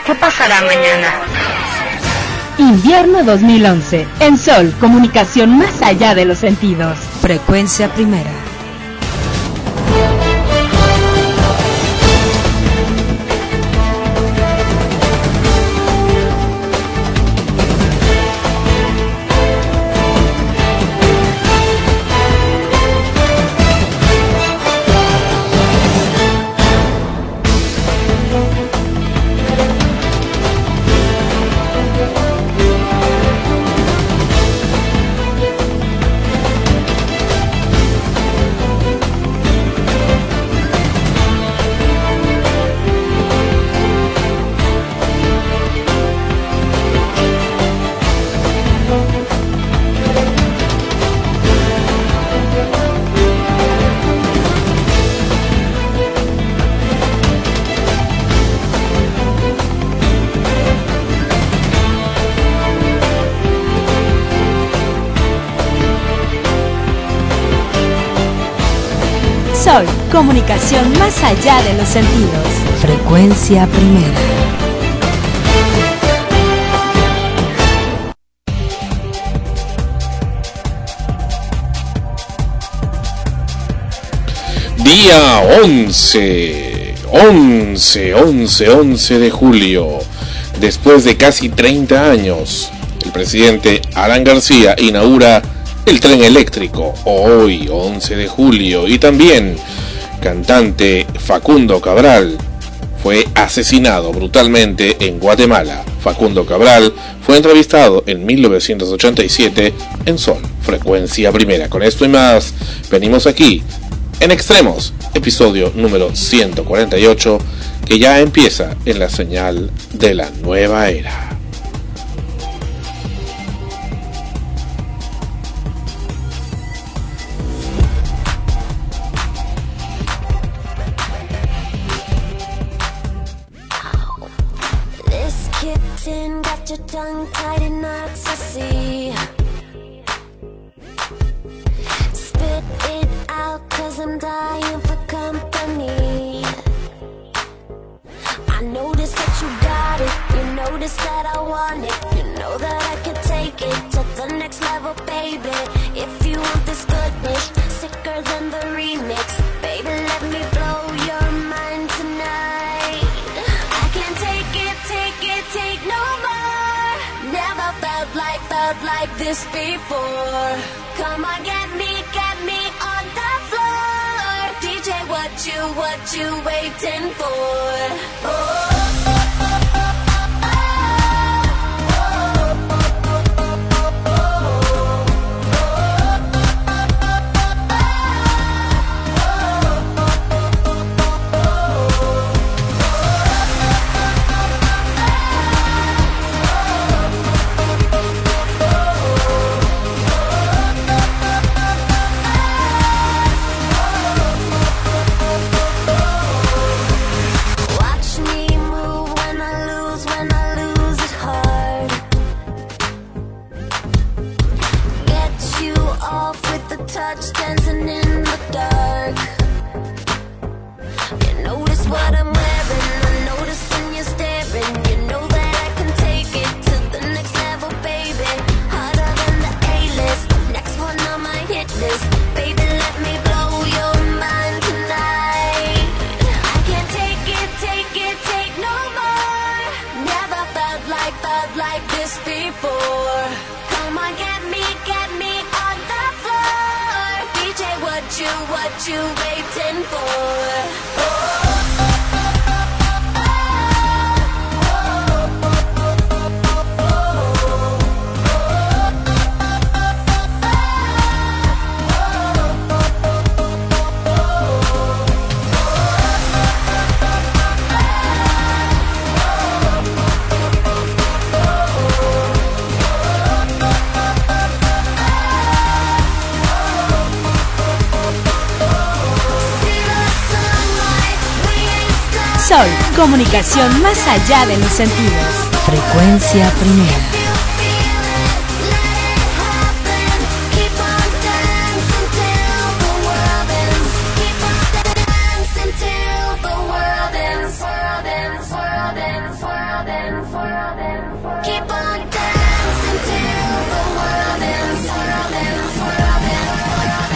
¿Qué pasará mañana? Invierno 2011. En Sol, comunicación más allá de los sentidos. Frecuencia primera. Sol, comunicación más allá de los sentidos. Frecuencia primera. Día 11 de julio. Después de casi 30 años, el presidente Alan García inaugura el tren eléctrico hoy, 11 de julio. Y también cantante Facundo Cabral fue asesinado brutalmente en Guatemala. Facundo Cabral fue entrevistado en 1987 en Sol, Frecuencia Primera. Con esto y más, venimos aquí en Extremos, episodio número 148, que ya empieza en la señal de la nueva era. Got your tongue tied in knots, I see. Spit it out, 'cause I'm dying for company. I notice that you got it, you notice that I want it. You know that I can take it to the next level, baby. If you want this goodness, sicker than the remix, baby, let me blow your mind tonight. I can't take it, take no more. Never felt like this before. Come on, get me on the floor. DJ, what you waiting for? Oh. Touch dancing in the dark. You notice what I'm wearing, I notice when you're staring. You know that I can take it to the next level, baby. Harder than the A-list, next one on my hit list. Baby, let me blow your mind tonight. I can't take it, take no more. Never felt like this before. Come on, get me on the floor. DJ, what you waiting for? Oh. Sol, comunicación más allá de los sentidos. Frecuencia primera. World ends. keep on dancing till the world ends, world ends, world ends, world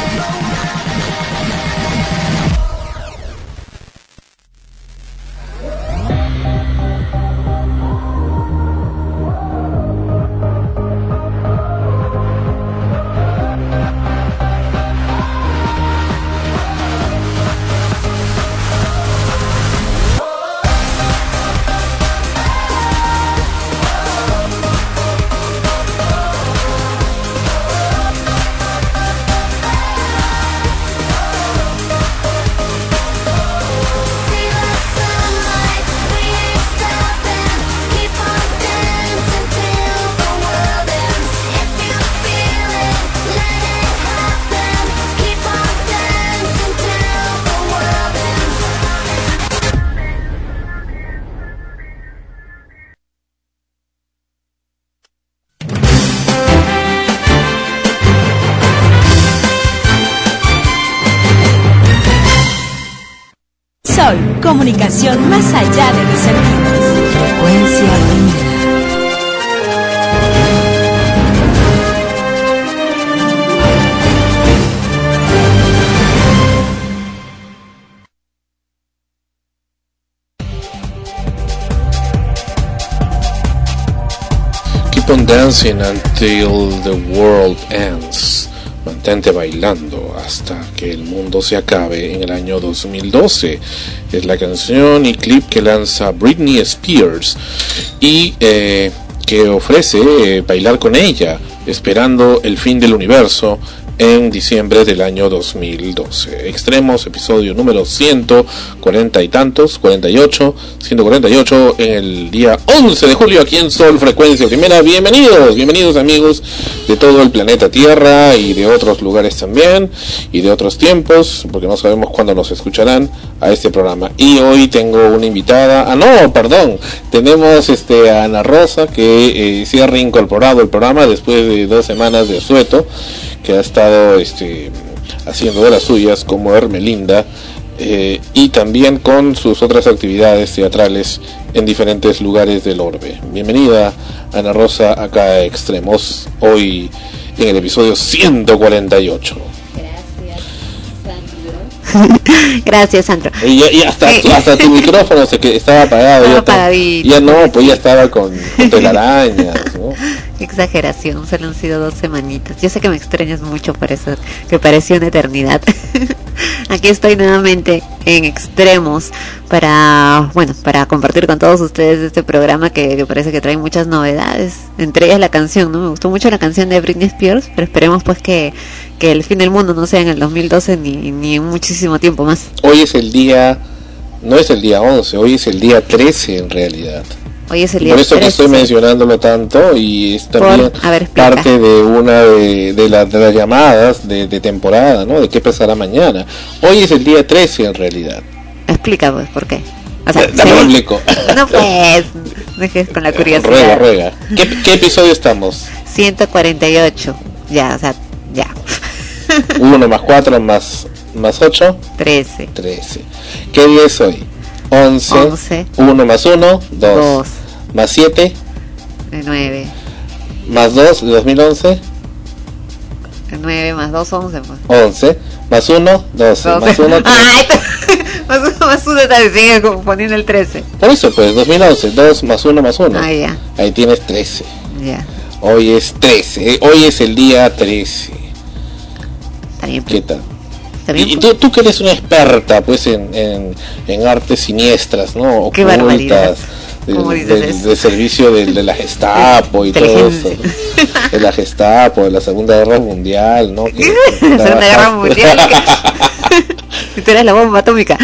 Sol, comunicación más allá de los sentidos. Frecuencia Avenida. Keep on dancing until the world ends. Mantente bailando hasta que el mundo se acabe en el año 2012. Es la canción y clip que lanza Britney Spears y que ofrece bailar con ella, esperando el fin del universo en diciembre del año 2012. Extremos, episodio número 140 y tantos, 148 en el día 11 de julio aquí en Sol Frecuencia Primera. Bienvenidos amigos de todo el planeta Tierra y de otros lugares también y de otros tiempos, porque no sabemos cuándo nos escucharán a este programa. Y hoy tengo una invitada, tenemos a Ana Rosa, que se ha reincorporado al programa después de 2 semanas de asueto, que ha estado haciendo de las suyas como Hermelinda, y también con sus otras actividades teatrales en diferentes lugares del orbe. Bienvenida Ana Rosa acá a Extremos, hoy en el episodio 148. Gracias, Sandro. Y hasta tu micrófono estaba apagado. Ya estaba con telarañas, ¿no? Exageración, solo han sido 2 semanitas. Yo sé que me extrañas mucho por eso, que pareció una eternidad. Aquí estoy nuevamente en Extremos para compartir con todos ustedes este programa que parece que trae muchas novedades, entre ellas la canción, ¿no? Me gustó mucho la canción de Britney Spears, pero esperemos pues que el fin del mundo no sea en el 2012 ni en muchísimo tiempo más. Hoy es el día, no es el día 11, hoy es el día 13 en realidad. Hoy es el día Por eso 13. que estoy mencionándolo tanto, y es también parte de una de las llamadas de temporada, ¿no? De qué pasará mañana. Hoy es el día 13 en realidad. Explica pues por qué. O sea, Dame un explico. No pues, dejes con la curiosidad. Ruega. ¿Qué episodio estamos? 148. Ya, o sea, ya. 1 más 4 más 8. 13. ¿Qué día es hoy? 11. 1 más 1, 2. Más 7. 9. Más 2, 2011. 9 más 2, 11. Pues. 11. Más 1, 12. Más 1, 3. Más 1 también sigue poniendo el 13. Por eso, pues, 2011. 2 más 1 más 1. Ah, ya. Ahí tienes 13. Ya. Hoy es 13. Hoy es el día 13. Está bien. ¿Qué tal? Y tú que eres una experta pues en artes siniestras, ¿no? Qué barbaridad. del servicio de la Gestapo y todo eso, de la Gestapo, de la Segunda Guerra Mundial, ¿no? Segunda Guerra Mundial. Si tú eres la bomba atómica.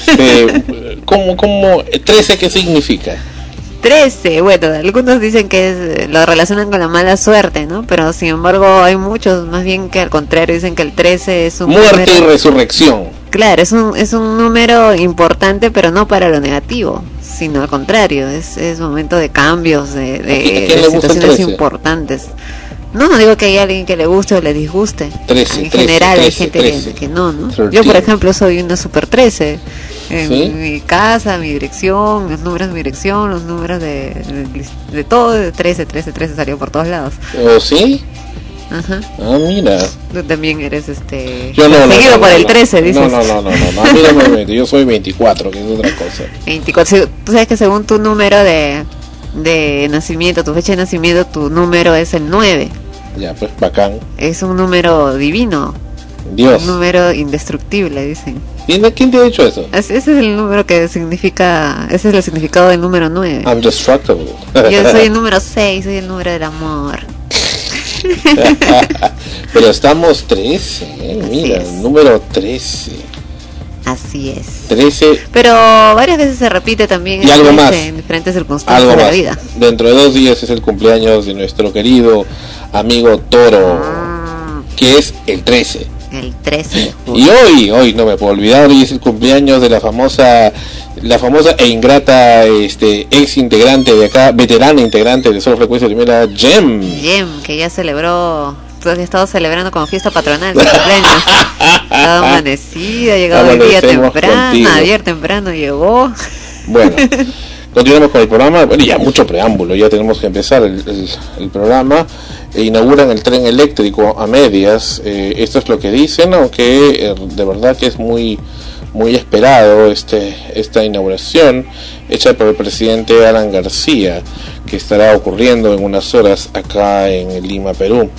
¿Cómo 13 qué significa? 13, bueno, algunos dicen que lo relacionan con la mala suerte, ¿no? Pero sin embargo hay muchos más bien que al contrario dicen que el 13 es un muerte número, y resurrección. Claro, es un número importante, pero no para lo negativo, sino al contrario, es momento de cambios, de situaciones importantes. No digo que haya alguien que le guste o le disguste. 13, en general 13, hay gente 13, que no, 13. Yo por ejemplo soy una super 13. En ¿Sí? mi casa, mi dirección, los números de mi dirección, los números de todo, de 13 salió por todos lados. ¿O sí? Ajá. Ah, mira. Tú también eres Yo no, seguido por el 13, dices. No, a mí no me meto, yo soy 24, que es otra cosa. 24. Tú sabes que según tu número de nacimiento, tu fecha de nacimiento, tu número es el 9. Ya, pues bacán. Es un número divino, Dios. un número indestructible, dicen. ¿Quién te ha dicho eso? Ese es el número que significa, ese es el significado del número 9. I'm destructible. Yo soy el número 6, soy el número del amor. Pero estamos 13, mira, es. número 13. Así es. 13. Pero varias veces se repite también Y algo más. en diferentes circunstancias Algo de la más. vida. Dentro de 2 días es el cumpleaños de nuestro querido amigo Toro, que es el 13. El 13 de Y julio. hoy no me puedo olvidar, hoy es el cumpleaños de la famosa e ingrata ex integrante de acá, veterana integrante de Solo Frecuencia Primera, Jem. Jem, que ya celebró, tú has estado celebrando como fiesta patronal de cumpleaños. Estaba amanecida, ha llegado el día Amanecemos temprano, contigo. ayer temprano llegó. Bueno, continuamos con el programa. Bueno, ya mucho preámbulo, ya tenemos que empezar el programa. Inauguran el tren eléctrico a medias. Esto es lo que dicen, aunque de verdad que es muy esperado esta inauguración hecha por el presidente Alan García, que estará ocurriendo en unas horas acá en Lima, Perú.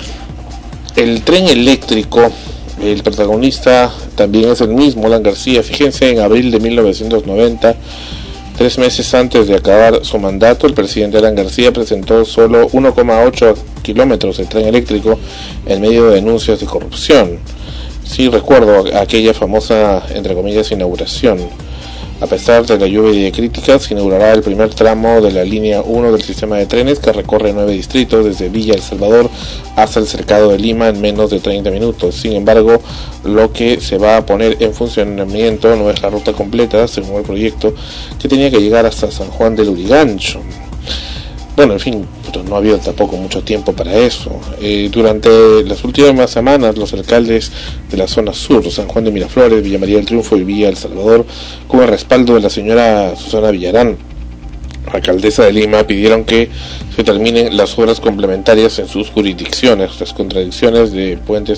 El tren eléctrico, el protagonista también es el mismo, Alan García. Fíjense, en abril de 1990, 3 meses antes de acabar su mandato, el presidente Alan García presentó solo 1,8 kilómetros de tren eléctrico en medio de denuncias de corrupción. Sí, recuerdo aquella famosa, entre comillas, inauguración. A pesar de la lluvia de críticas, se inaugurará el primer tramo de la línea 1 del sistema de trenes que recorre 9 distritos desde Villa El Salvador hasta el Cercado de Lima en menos de 30 minutos. Sin embargo, lo que se va a poner en funcionamiento no es la ruta completa, según el proyecto, que tenía que llegar hasta San Juan del Lurigancho. Bueno, en fin, pero no ha habido tampoco mucho tiempo para eso. Durante las últimas semanas, los alcaldes de la zona sur, San Juan de Miraflores, Villa María del Triunfo y Villa El Salvador, con el respaldo de la señora Susana Villarán, alcaldesa de Lima, pidieron que se terminen las obras complementarias en sus jurisdicciones, las construcciones de puentes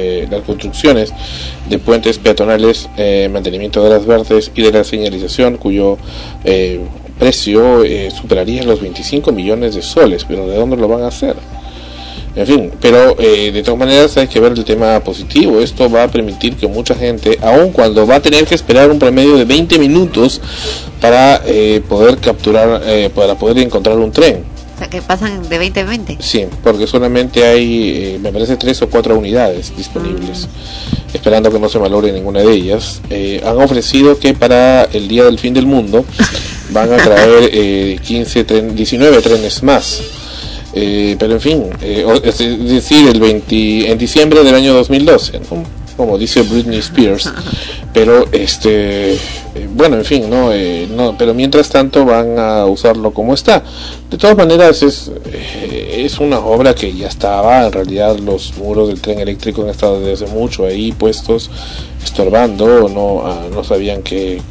peatonales, mantenimiento de las verdes y de la señalización, cuyo precio superaría los 25 millones de soles, pero ¿de dónde lo van a hacer? En fin, pero de todas maneras hay que ver el tema positivo. Esto va a permitir que mucha gente, aun cuando va a tener que esperar un promedio de 20 minutos para poder capturar, para poder encontrar un tren. O sea, que pasan de 20 a 20. Sí, porque solamente hay, me parece, 3 o 4 unidades disponibles, esperando que no se malogre ninguna de ellas. Han ofrecido que para el día del fin del mundo van a traer 19 trenes más. Pero en fin, es decir, en diciembre del año 2012, ¿no? Como dice Britney Spears. Pero bueno, en fin, no, pero mientras tanto van a usarlo como está. De todas maneras es una obra que ya estaba. En realidad los muros del tren eléctrico han estado desde hace mucho ahí puestos, estorbando. No sabían qué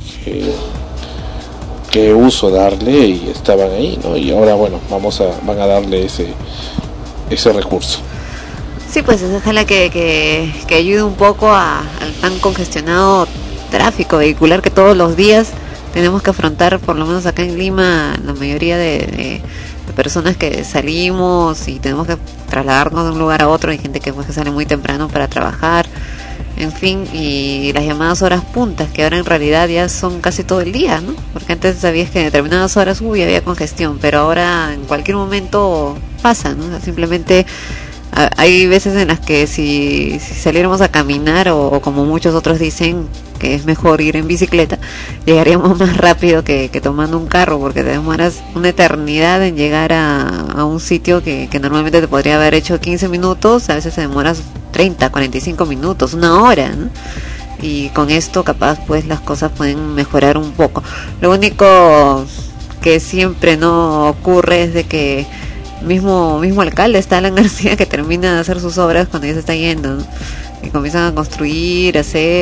uso darle y estaban ahí, ¿no? Y ahora, bueno, van a darle ese recurso. Sí, pues ojalá que ayude un poco al tan congestionado tráfico vehicular que todos los días tenemos que afrontar, por lo menos acá en Lima, la mayoría de personas que salimos y tenemos que trasladarnos de un lugar a otro. Hay gente que sale muy temprano para trabajar, en fin, y las llamadas horas puntas, que ahora en realidad ya son casi todo el día, ¿no? Porque antes sabías que en determinadas horas había congestión, pero ahora en cualquier momento pasa, ¿no? O sea, simplemente hay veces en las que si saliéramos a caminar o como muchos otros dicen que es mejor ir en bicicleta, llegaríamos más rápido que tomando un carro, porque te demoras una eternidad en llegar a un sitio que normalmente te podría haber hecho 15 minutos, a veces te demoras 30, 45 minutos, una hora, ¿no? Y con esto capaz pues las cosas pueden mejorar un poco. Lo único que siempre no ocurre es de que mismo alcalde está Alan García, que termina de hacer sus obras cuando ya se está yendo, ¿no? y comienzan a construir,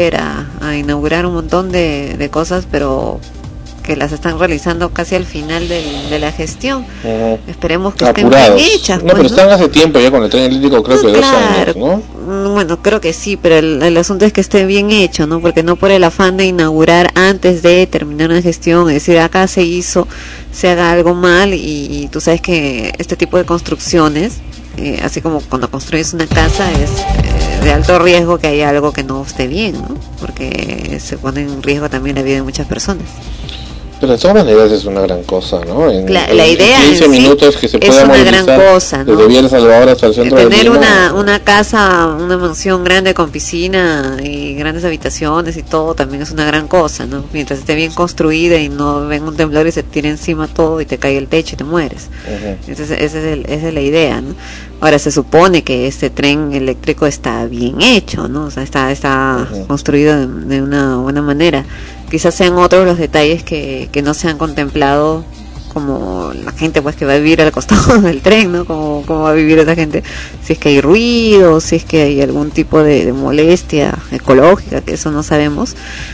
a inaugurar un montón de cosas, pero que las están realizando casi al final de la gestión. Esperemos que apurados. Estén bien hechas. No, pero están hace tiempo ya con el tren eléctrico, creo que 2 años, ¿no? Bueno, creo que sí, pero el asunto es que esté bien hecho, ¿no? Porque no por el afán de inaugurar antes de terminar una gestión, es decir, acá se hizo, se haga algo mal, y tú sabes que este tipo de construcciones, así como cuando construyes una casa, es de alto riesgo que haya algo que no esté bien, ¿no? Porque se pone en riesgo también la vida de muchas personas. Pero de todas maneras es una gran cosa, ¿no? La idea en 15 en minutos sí que se es pueda una movilizar gran cosa, ¿no? desde Villa El Salvador hasta el centro de tener Lima. una casa, una mansión grande con piscina y grandes habitaciones y todo también es una gran cosa, ¿no? Mientras esté bien construida y no venga un temblor y se tire encima todo y te cae el techo y te mueres. Esa es la idea, ¿no? Ahora se supone que este tren eléctrico está bien hecho, ¿no? O sea, está construido de una buena manera. Quizás sean otros los detalles que no se han contemplado, como la gente pues que va a vivir al costado del tren, ¿no? Como va a vivir esa gente, si es que hay ruido, si es que hay algún tipo de molestia ecológica, que eso no sabemos,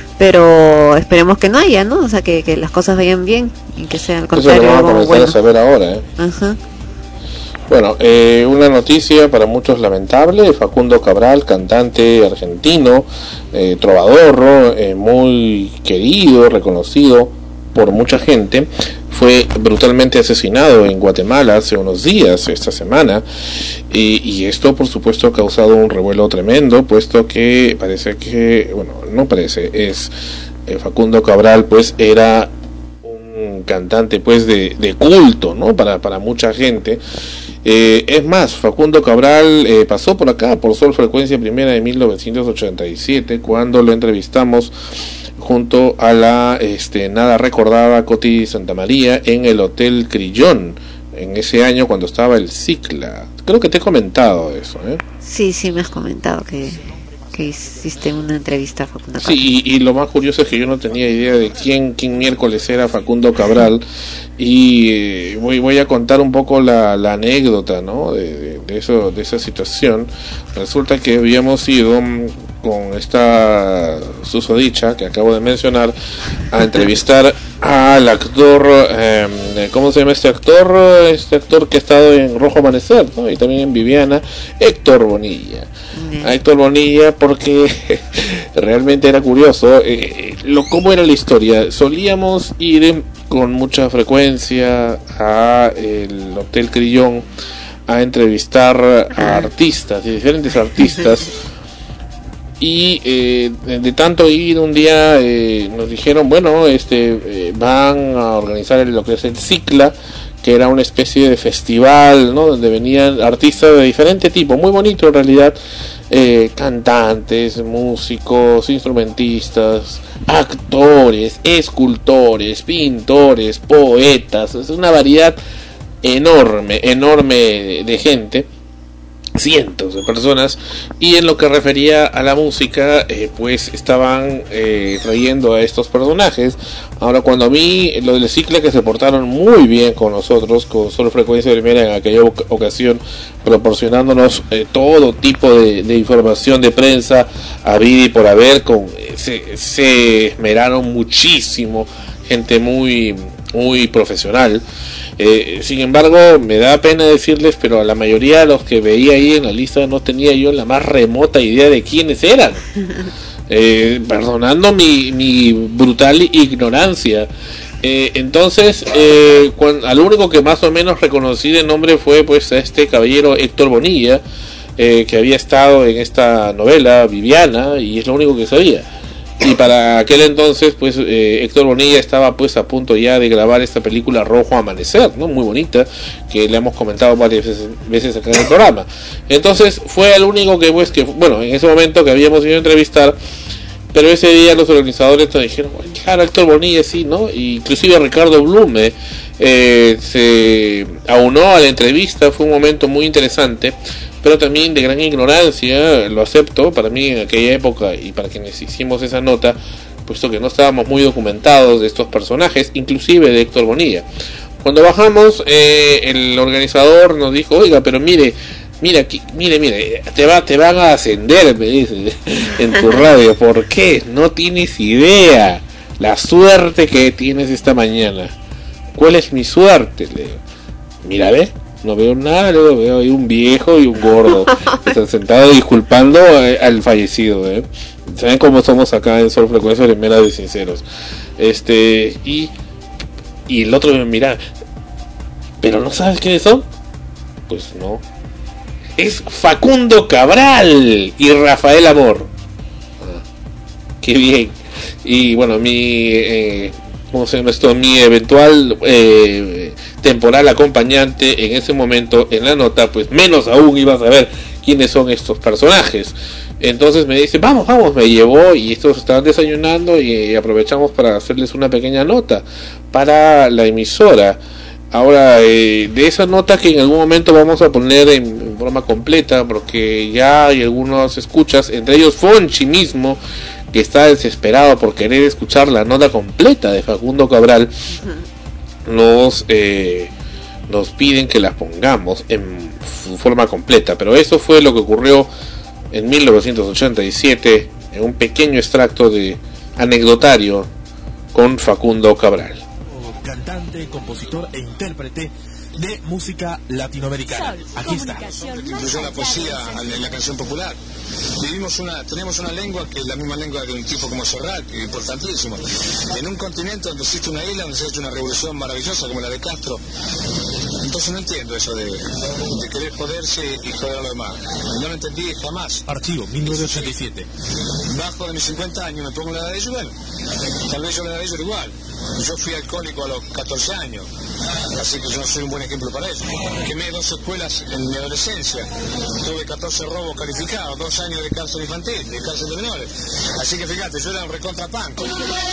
pero esperemos que no haya, ¿no? O sea, que las cosas vayan bien y que sea al contrario eso lo vamos a algo comenzar bueno. a saber ahora, ¿eh? Ajá. Bueno, una noticia para muchos lamentable. Facundo Cabral, cantante argentino, trovador, muy querido, reconocido por mucha gente, fue brutalmente asesinado en Guatemala hace unos días, esta semana, y esto por supuesto ha causado un revuelo tremendo, puesto que parece que, bueno, no parece, es Facundo Cabral pues era un cantante pues de culto, ¿no? Para mucha gente. Es más, Facundo Cabral pasó por acá, por Sol Frecuencia Primera en 1987, cuando lo entrevistamos junto a la nada recordada Coti Santa María en el Hotel Crillón, en ese año cuando estaba el Cicla. Creo que te he comentado eso, ¿eh? Sí, me has comentado que hiciste una entrevista a Facundo Cabral. Sí, y lo más curioso es que yo no tenía idea de quién miércoles era Facundo Cabral, y voy a contar un poco la anécdota, ¿no? de esa situación. Resulta que habíamos ido con esta susodicha que acabo de mencionar a entrevistar al actor, ¿cómo se llama este actor? Este actor que ha estado en Rojo Amanecer, ¿no? Y también en Viviana, Héctor Bonilla. A Héctor Bonilla, porque realmente era curioso cómo era la historia. Solíamos ir con mucha frecuencia a el Hotel Crillón a entrevistar a artistas, diferentes artistas, y de tanto ir un día nos dijeron, bueno, van a organizar lo que es el Cicla, que era una especie de festival, ¿no? Donde venían artistas de diferente tipo, muy bonito en realidad, cantantes, músicos, instrumentistas, actores, escultores, pintores, poetas. Es una variedad enorme de gente, cientos de personas. Y en lo que refería a la música, pues estaban trayendo a estos personajes. Ahora, cuando a mí lo del Cicla, que se portaron muy bien con nosotros, con Solo Frecuencia Primera en aquella ocasión, proporcionándonos todo tipo de información de prensa habida y por haber, se esmeraron muchísimo, gente muy profesional. Sin embargo, me da pena decirles, pero a la mayoría de los que veía ahí en la lista no tenía yo la más remota idea de quiénes eran. Perdonando mi brutal ignorancia. Entonces, al único que más o menos reconocí de nombre fue pues a este caballero Héctor Bonilla, que había estado en esta novela Viviana, y es lo único que sabía. Y para aquel entonces pues Héctor Bonilla estaba pues a punto ya de grabar esta película Rojo Amanecer, ¿no? Muy bonita, que le hemos comentado varias veces acá en el programa. Entonces fue el único que bueno, en ese momento que habíamos ido a entrevistar, pero ese día los organizadores nos dijeron, claro, Héctor Bonilla sí, ¿no? Y inclusive Ricardo Blume se aunó a la entrevista. Fue un momento muy interesante, pero también de gran ignorancia, lo acepto, para mí en aquella época y para quienes hicimos esa nota, puesto que no estábamos muy documentados de estos personajes, inclusive de Héctor Bonilla. Cuando bajamos, el organizador nos dijo, oiga, pero mire, mire, te van a ascender, me dice, en tu radio. ¿Por qué? No tienes idea la suerte que tienes esta mañana. ¿Cuál es mi suerte? Le digo, mira, ve, no veo nada, luego veo ahí un viejo y un gordo que están sentados disculpando al fallecido, ¿eh? ¿Saben cómo somos acá en Sol Frecuencia Primera de Sinceros? Y el otro me mira, ¿pero no sabes quiénes son? Pues no. Es Facundo Cabral y Rafael Amor. Qué bien. Y bueno, ¿cómo se llama esto? Mi eventual temporal acompañante en ese momento en la nota, pues menos aún iba a saber quiénes son estos personajes. Entonces me dice, vamos, me llevó y estos estaban desayunando y aprovechamos para hacerles una pequeña nota para la emisora. Ahora, de esa nota que en algún momento vamos a poner en forma completa, porque ya hay algunos escuchas, entre ellos Fonchi mismo, que está desesperado por querer escuchar la nota completa de Facundo Cabral, nos piden que la pongamos en forma completa. Pero eso fue lo que ocurrió en 1987, en un pequeño extracto de anecdotario con Facundo Cabral. Cantante, compositor e intérprete de música latinoamericana. Aquí está. Incluyó la poesía en la canción popular. Tenemos una lengua que es la misma lengua de un tipo como Serrat, que es importantísimo. En un continente donde existe una isla, donde se ha hecho una revolución maravillosa como la de Castro. Entonces no entiendo eso de querer joderse y joder a lo demás. No lo entendí jamás. Archivo, 1987. Bajo de mis 50 años me pongo la edad de ellos, bueno, tal vez yo la edad de ellos igual. Yo fui alcohólico a los 14 años, así que yo no soy un buen ejemplo para eso. Quemé 2 escuelas en mi adolescencia, tuve 14 robos calificados, 2 años de cárcel infantil, de cárcel de menores. Así que fíjate, yo era un recontrapanco.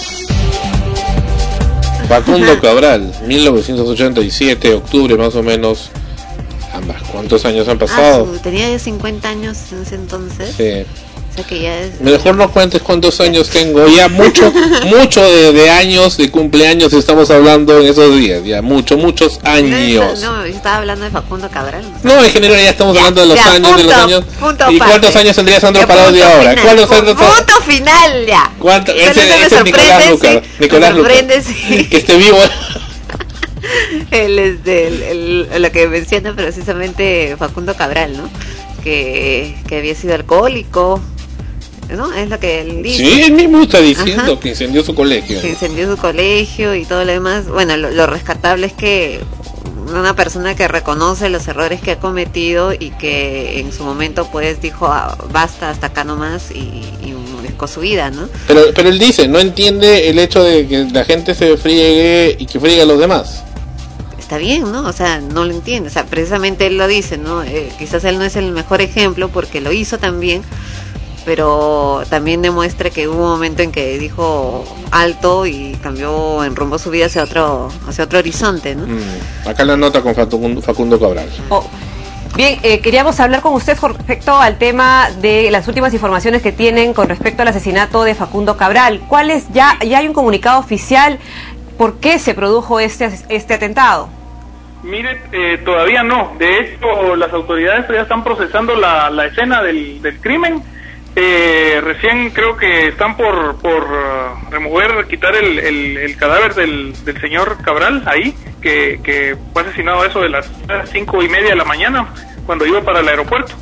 Facundo Cabral, 1987, octubre más o menos. Ambas, ¿cuántos años han pasado? Tenía ya 50 años en ese entonces. Sí. O sea que ya es... Mejor no cuentes cuántos años tengo. Ya mucho de años, de cumpleaños estamos hablando en esos días. Ya muchos años. No, yo estaba hablando de Facundo Cabral. No, en general ya estamos hablando de los años, de los años. ¿Y cuántos años tendría Sandro Parodi ahora? Punto final ya. ¿Cuánto? Ese es Nicolás Lucar. Nicolás Lucar. Sí. Que esté vivo. Él es lo que menciona precisamente Facundo Cabral, ¿no? Que había sido alcohólico, ¿no? Es lo que él dice. Sí, él mismo está diciendo. Ajá. Que incendió su colegio. Que incendió su colegio y todo lo demás. Bueno, lo rescatable es que una persona que reconoce los errores que ha cometido y que en su momento pues dijo basta, hasta acá nomás y modificó su vida, ¿no? Pero él dice, no entiende el hecho de que la gente se friegue y que friegue a los demás. Está bien, ¿no? O sea, no lo entiende. O sea, precisamente él lo dice, ¿no? Quizás él no es el mejor ejemplo porque lo hizo también, pero también demuestra que hubo un momento en que dijo alto y cambió en rumbo su vida hacia otro horizonte, ¿no? Acá la nota con Facundo Cabral. Bien, queríamos hablar con usted con respecto al tema de las últimas informaciones que tienen con respecto al asesinato de Facundo Cabral. Ya hay un comunicado oficial? ¿Por qué se produjo este atentado? Mire, todavía no. De hecho, las autoridades ya están procesando la escena del crimen. Recién creo que están por quitar el cadáver del señor Cabral ahí, que fue asesinado a eso de las 5:30 de la mañana, cuando iba para el aeropuerto.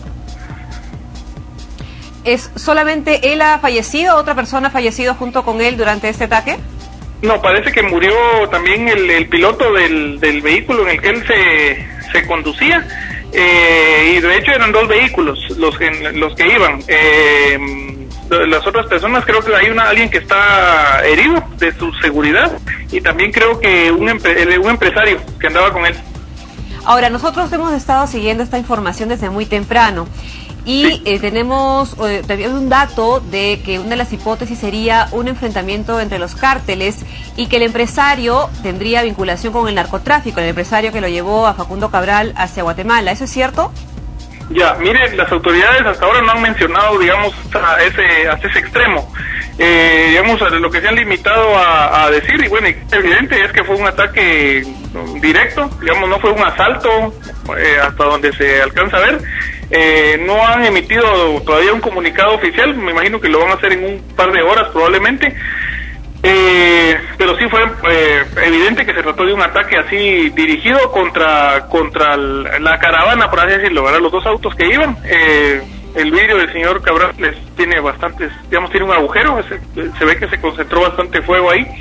¿Es solamente él ha fallecido? ¿Otra persona ha fallecido junto con él durante este ataque? No, parece que murió también el piloto del vehículo en el que él se conducía, y de hecho eran 2 vehículos los que iban. Las otras personas, creo que hay alguien que está herido de su seguridad, y también creo que un empresario que andaba con él. Ahora, nosotros hemos estado siguiendo esta información desde muy temprano. Y tenemos un dato de que una de las hipótesis sería un enfrentamiento entre los cárteles y que el empresario tendría vinculación con el narcotráfico, el empresario que lo llevó a Facundo Cabral hacia Guatemala. ¿Eso es cierto? Ya, mire, las autoridades hasta ahora no han mencionado, digamos, hasta ese extremo. Digamos, lo que se han limitado a decir, y bueno, evidente es que fue un ataque directo, digamos, no fue un asalto, hasta donde se alcanza a ver. No han emitido todavía un comunicado oficial, me imagino que lo van a hacer en un par de horas probablemente. Pero sí fue evidente que se trató de un ataque así dirigido contra la caravana, por así decirlo, ¿verdad? Los dos autos que iban. El vídeo del señor Cabral tiene bastantes, digamos, tiene un agujero, se ve que se concentró bastante fuego ahí.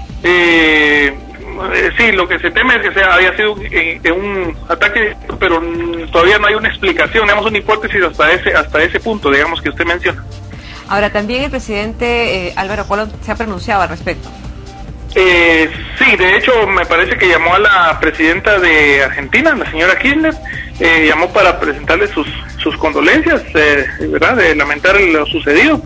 Sí, lo que se teme es que había sido un ataque, pero todavía no hay una explicación, digamos, una hipótesis hasta ese punto, digamos, que usted menciona. Ahora, también el presidente Álvaro Colón se ha pronunciado al respecto. Sí, de hecho, me parece que llamó a la presidenta de Argentina, la señora Kirchner, llamó para presentarle sus condolencias, ¿verdad?, de lamentar lo sucedido.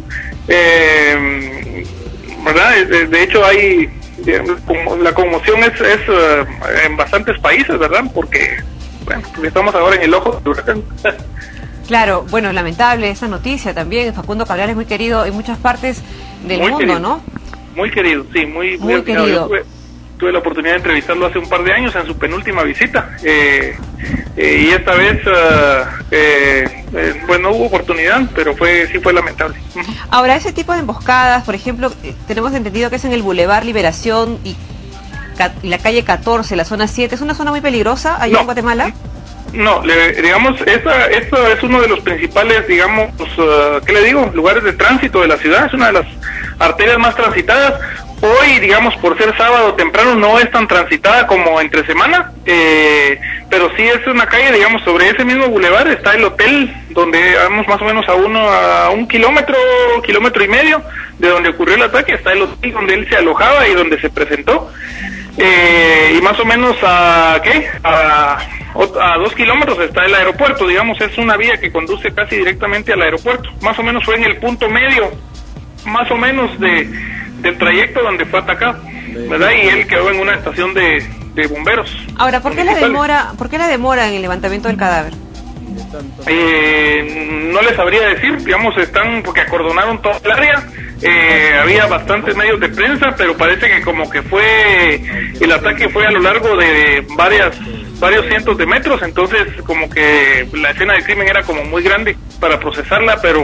¿Verdad? De hecho, hay... La conmoción es en bastantes países, ¿verdad? Porque, bueno, estamos ahora en el ojo del huracán. Claro, bueno, lamentable esa noticia también. Facundo Cabral es muy querido en muchas partes del mundo, querido, ¿no? Muy querido, sí, muy querido. Yo tuve la oportunidad de entrevistarlo hace un par de años en su penúltima visita. Y esta vez, pues no hubo oportunidad, pero sí fue lamentable. Ahora, ese tipo de emboscadas, por ejemplo, tenemos entendido que es en el Boulevard Liberación y la calle 14, la zona 7, ¿es una zona muy peligrosa allá en Guatemala? No, digamos, esta es uno de los principales, digamos, ¿qué le digo?, lugares de tránsito de la ciudad, es una de las arterias más transitadas. Hoy, digamos, por ser sábado temprano, no es tan transitada como entre semana, pero sí es una calle, digamos, sobre ese mismo bulevar está el hotel, donde vamos más o menos a un kilómetro y medio de donde ocurrió el ataque, está el hotel donde él se alojaba y donde se presentó, y más o menos a 2 kilómetros está el aeropuerto, digamos, es una vía que conduce casi directamente al aeropuerto, más o menos fue en el punto medio, más o menos del trayecto donde fue atacado, ¿verdad? Y él quedó en una estación de bomberos. Ahora, ¿por qué la demora en el levantamiento del cadáver? No les sabría decir, digamos, porque acordonaron toda el área, había bastantes medios de prensa, pero parece que como que el ataque fue a lo largo de varios cientos de metros, entonces como que la escena del crimen era como muy grande para procesarla, pero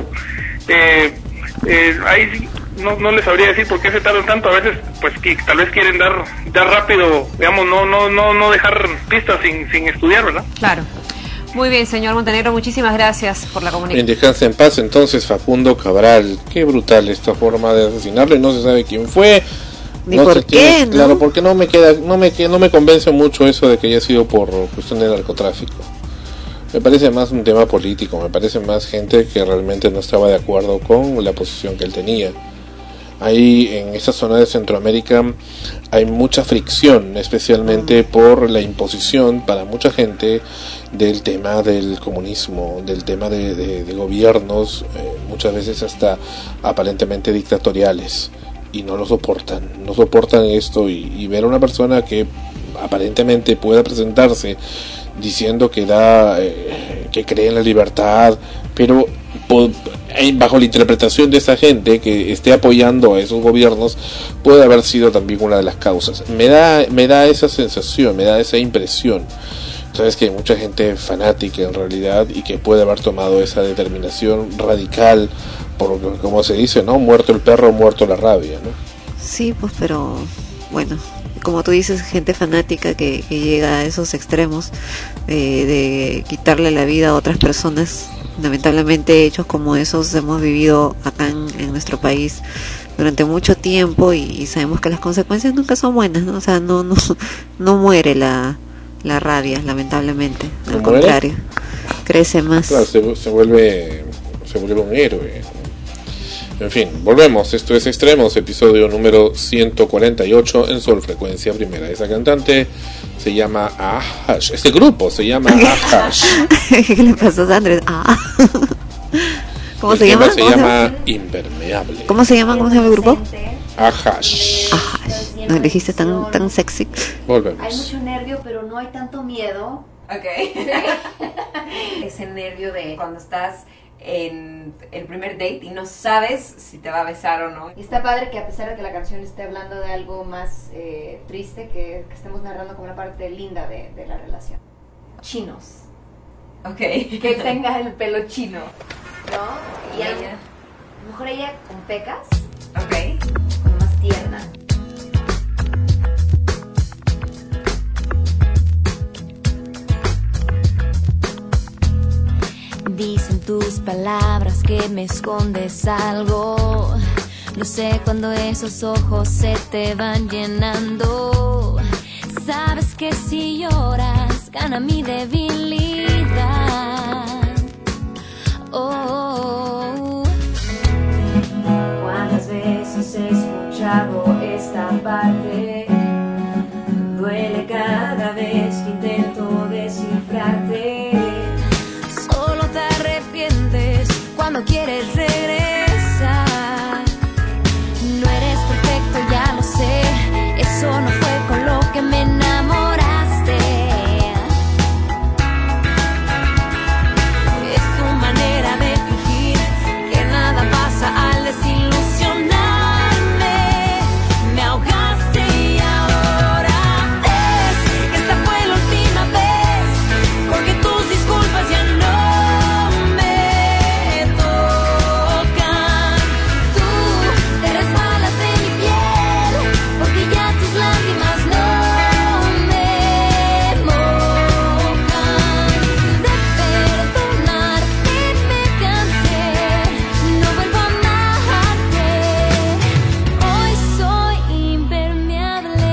ahí sí, no les sabría decir por qué se tardan tanto. A veces, pues, que tal vez quieren dar rápido, digamos, no dejar pistas sin estudiar, ¿verdad? Claro. Muy bien, señor Montenegro, muchísimas gracias por la comunicación. Descanse en paz, entonces, Facundo Cabral. Qué brutal esta forma de asesinarlo y no se sabe quién fue. Ni por qué, ¿no? Claro, porque no me convence mucho eso de que haya sido por cuestión de narcotráfico. Me parece más un tema político, me parece más gente que realmente no estaba de acuerdo con la posición que él tenía. Ahí en esta zona de Centroamérica hay mucha fricción, especialmente por la imposición para mucha gente del tema del comunismo, del tema de gobiernos, muchas veces hasta aparentemente dictatoriales, y no soportan esto, y ver a una persona que aparentemente pueda presentarse diciendo que cree en la libertad, pero bajo la interpretación de esa gente que esté apoyando a esos gobiernos, puede haber sido también una de las causas. Me da esa sensación, me da esa impresión. Sabes que hay mucha gente fanática en realidad y que puede haber tomado esa determinación radical, por, como se dice, ¿no? Muerto el perro, muerto la rabia, ¿no? Sí, pues, pero bueno, como tú dices, gente fanática que llega a esos extremos de quitarle la vida a otras personas. Lamentablemente hechos como esos hemos vivido acá en nuestro país durante mucho tiempo, y sabemos que las consecuencias nunca son buenas, ¿no? O sea, no muere la rabia, lamentablemente, al contrario, crece más. Claro, se vuelve un héroe. En fin, volvemos. Esto es Extremos, episodio número 148 en Sol Frecuencia Primera. Esa cantante se llama Ahash. Este grupo se llama Ahash. ¿Qué le pasó a Andrés? ¿Cómo se llama? Se llama Impermeable. ¿Cómo se llama el grupo? Ahash. No, dijiste tan sexy. Volvemos. Hay mucho nervio, pero no hay tanto miedo. Ok. Ese nervio de cuando estás en el primer date y no sabes si te va a besar o no. Y está padre que, a pesar de que la canción esté hablando de algo más triste, que estemos narrando como una parte linda de la relación. Chinos. Ok. que tenga el pelo chino, ¿no? Y a lo mejor ella con pecas, como más tierna. Dicen tus palabras que me escondes algo. No sé cuándo esos ojos se te van llenando. Sabes que si lloras gana mi debilidad. Oh. ¿Cuántas veces he escuchado esta parte? Duele cada vez que intento descifrarte. Solo te arrepientes cuando quieres regresar. No eres perfecto, ya lo sé. Eso no fue con lo que me enamoraste. Es tu manera de fingir que nada pasa al desilusionarme. Me ahogaste y ahora ves que esta fue la última vez, porque tus disculpas ya no me tocan. Tú te resbalas de mi piel, porque ya tus lágrimas no me mojan. De perdonarte me cansé, no vuelvo a amarte. Hoy soy impermeable.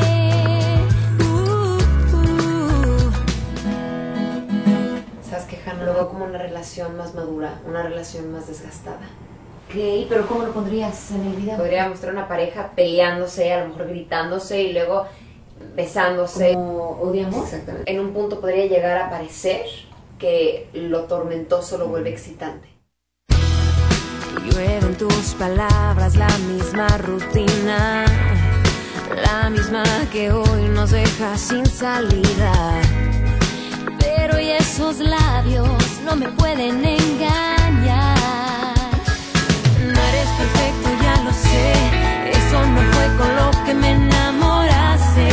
¿Sabes qué, Hannah? Lo veo como una relación más madura, una relación más desgastada. Ok, pero ¿cómo lo pondrías en el video? Podría mostrar una pareja peleándose, a lo mejor gritándose y luego besándose. ¿Como odiamos? Exactamente. En un punto podría llegar a parecer que lo tormentoso lo vuelve excitante. Llueven tus palabras, la misma rutina, la misma que hoy nos deja sin salida. Pero y esos labios no me pueden engañar. No eres perfecto, ya lo sé. Eso no fue con lo que me enamoraste.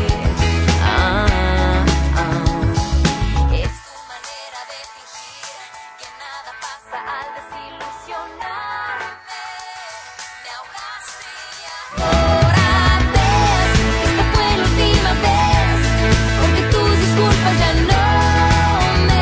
Es tu manera de fingir que nada pasa al desilusionarme. Me ahogaste y ahora ves que esta fue la última vez, porque tus disculpas ya no me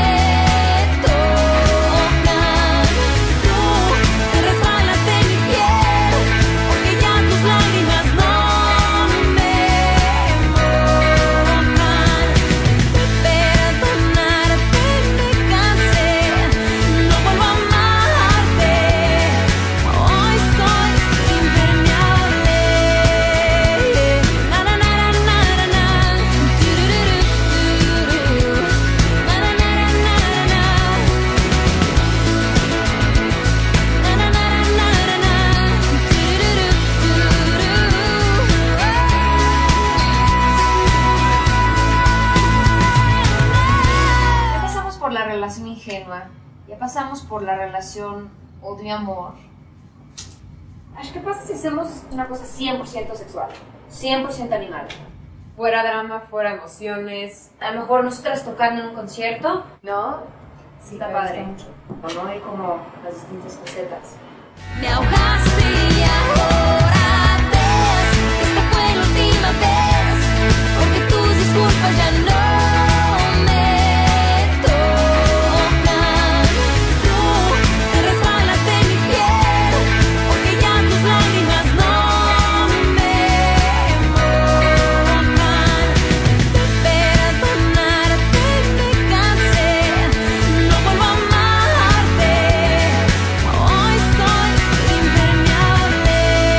tocan. Tú te resbalas de mi piel, porque ya tus lágrimas no me mojan. De perdonarte me cansé, no vuelvo a amarte. Hoy soy impermeable. Na na na na na na, turururu, na na na na na, na na na na na, Ya pasamos por la relación ingenua, ya pasamos por la relación odio-amor. ¿Qué pasa si hacemos una cosa 100% sexual, 100% animal? Fuera drama, fuera emociones. A lo mejor nosotras tocando en un concierto, ¿no? Sí, Está me padre. gusta mucho. ¿No? Hay como las distintas facetas. Me ahogaste y ahora ves que esta fue la última vez, porque tus disculpas ya no me tocan. Tú te resbalas de mi piel, porque ya tus lágrimas no me mojan. De perdonarte me cansé, no vuelvo a amarte. Hoy soy impermeable.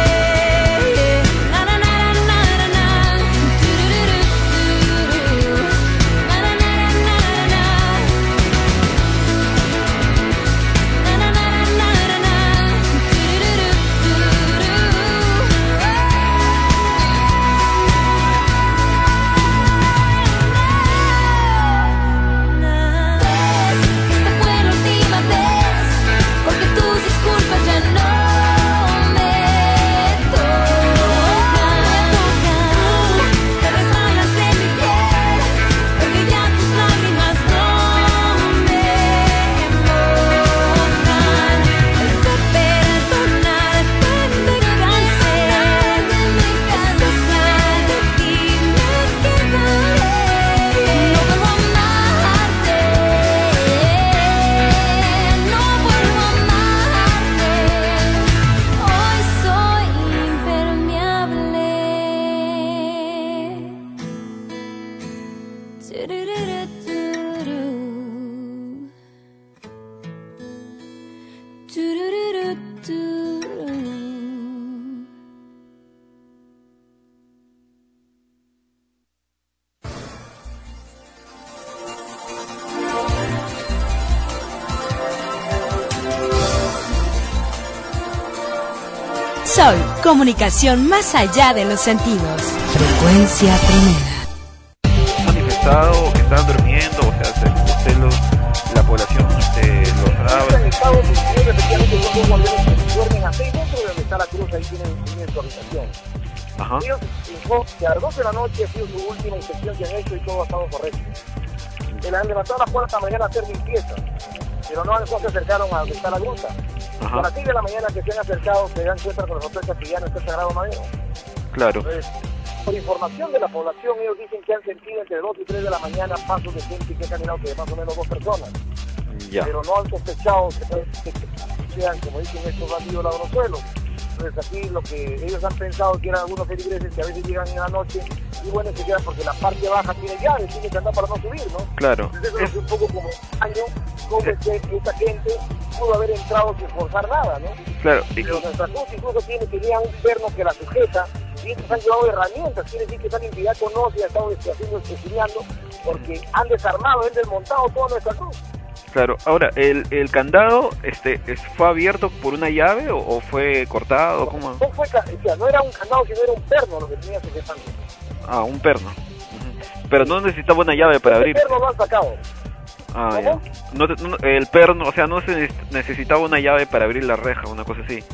Sol, comunicación más allá de los sentidos. Frecuencia Primera. Manifestado que están durmiendo, o sea, la población los graba. En Estados Unidos, efectivamente, son dos guardianes que duermen a 6 metros de donde está la cruz, ahí tienen su habitación. Ajá. Ellos dijo que a las 12 de la noche ha sido su última inspección que han hecho y todo ha estado correcto. Se le han levantado las puertas mañana a hacer limpieza, pero no se acercaron a donde está la gruta. A las 6 de la mañana que se han acercado se dan cuenta con los hoteles que ya no está Sagrado Madero. Claro. Entonces, por información de la población, ellos dicen que han sentido entre 2 y 3 de la mañana pasos de gente que ha caminado que de más o menos 2 personas. Ya. Pero no han sospechado que sean, como dicen estos bandidos ladronzuelos. Entonces aquí lo que ellos han pensado que eran algunos feligreses que a veces llegan en la noche y bueno, se quedan porque la parte baja tiene llaves, tiene que andar para no subir, ¿no? Claro. Entonces eso es un poco como año, como esta gente pudo haber entrado sin forzar nada, ¿no? Claro. Pero nuestra cruz incluso tenía un perno que la sujeta, y ellos han llevado herramientas, quiere decir que esa entidad conoce y ha estado haciendo, estudiando, porque han desarmado, han desmontado toda nuestra cruz. Claro, ahora, ¿el candado fue abierto por una llave o fue cortado? ¿Cómo? No fue, o sea, no era un candado, sino era un perno lo que tenía sujetando. Ah, un perno. Pero no necesitaba una llave para abrir. El perno lo han sacado. Ah, ya. El perno, o sea, no se necesitaba una llave para abrir la reja, una cosa así.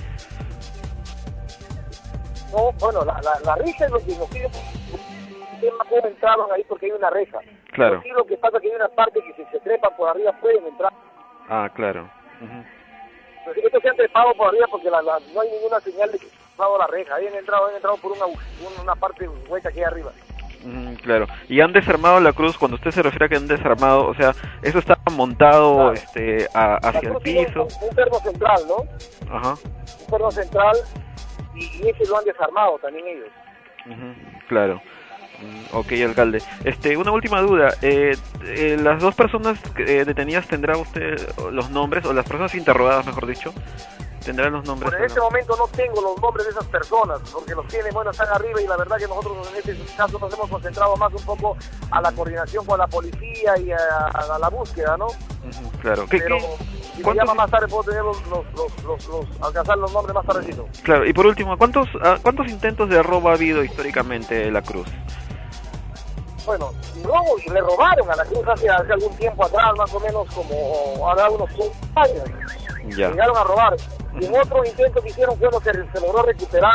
No, bueno, la reja es lo que nos pide. ¿Cómo entraron ahí? Porque hay una reja. Claro. Pero sí, lo que pasa es que hay una parte que si se trepan por arriba pueden entrar. Ah, claro. Pero estos se han trepado por arriba porque no hay ninguna señal de que se ha trepado la reja. Habían entrado por una parte hueca que hay arriba. Claro. Y han desarmado la cruz. Cuando usted se refiere a que han desarmado, o sea, eso está montado hacia el piso. Un perno central, ¿no? Ajá. Un perno central y ese lo han desarmado también ellos. Claro. Ok, alcalde. Una última duda. ¿Las dos personas detenidas tendrá usted los nombres, o las personas interrogadas, mejor dicho, tendrán los nombres? Bueno, en este momento no tengo los nombres de esas personas, porque los tienen, bueno, están arriba y la verdad que nosotros en este caso nos hemos concentrado más un poco a la coordinación con la policía y a la búsqueda, ¿no? Claro. Pero si me llama más tarde puedo tener alcanzar los nombres más tardecito. Claro, y por último, ¿cuántos intentos de robo ha habido históricamente en la cruz? Bueno, le robaron a la cruz hace algún tiempo atrás, más o menos como hace unos 5 años. Ya. Llegaron a robar. Y en otro intento que hicieron fue que se logró recuperar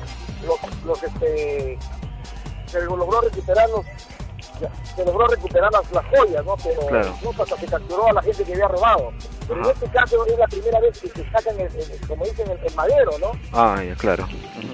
se logró recuperar las joyas, ¿no? Pero claro, incluso hasta se capturó a la gente que había robado. Pero en este caso es la primera vez que se sacan, como dicen, el madero, ¿no? Ah, ya, claro.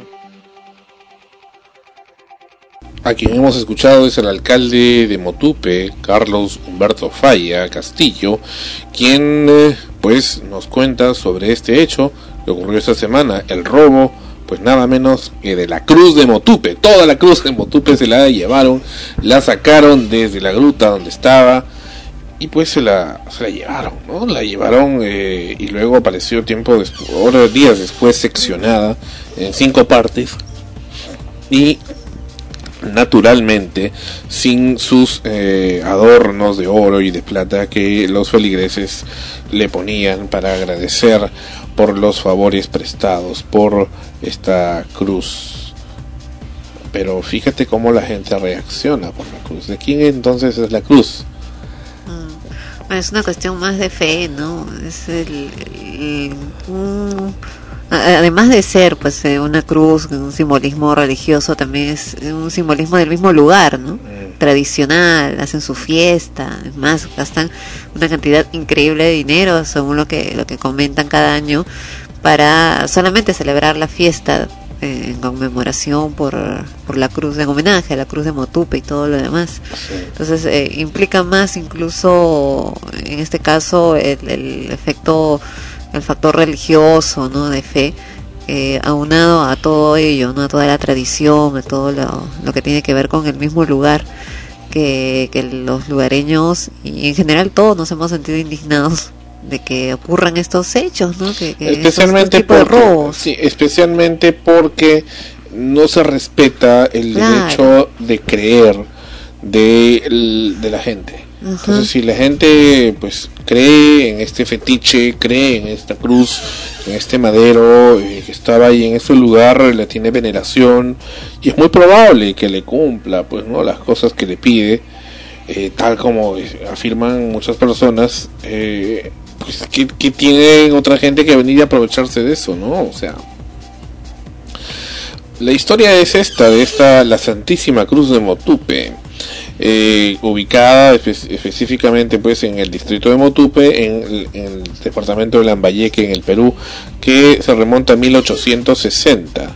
A quien hemos escuchado es el alcalde de Motupe, Carlos Humberto Falla Castillo, quien pues nos cuenta sobre este hecho que ocurrió esta semana, el robo, pues nada menos que de la cruz de Motupe. Toda la cruz de Motupe se la llevaron, la sacaron desde la gruta donde estaba y pues se la llevaron, ¿no? La llevaron y luego apareció días después seccionada en 5 partes y naturalmente sin sus adornos de oro y de plata que los feligreses le ponían para agradecer por los favores prestados por esta cruz. Pero fíjate cómo la gente reacciona por la cruz. ¿De quién entonces es la cruz? Es una cuestión más de fe, ¿no? Es además de ser pues una cruz, un simbolismo religioso, también es un simbolismo del mismo lugar, ¿no? Tradicional, hacen su fiesta, es más, gastan una cantidad increíble de dinero según lo que comentan cada año para solamente celebrar la fiesta en conmemoración por la cruz, en homenaje a la cruz de Motupe y todo lo demás. Entonces implica más incluso en este caso el factor religioso, ¿no? De fe, aunado a todo ello, ¿no? A toda la tradición, a todo lo que tiene que ver con el mismo lugar, que los lugareños y en general todos nos hemos sentido indignados de que ocurran estos hechos, ¿no? Que especialmente tipo de robos. Sí, especialmente porque no se respeta el derecho de creer de la gente. Entonces, si la gente pues cree en este fetiche, cree en esta cruz, en este madero que estaba ahí en ese lugar, le tiene veneración, y es muy probable que le cumpla pues no las cosas que le pide, tal como afirman muchas personas, pues que tienen otra gente que venir a aprovecharse de eso, ¿no? O sea, la historia es la Santísima Cruz de Motupe, ubicada específicamente pues en el distrito de Motupe, en el departamento de Lambayeque, en el Perú, que se remonta a 1860,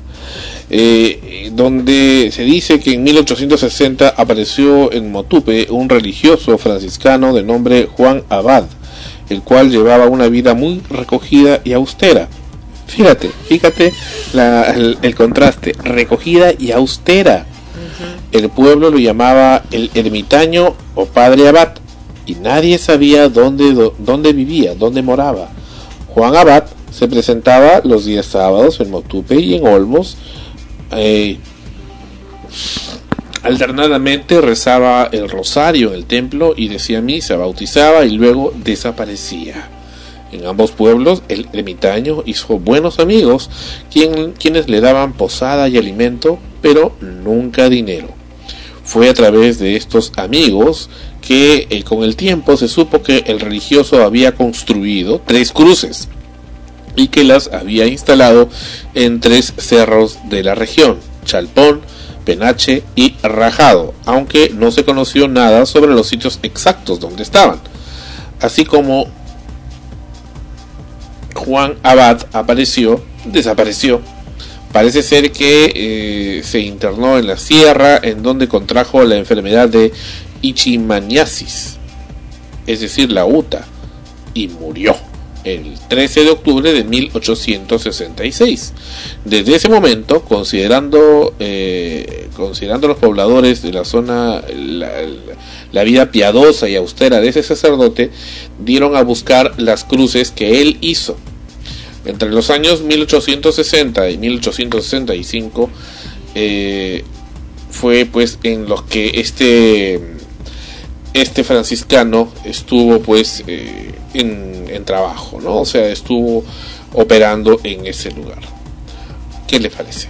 donde se dice que en 1860 apareció en Motupe un religioso franciscano de nombre Juan Abad, el cual llevaba una vida muy recogida y austera. Fíjate el contraste, recogida y austera. El pueblo lo llamaba el ermitaño o padre abad, y nadie sabía dónde vivía, dónde moraba. Juan Abad se presentaba los días sábados en Motupe y en Olmos. Alternadamente rezaba el rosario en el templo y decía misa, bautizaba y luego desaparecía. En ambos pueblos el ermitaño hizo buenos amigos, quienes le daban posada y alimento, pero nunca dinero. Fue a través de estos amigos que con el tiempo se supo que el religioso había construido 3 cruces y que las había instalado en 3 cerros de la región: Chalpón, Penache y Rajado, aunque no se conoció nada sobre los sitios exactos donde estaban. Así como Juan Abad desapareció. Parece ser que se internó en la sierra, en donde contrajo la enfermedad de Ichimaniasis, es decir, la UTA, y murió el 13 de octubre de 1866. Desde ese momento, considerando los pobladores de la zona la vida piadosa y austera de ese sacerdote, dieron a buscar las cruces que él hizo. Entre los años 1860 y 1865 fue pues en los que este franciscano estuvo pues en trabajo, ¿no? O sea, estuvo operando en ese lugar. ¿Qué le parece?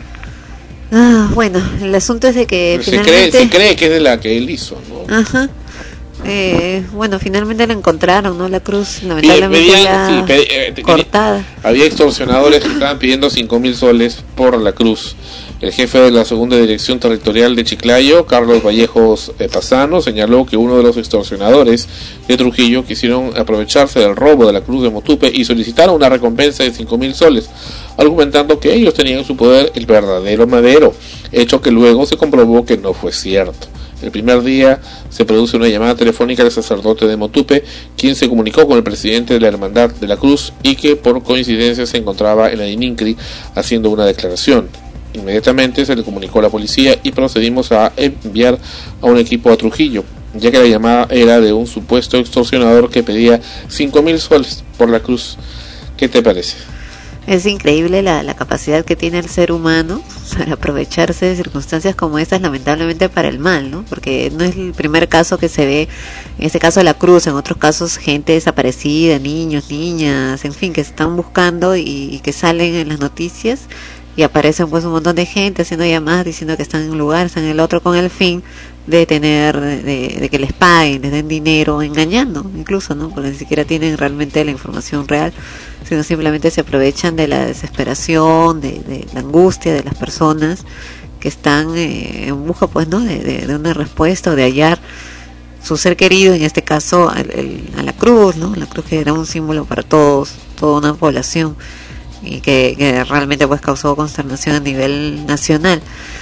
Bueno, el asunto es de que se cree que es de la que él hizo, ¿no? Ajá. Bueno, finalmente la encontraron, ¿no? La cruz, lamentablemente cortada. Había extorsionadores que estaban pidiendo 5.000 soles por la cruz. El jefe de la segunda dirección territorial de Chiclayo, Carlos Vallejos Pazano, señaló que uno de los extorsionadores de Trujillo quisieron aprovecharse del robo de la cruz de Motupe y solicitaron una recompensa de 5.000 soles, argumentando que ellos tenían en su poder el verdadero madero, hecho que luego se comprobó que no fue cierto. El primer día se produce una llamada telefónica del sacerdote de Motupe, quien se comunicó con el presidente de la Hermandad de la Cruz y que por coincidencia se encontraba en la Inincri haciendo una declaración. Inmediatamente se le comunicó a la policía y procedimos a enviar a un equipo a Trujillo, ya que la llamada era de un supuesto extorsionador que pedía 5.000 soles por la cruz. ¿Qué te parece? Es increíble la capacidad que tiene el ser humano para aprovecharse de circunstancias como estas, lamentablemente para el mal, ¿no? Porque no es el primer caso que se ve, en este caso de la cruz, en otros casos gente desaparecida, niños, niñas, en fin, que se están buscando y que salen en las noticias y aparecen pues un montón de gente haciendo llamadas diciendo que están en un lugar, están en el otro, con el fin de tener, de que les paguen, les den dinero, engañando incluso, ¿no? Porque ni siquiera tienen realmente la información real, sino simplemente se aprovechan de la desesperación, de la angustia de las personas que están en busca pues, ¿no? de una respuesta o de hallar su ser querido, en este caso a la cruz, ¿no? La cruz, que era un símbolo para todos, toda una población, y que realmente pues causó consternación a nivel nacional.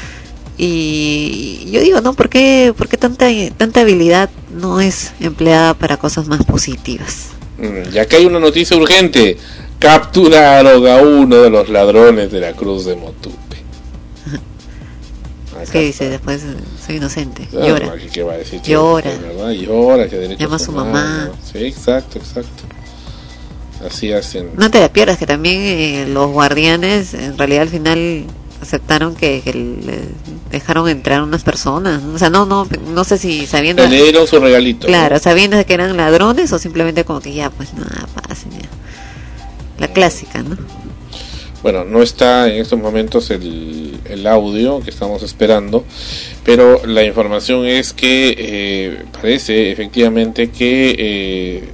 Y yo digo, ¿no? ¿Por qué tanta habilidad no es empleada para cosas más positivas? Ya que hay una noticia urgente: capturaron a uno de los ladrones de la cruz de Motupe. ¿Qué dice después? Soy inocente. Llora. ¿Qué va a decir? Llora. Llora, que derechos llama a su mamá. Sí, exacto. Así hacen. No te la pierdas, que también los guardianes, en realidad al final, aceptaron que le dejaron entrar unas personas, o sea, no sé si sabiendo, le dieron su regalito, claro, ¿no? Sabiendo que eran ladrones o simplemente como que ya, pues nada, pase ya. La clásica, ¿no? Bueno, no está en estos momentos el audio que estamos esperando, pero la información es que parece efectivamente que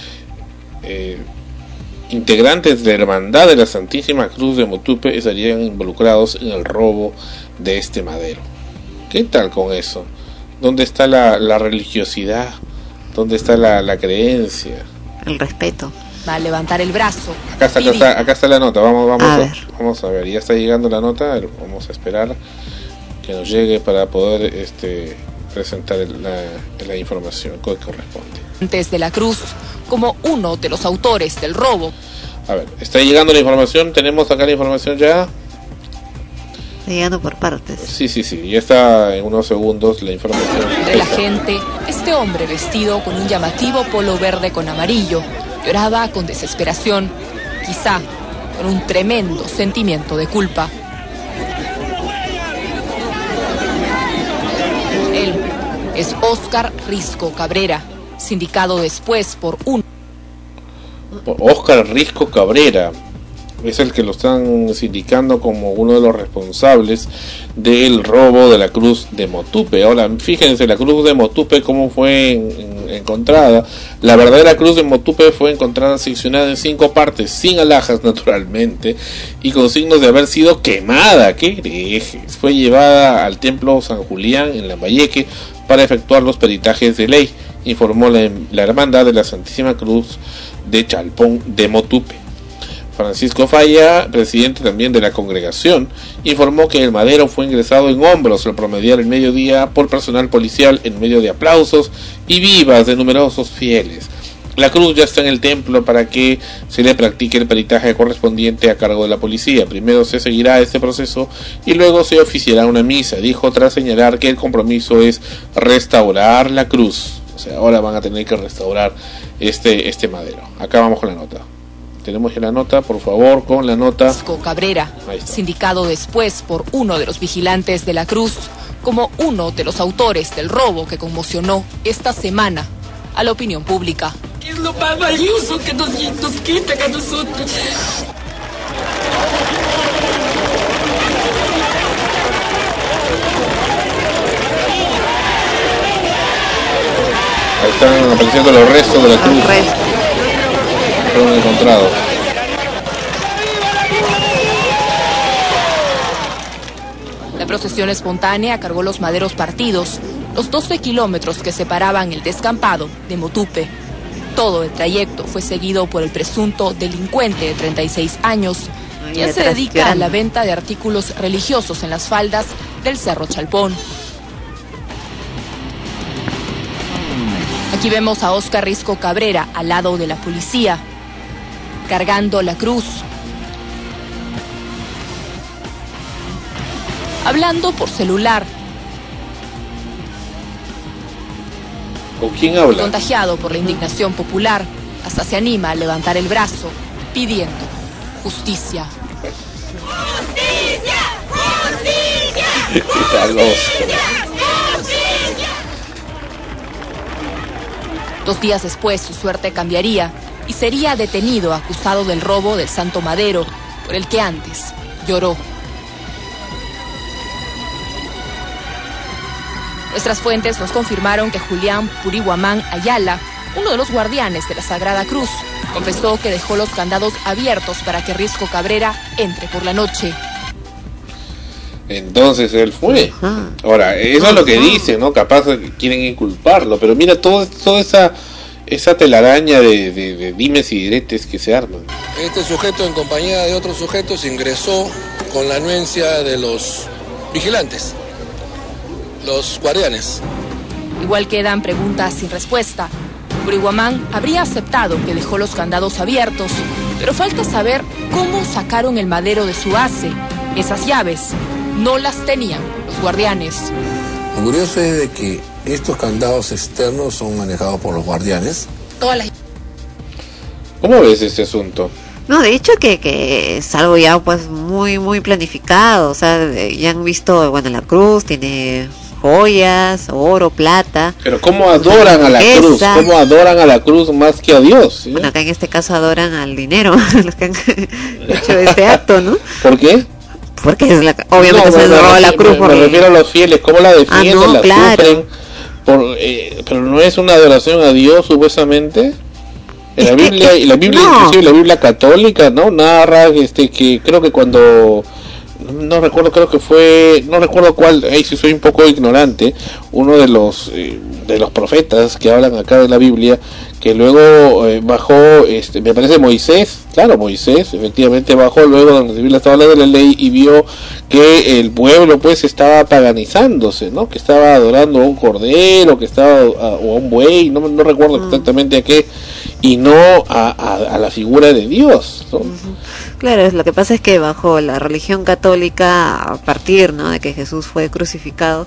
integrantes de la Hermandad de la Santísima Cruz de Motupe estarían involucrados en el robo de este madero. ¿Qué tal con eso? ¿Dónde está la religiosidad? ¿Dónde está la creencia? El respeto. Va a levantar el brazo. Acá está la nota. Vamos a ver. Ya está llegando la nota. Vamos a esperar que nos llegue para poder presentar la información que corresponde. Antes de la Cruz, como uno de los autores del robo. A ver, está llegando la información. Tenemos acá la información ya. Está llegando por partes. Sí. Ya está en unos segundos la información. De la gente, este hombre vestido con un llamativo polo verde con amarillo lloraba con desesperación, quizá con un tremendo sentimiento de culpa. Él es Óscar Risco Cabrera, sindicado después por Óscar Risco Cabrera es el que lo están sindicando como uno de los responsables del robo de la Cruz de Motupe. Ahora, fíjense, la Cruz de Motupe cómo fue encontrada. La verdadera Cruz de Motupe fue encontrada seccionada en 5 partes, sin alhajas naturalmente, y con signos de haber sido quemada. ¡Qué herejes! Fue llevada al templo San Julián en Lambayeque para efectuar los peritajes de ley, informó la Hermandad de la Santísima Cruz de Chalpón de Motupe. Francisco Falla, presidente también de la congregación, informó que el madero fue ingresado en hombros al promediar el mediodía por personal policial en medio de aplausos y vivas de numerosos fieles. La cruz ya está en el templo para que se le practique el peritaje correspondiente a cargo de la policía. Primero se seguirá este proceso y luego se oficiará una misa, dijo, tras señalar que el compromiso es restaurar la cruz. O sea, ahora van a tener que restaurar este madero. Acá vamos con la nota. Tenemos ya la nota, por favor, con la nota. Risco Cabrera, sindicado después por uno de los vigilantes de la Cruz, como uno de los autores del robo que conmocionó esta semana a la opinión pública. ¿Qué es lo más valioso que nos quitan a nosotros? Ahí están apareciendo los restos de la cruz. Fueron encontrados. La procesión espontánea cargó los maderos partidos, los 12 kilómetros que separaban el descampado de Motupe. Todo el trayecto fue seguido por el presunto delincuente de 36 años, quien se dedica a la venta de artículos religiosos en las faldas del Cerro Chalpón. Aquí vemos a Óscar Risco Cabrera al lado de la policía, cargando la cruz, hablando por celular. ¿Con quién habla? Contagiado por la indignación popular, hasta se anima a levantar el brazo, pidiendo justicia. ¡Justicia! ¡Justicia! ¿Qué tal, Óscar? 2 días después su suerte cambiaría y sería detenido acusado del robo del Santo Madero, por el que antes lloró. Nuestras fuentes nos confirmaron que Julián Purihuamán Ayala, uno de los guardianes de la Sagrada Cruz, confesó que dejó los candados abiertos para que Risco Cabrera entre por la noche. Entonces él fue. Ahora, eso es lo que dicen, ¿no? Capaz quieren inculparlo, pero mira toda esa telaraña de dimes y diretes que se arman. Este sujeto, en compañía de otros sujetos, ingresó con la anuencia de los vigilantes, los guardianes. Igual quedan preguntas sin respuesta. Purihuamán habría aceptado que dejó los candados abiertos, pero falta saber cómo sacaron el madero de su base. Esas llaves no las tenían los guardianes. Lo curioso es de que estos candados externos son manejados por los guardianes. ¿Cómo ves este asunto? No, de hecho que es algo ya pues muy planificado, o sea, ya han visto, bueno, la cruz tiene joyas, oro, plata. Pero ¿cómo adoran a la cruz? ¿Cómo adoran a la cruz más que a Dios? ¿Sí? Bueno, acá en este caso adoran al dinero, los que han hecho este acto, ¿no? ¿Por qué? Porque es obviamente se robó la cruz. Me refiero a los fieles, ¿cómo la defienden, la claro. sufren? Pero no es una adoración a Dios, supuestamente. En la Biblia, y la Biblia, no. Inclusive la Biblia católica, ¿no? Narra que creo que cuando no recuerdo, creo que fue, no recuerdo cuál, si soy un poco ignorante, uno de los profetas que hablan acá de la Biblia, que luego bajó, me parece Moisés, efectivamente bajó luego donde la Biblia estaba hablando de la ley y vio que el pueblo pues estaba paganizándose, ¿no? Que estaba adorando a un cordero, que estaba o a un buey, no recuerdo exactamente a qué, y no a la figura de Dios, ¿no? Claro, lo que pasa es que bajo la religión católica, a partir, ¿no?, de que Jesús fue crucificado,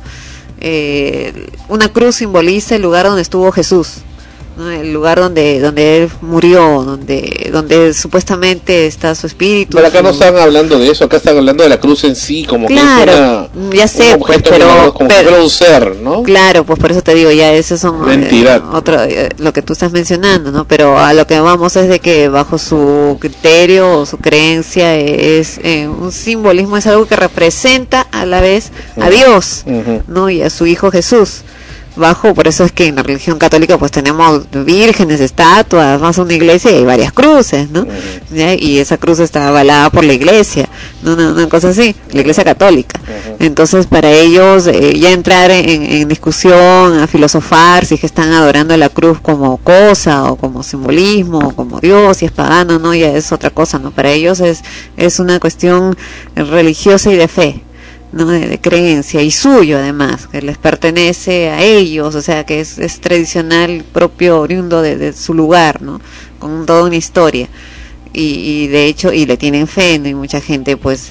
una cruz simboliza el lugar donde estuvo Jesús, ¿no? El lugar donde él murió, donde supuestamente está su espíritu. Pero acá no están hablando de eso, acá están hablando de la cruz en sí, como claro, que es ya sé, pues, pero un ser, ¿no? Claro, pues por eso te digo, ya eso son entidad. Lo que tú estás mencionando, ¿no? Pero a lo que vamos es de que bajo su criterio o su creencia es un simbolismo, es algo que representa a la vez a Dios, ¿no? Y a su hijo Jesús. Por eso es que en la religión católica pues tenemos vírgenes, estatuas, más una iglesia y hay varias cruces, ¿no? ¿Ya? Y esa cruz está avalada por la iglesia, no una cosa así, la iglesia católica. Entonces para ellos ya entrar en discusión, a filosofar si es que están adorando la cruz como cosa o como simbolismo o como Dios, si es pagano, no, ya es otra cosa, ¿no? Para ellos es una cuestión religiosa y de fe, ¿no? De creencia, y suyo además, que les pertenece a ellos, o sea que es tradicional, propio, oriundo de su lugar, ¿no? Con toda una historia, y de hecho, y le tienen fe, ¿no? Y mucha gente pues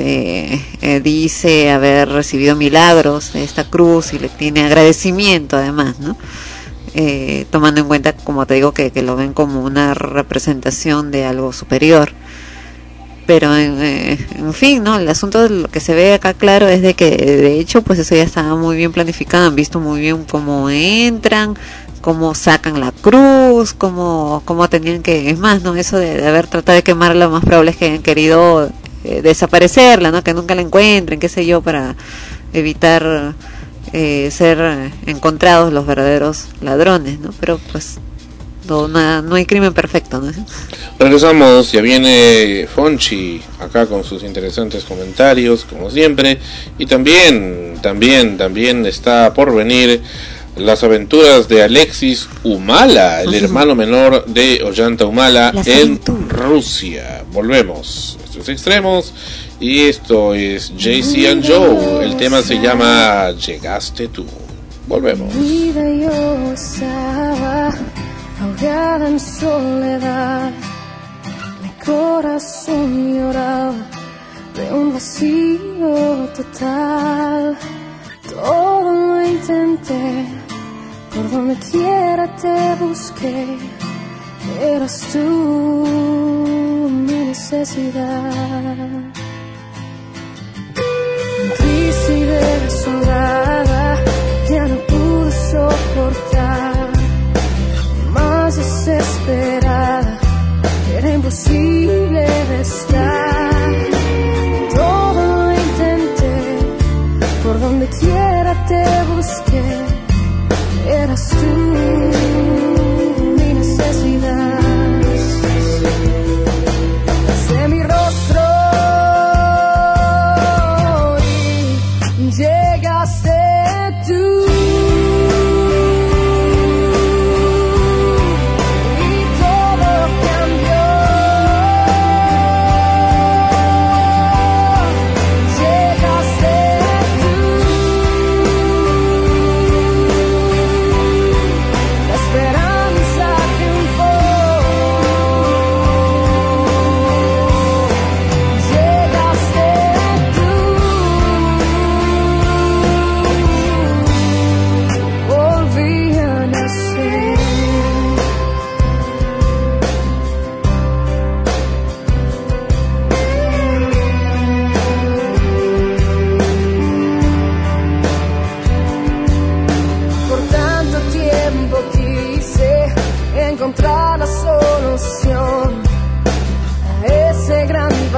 dice haber recibido milagros de esta cruz y le tiene agradecimiento además, ¿no? Tomando en cuenta, como te digo, que lo ven como una representación de algo superior. Pero en fin, ¿no? El asunto de lo que se ve acá claro es de que de hecho pues eso ya estaba muy bien planificado, han visto muy bien cómo entran, cómo sacan la cruz, cómo tenían que, es más, ¿no? Eso de haber tratado de quemarla, lo más probable es que hayan querido desaparecerla, ¿no? Que nunca la encuentren, qué sé yo, para evitar ser encontrados los verdaderos ladrones, ¿no? Pero pues no hay crimen perfecto, ¿no? Regresamos, ya viene Fonchi acá con sus interesantes comentarios, como siempre, y también está por venir las aventuras de Alexis Humala, el hermano menor de Ollanta Humala en Rusia. Volvemos, esto es Extremos y esto es JC and Joe, el tema se llama Llegaste tú. Volvemos. Ahogada en soledad, mi corazón lloraba de un vacío total. Todo lo intenté, por donde quiera te busqué. Eras tú mi necesidad. Crisis desolada, ya no pude soportar. Más desesperada, era imposible de estar. Todo lo intenté, por donde quiera te busqué. Eras tú mi necesidad. Alcé mi rostro y llegaste.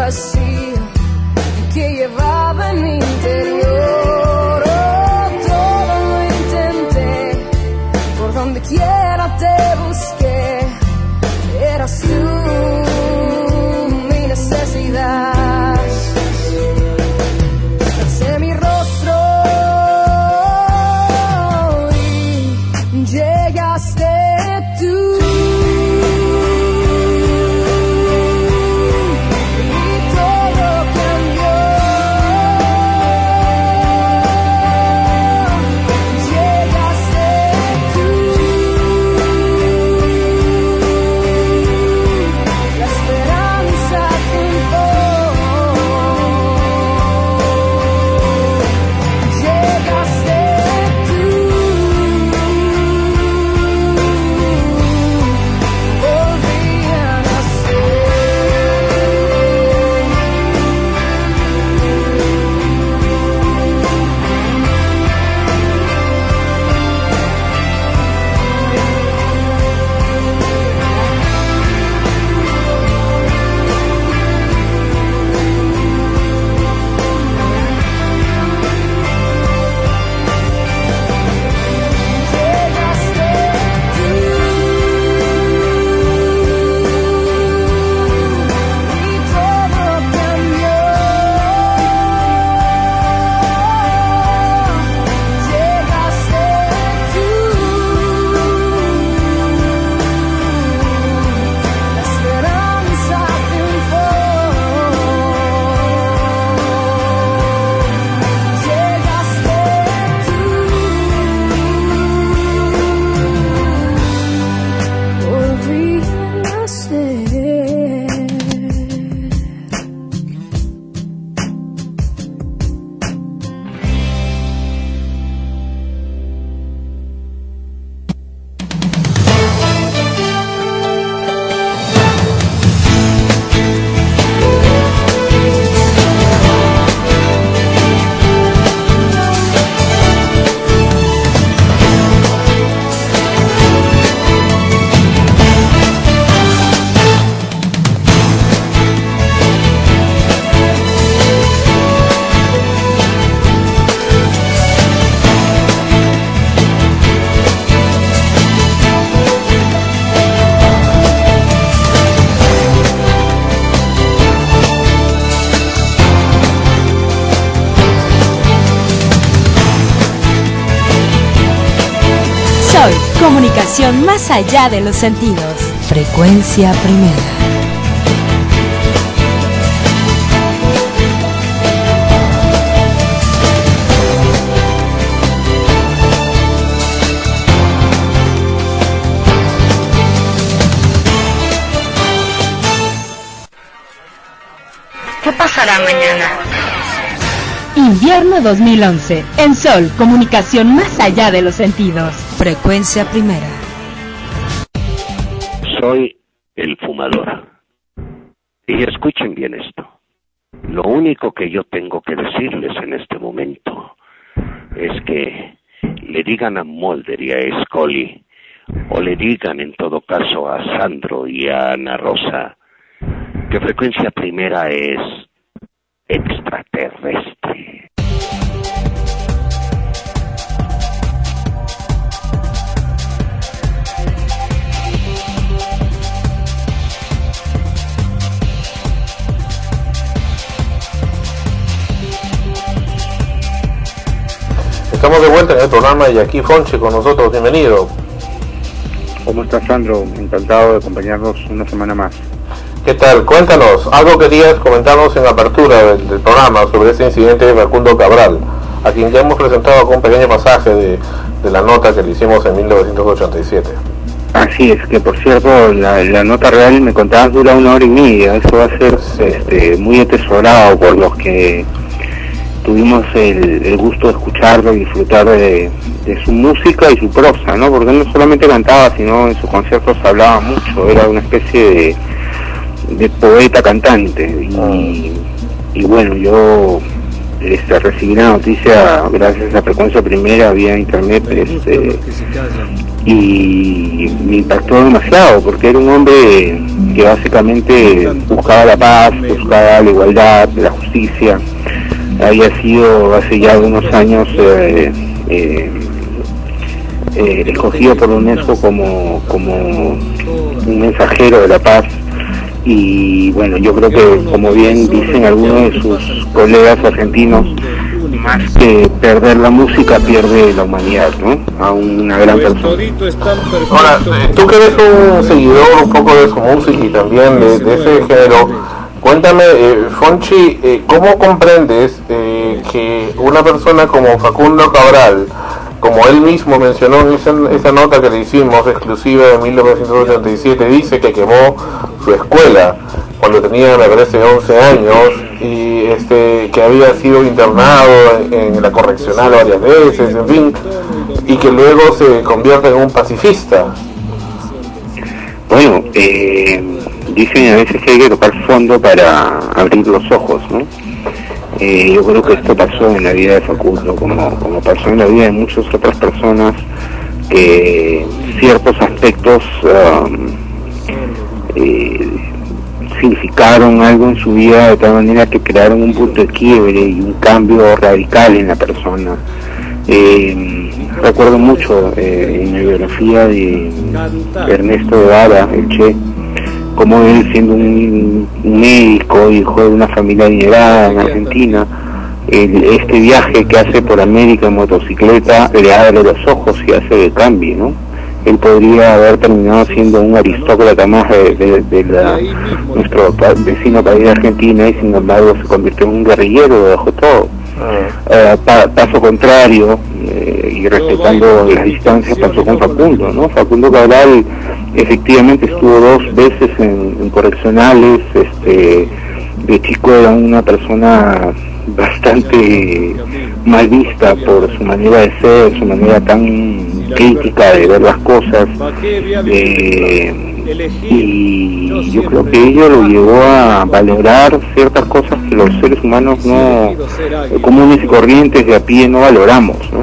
vacío que llevaba en mi interior. Oh, todo lo intenté, por donde quiera te busqué. Eras tú mi necesidad. Alcé mi rostro y llegaste tú. Comunicación más allá de los sentidos. Frecuencia Primera. ¿Qué pasará mañana? Invierno 2011. En Sol, comunicación más allá de los sentidos. Frecuencia Primera. Soy el fumador. Y escuchen bien esto. Lo único que yo tengo que decirles en este momento es que le digan a Mulder y a Scully, o le digan en todo caso a Sandro y a Ana Rosa, que Frecuencia Primera es extraterrestre. Estamos de vuelta en el programa y aquí Fonchi con nosotros, bienvenido. ¿Cómo estás, Sandro? Encantado de acompañarnos una semana más. ¿Qué tal? Cuéntanos, algo querías comentarnos en la apertura del programa sobre este incidente de Facundo Cabral, a quien ya hemos presentado con un pequeño pasaje de la nota que le hicimos en 1987. Así es, que por cierto, la nota real me contabas dura 1 hora y media, eso va a ser muy atesorado por los que tuvimos el gusto de escucharlo y disfrutar de su música y su prosa, ¿no? Porque no solamente cantaba, sino en sus conciertos hablaba mucho, era una especie de poeta cantante y bueno, yo recibí la noticia gracias a Frecuencia Primera vía internet, y me impactó demasiado porque era un hombre que básicamente buscaba la paz, buscaba la igualdad, la justicia. Había sido hace ya unos años escogido por UNESCO como un mensajero de la paz. Y bueno, yo creo que, como bien dicen algunos de sus colegas argentinos, más que perder la música, pierde la humanidad, ¿no? A una gran persona. Ahora, tú que eres un seguidor un poco de su música y también de ese género, cuéntame, Fonchi, ¿cómo comprendes que una persona como Facundo Cabral, como él mismo mencionó en esa nota que le hicimos, exclusiva de 1987, dice que quemó su escuela cuando tenía, me parece, 11 años, y que había sido internado en la correccional varias veces, en fin, y que luego se convierte en un pacifista? Bueno, dicen a veces que hay que tocar fondo para abrir los ojos, ¿no? Yo creo que esto pasó en la vida de Facundo, como pasó en la vida de muchas otras personas, que ciertos aspectos significaron algo en su vida de tal manera que crearon un punto de quiebre y un cambio radical en la persona. Recuerdo mucho en la biografía de Ernesto Guevara, el Che, como él, siendo un médico, hijo de una familia adinerada en Argentina, este viaje que hace por América en motocicleta le abre los ojos y hace que cambie, ¿no? Él podría haber terminado siendo un aristócrata más de nuestro vecino país de Argentina, y sin embargo se convirtió en un guerrillero, lo dejó todo. Paso contrario, y respetando las distancias, pasó con Facundo, ¿no? Facundo Cabral efectivamente estuvo 2 veces en correccionales. De chico era una persona bastante mal vista por su manera de ser, su manera tan crítica de ver las cosas, y yo creo que ello lo llevó a valorar ciertas cosas que los seres humanos no, comunes y corrientes de a pie, no valoramos, ¿no?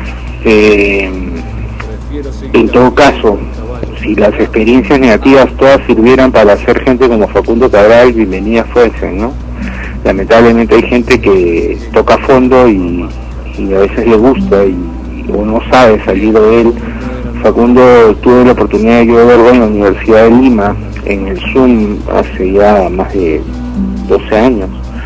En todo caso, si las experiencias negativas todas sirvieran para hacer gente como Facundo Cabral, bienvenidas fuesen, ¿no? Lamentablemente hay gente que toca fondo y a veces le gusta y no sabe salir de él. Facundo, tuve la oportunidad de verlo en la Universidad de Lima, en el Zoom, hace ya más de 12 años.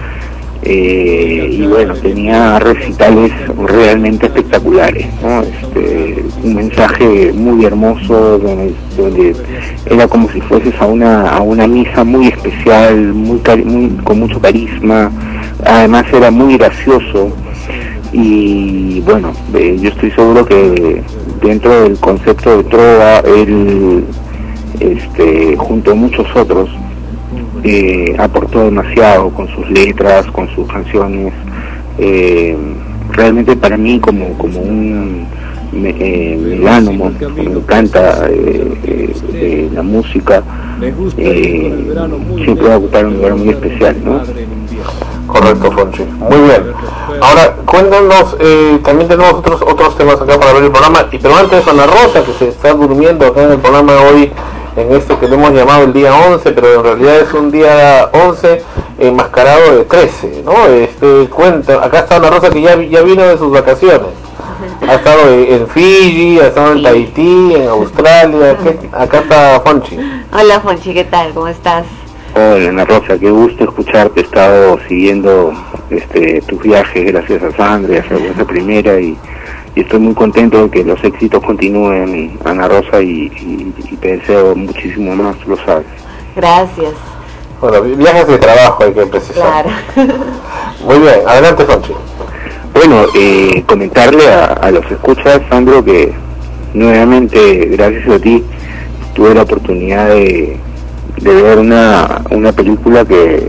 Y bueno, tenía recitales realmente espectaculares, ¿no? Un mensaje muy hermoso donde era como si fueses a una misa muy especial, con mucho carisma. Además era muy gracioso, y bueno, yo estoy seguro que dentro del concepto de trova, él, junto a muchos otros, aportó demasiado con sus letras, con sus canciones. Realmente para mí, como un melómano, me encanta la música, siempre va a ocupar un lugar muy especial, ¿no? Correcto, Fonchi. Muy bien. Ahora, cuéntanos, también tenemos otros temas acá para ver el programa, pero antes Ana Rosa, que se está durmiendo acá en el programa hoy, en que le hemos llamado el día 11, pero en realidad es un día 11 enmascarado de 13, ¿no? Cuenta, acá está Ana Rosa, que ya vino de sus vacaciones. Ha estado en Fiji, ha estado en Tahití, en Australia. Acá está Fonchi. Hola Fonchi, ¿qué tal? ¿Cómo estás? Hola Ana Rosa, qué gusto escucharte. He estado siguiendo tus viajes gracias a Sandra, a Frecuencia Primera, y estoy muy contento de que los éxitos continúen, Ana Rosa, y te deseo muchísimo más, lo sabes. Gracias. Bueno, viajes de trabajo hay que precisar. Claro. Muy bien, adelante Fonchi. Bueno, comentarle a los escuchas, Sandro, que nuevamente, gracias a ti, tuve la oportunidad de ver una película que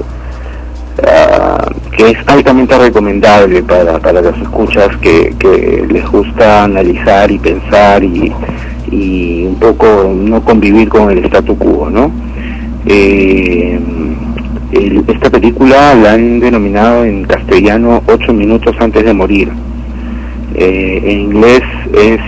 es altamente recomendable para los escuchas que les gusta analizar y pensar y un poco no convivir con el statu quo, ¿no? esta película la han denominado en castellano 8 minutos antes de morir. En inglés es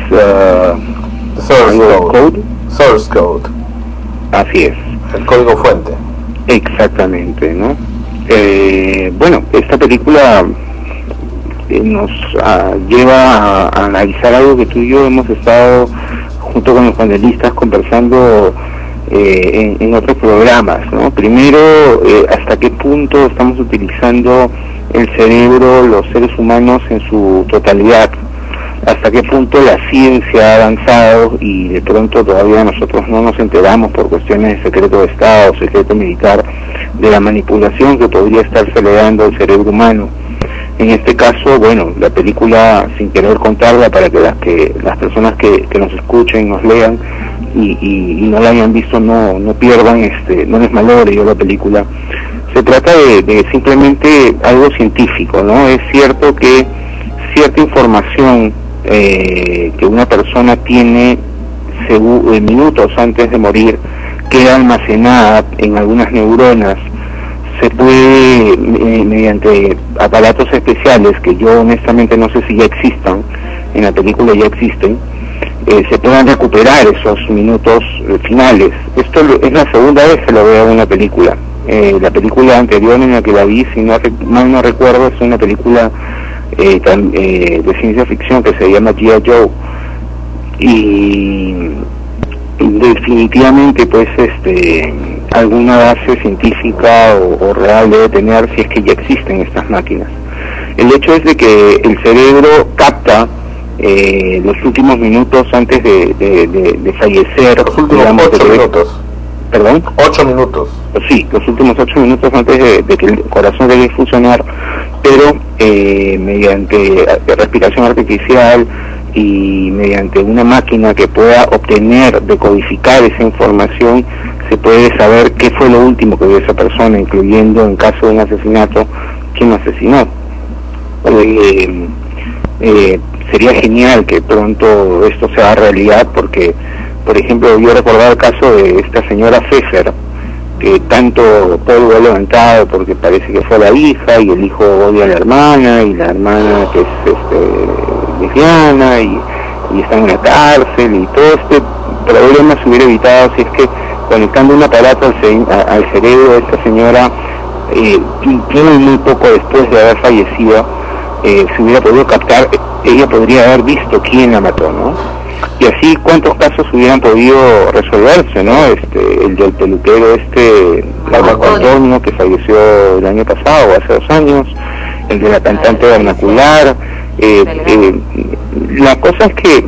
Source Code. Así es. El código fuente. Exactamente, ¿no? Bueno, esta película nos lleva a analizar algo que tú y yo hemos estado junto con los panelistas conversando en otros programas, ¿no? Primero, hasta qué punto estamos utilizando el cerebro, los seres humanos en su totalidad, hasta qué punto la ciencia ha avanzado y de pronto todavía nosotros no nos enteramos por cuestiones de secreto de Estado, secreto militar, de la manipulación que podría estarse le dando al cerebro humano. En este caso, bueno, la película, sin querer contarla para que las personas que nos escuchen, nos lean y no la hayan visto no pierdan, no les malogre yo la película. Se trata de simplemente algo científico, ¿no? Es cierto que cierta información que una persona tiene minutos antes de morir queda almacenada en algunas neuronas. Se puede, mediante aparatos especiales, que yo honestamente no sé si ya existan, en la película ya existen, se puedan recuperar esos minutos finales. Esto es la segunda vez que lo veo en una película. La película anterior en la que la vi, si mal no recuerdo, es una película de ciencia ficción que se llama G.I. Joe, y definitivamente pues alguna base científica o real debe tener si es que ya existen estas máquinas. El hecho es de que el cerebro capta los últimos minutos antes de fallecer. Los últimos 8 minutos. ¿Perdón? 8 minutos. Sí, los últimos 8 minutos antes de que el corazón deje de funcionar, pero mediante respiración artificial y mediante una máquina que pueda obtener, decodificar esa información, se puede saber qué fue lo último que vio esa persona, incluyendo en caso de un asesinato, quién asesinó. Sería genial que pronto esto sea realidad, porque, por ejemplo, yo recordaba el caso de esta señora Pfeffer, que tanto polvo ha levantado porque parece que fue la hija y el hijo odia a la hermana, y la hermana que es lesbiana y está en la cárcel, y todo este problema se hubiera evitado si es que conectando un aparato al cerebro de esta señora muy poco después de haber fallecido, se hubiera podido captar, ella podría haber visto quién la mató, ¿no? Y así cuántos casos hubieran podido resolverse, ¿no? El del peluquero Marco Antonio, que falleció el año pasado o hace 2 años, el de la cantante vernacular. La cosa es que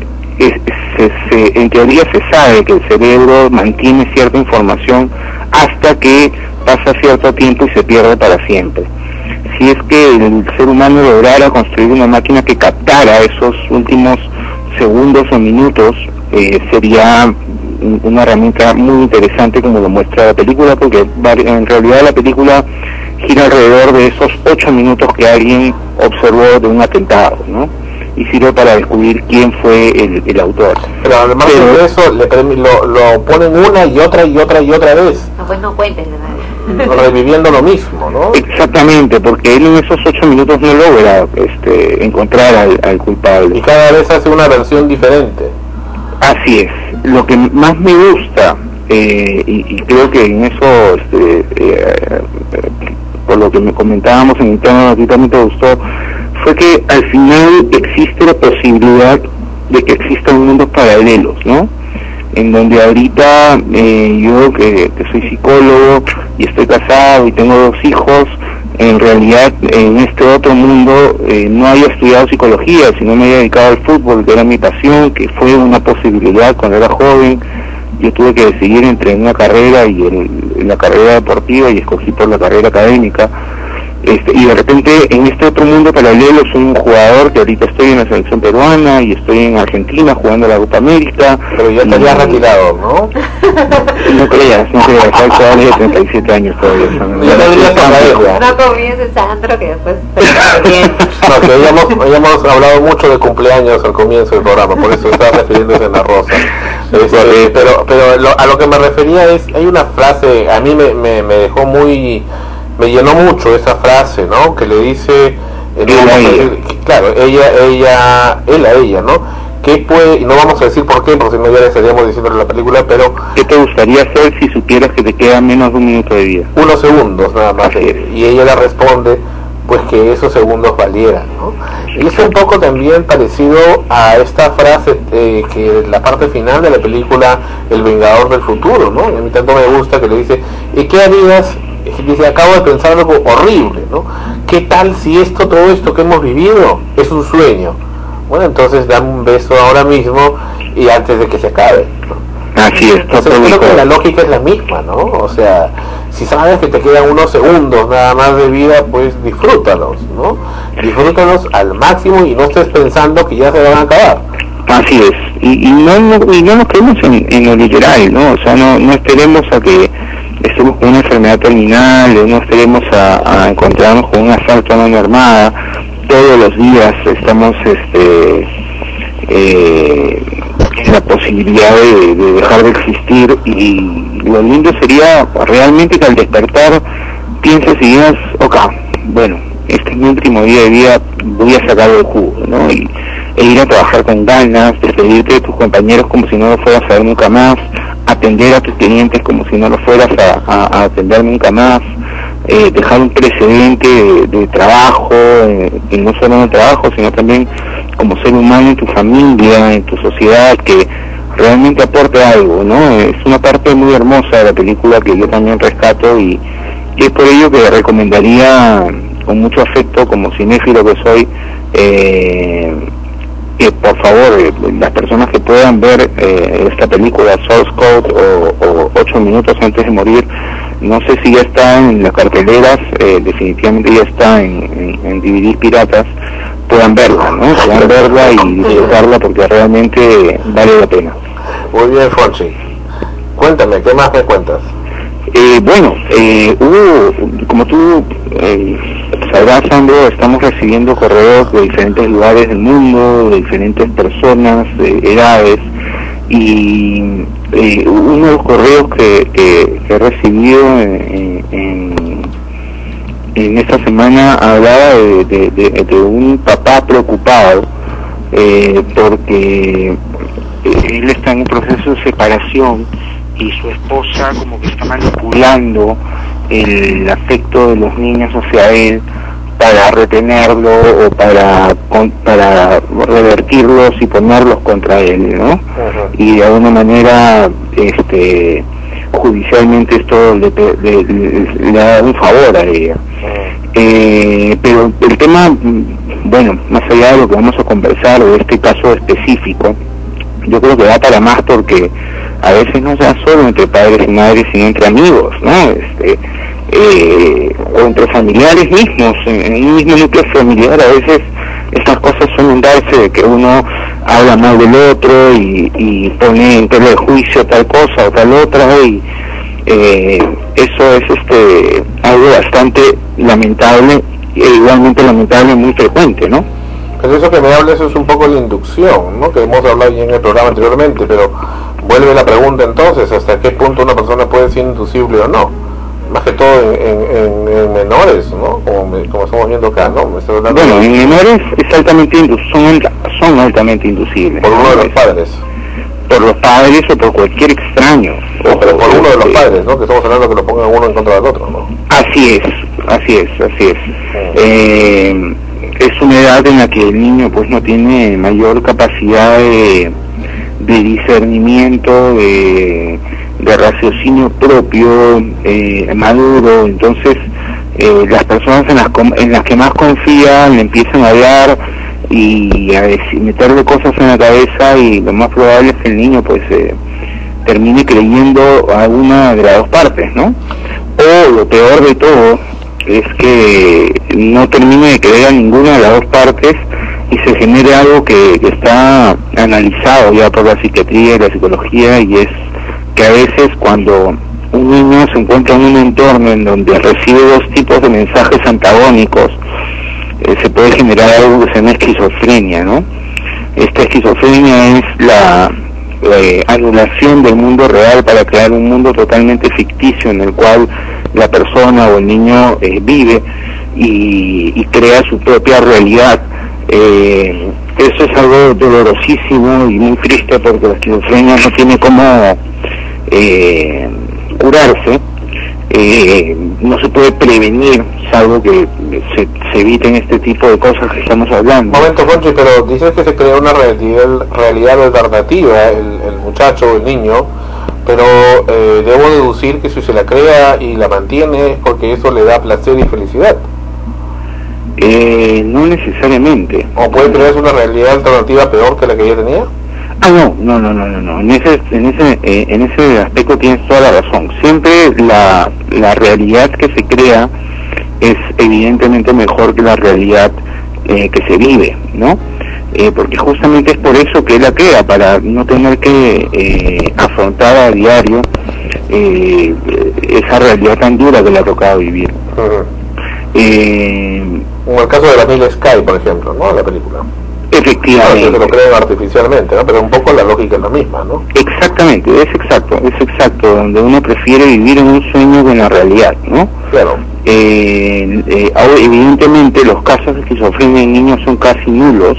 en teoría se sabe que el cerebro mantiene cierta información hasta que pasa cierto tiempo y se pierde para siempre. Si es que el ser humano lograra construir una máquina que captara esos últimos segundos o minutos, sería una herramienta muy interesante, como lo muestra la película, porque en realidad la película gira alrededor de esos 8 minutos que alguien observó de un atentado, ¿no? Y sirve para descubrir quién fue el autor. Pero además de eso, lo ponen una y otra vez. No, pues no cuentes, reviviendo lo mismo, ¿no? Exactamente, porque él en esos 8 minutos no logra encontrar al culpable. Y cada vez hace una versión diferente. Así es. Lo que más me gusta, y creo que en eso, por lo que me comentábamos en interno, a ti también te gustó, fue que al final existe la posibilidad de que existan mundos paralelos, ¿no? En donde ahorita yo que soy psicólogo y estoy casado y tengo 2 hijos, en realidad en este otro mundo no haya estudiado psicología, sino me haya dedicado al fútbol, que era mi pasión, que fue una posibilidad cuando era joven. Yo tuve que decidir entre una carrera y la carrera deportiva, y escogí por la carrera académica. Y de repente en este otro mundo paralelo soy un jugador que ahorita estoy en la selección peruana y estoy en Argentina jugando la Copa América. Pero ya estaría retirado, ¿no? No creas, hay chavales de 37 años todavía. No comiences, Sandro, que después bien. No, que habíamos hablado mucho de cumpleaños al comienzo del programa, por eso estaba refiriéndose a la Rosa. Pero a lo que me refería es, hay una frase, a mí me dejó me llenó mucho esa frase, ¿no? Que le dice, claro, él a ella, ¿no? ¿Qué puede, y no vamos a decir por qué, porque si no ya le estaríamos diciendo en la película, pero... ¿Qué te gustaría hacer si supieras que te queda menos de 1 minuto de vida? Unos segundos nada más, y ella le responde, pues que esos segundos valieran, ¿no? Y es un poco también parecido a esta frase que la parte final de la película El Vengador del Futuro, ¿no? Y a mí tanto me gusta que le dice, ¿y qué harías? Dice, acabo de pensar algo horrible, ¿no? ¿Qué tal si todo esto que hemos vivido es un sueño? Bueno, entonces dame un beso ahora mismo y antes de que se acabe, ¿no? Así es. Entonces creo que la lógica es la misma, ¿no? O sea, si sabes que te quedan unos segundos nada más de vida, pues disfrútalos, ¿no? Disfrútalos al máximo y no estés pensando que ya se van a acabar. Así es. Y no nos quedemos en lo literal, ¿no? O sea, no esperemos a que estemos con una enfermedad terminal, o no esperemos a encontrarnos con un asalto a mano armada. Todos los días estamos en la posibilidad de dejar de existir, y lo lindo sería realmente que al despertar pienses y digas, ok, bueno, este es mi último día de vida, voy a sacar el jugo, ¿no? E ir a trabajar con ganas, despedirte de tus compañeros como si no lo fueras a ver nunca más, atender a tus clientes como si no lo fueras a atender nunca más, dejar un precedente de trabajo, y no solo en el trabajo, sino también como ser humano en tu familia, en tu sociedad, que realmente aporte algo, ¿no? Es una parte muy hermosa de la película que yo también rescato, y es por ello que recomendaría con mucho afecto, como cinéfilo que soy, que por favor las personas que puedan ver esta película Source Code o 8 minutos antes de morir, no sé si ya está en las carteleras, definitivamente ya está en DVDs piratas, puedan verla, ¿no? Puedan verla y disfrutarla porque realmente vale la pena. Muy bien, Fonchi. Cuéntame, ¿qué más me cuentas? Hubo, como tú sabrás, Sandro, estamos recibiendo correos de diferentes lugares del mundo, de diferentes personas, de edades, y uno de los correos que he recibido en esta semana hablaba de un papá preocupado porque él está en un proceso de separación y su esposa como que está manipulando el afecto de los niños hacia él para retenerlo o para revertirlos y ponerlos contra él, ¿no? Y de alguna manera judicialmente esto le ha dado un favor a ella. Pero el tema, bueno, más allá de lo que vamos a conversar de este caso específico, yo creo que da para más, porque a veces no sea solo entre padres y madres, sino entre amigos, ¿no? O entre familiares mismos, en un mismo núcleo familiar. A veces estas cosas suelen darse de que uno habla mal del otro y pone en tela de juicio tal cosa o tal otra, y eso es algo bastante lamentable, e igualmente lamentable, muy frecuente, ¿no? Pero eso que me hablas es un poco la inducción, ¿no? Que hemos hablado ya en el programa anteriormente, pero vuelve la pregunta entonces, ¿hasta qué punto una persona puede ser inducible o no? Más que todo en menores, ¿no? Como estamos viendo acá, ¿no? Bueno, en menores es son altamente inducibles. Por uno de los padres. Por los padres o por cualquier extraño. Pero por uno de los padres, ¿no? Que estamos hablando que lo pongan uno en contra del otro, ¿no? Así es. Es una edad en la que el niño pues no tiene mayor capacidad de discernimiento, de raciocinio propio, maduro. Entonces las personas en las que más confían le empiezan a hablar y a meterle cosas en la cabeza, y lo más probable es que el niño pues termine creyendo a una de las dos partes, ¿no? O lo peor de todo es que no termine de creer a ninguna de las dos partes y se genere algo que está analizado ya por la psiquiatría y la psicología, y es que a veces cuando un niño se encuentra en un entorno en donde recibe dos tipos de mensajes antagónicos, se puede generar algo que se llama esquizofrenia, ¿no? Esta esquizofrenia es la anulación del mundo real para crear un mundo totalmente ficticio en el cual la persona o el niño vive y crea su propia realidad. Eso es algo dolorosísimo y muy triste, porque la esquizofrenia no tiene cómo curarse, no se puede prevenir, salvo que se eviten este tipo de cosas que estamos hablando. Momento, Conchi, pero dices que se crea una realidad alternativa, el muchacho o el niño, pero debo deducir que si se la crea y la mantiene es porque eso le da placer y felicidad. No necesariamente. ¿O puede crearse una realidad alternativa peor que la que ella tenía? No. En ese aspecto tienes toda la razón. Siempre la realidad que se crea es evidentemente mejor que la realidad que se vive, ¿no? Porque justamente es por eso que él la crea, para no tener que afrontar a diario esa realidad tan dura que le ha tocado vivir. Como el caso de la familia Sky, por ejemplo, ¿no? La película. Efectivamente. Claro, se lo creen artificialmente, ¿no? Pero un poco la lógica es la misma, ¿no? Exactamente, es exacto, donde uno prefiere vivir en un sueño que en la realidad, ¿no? Claro. Ahora, evidentemente los casos de esquizofrenia en niños son casi nulos.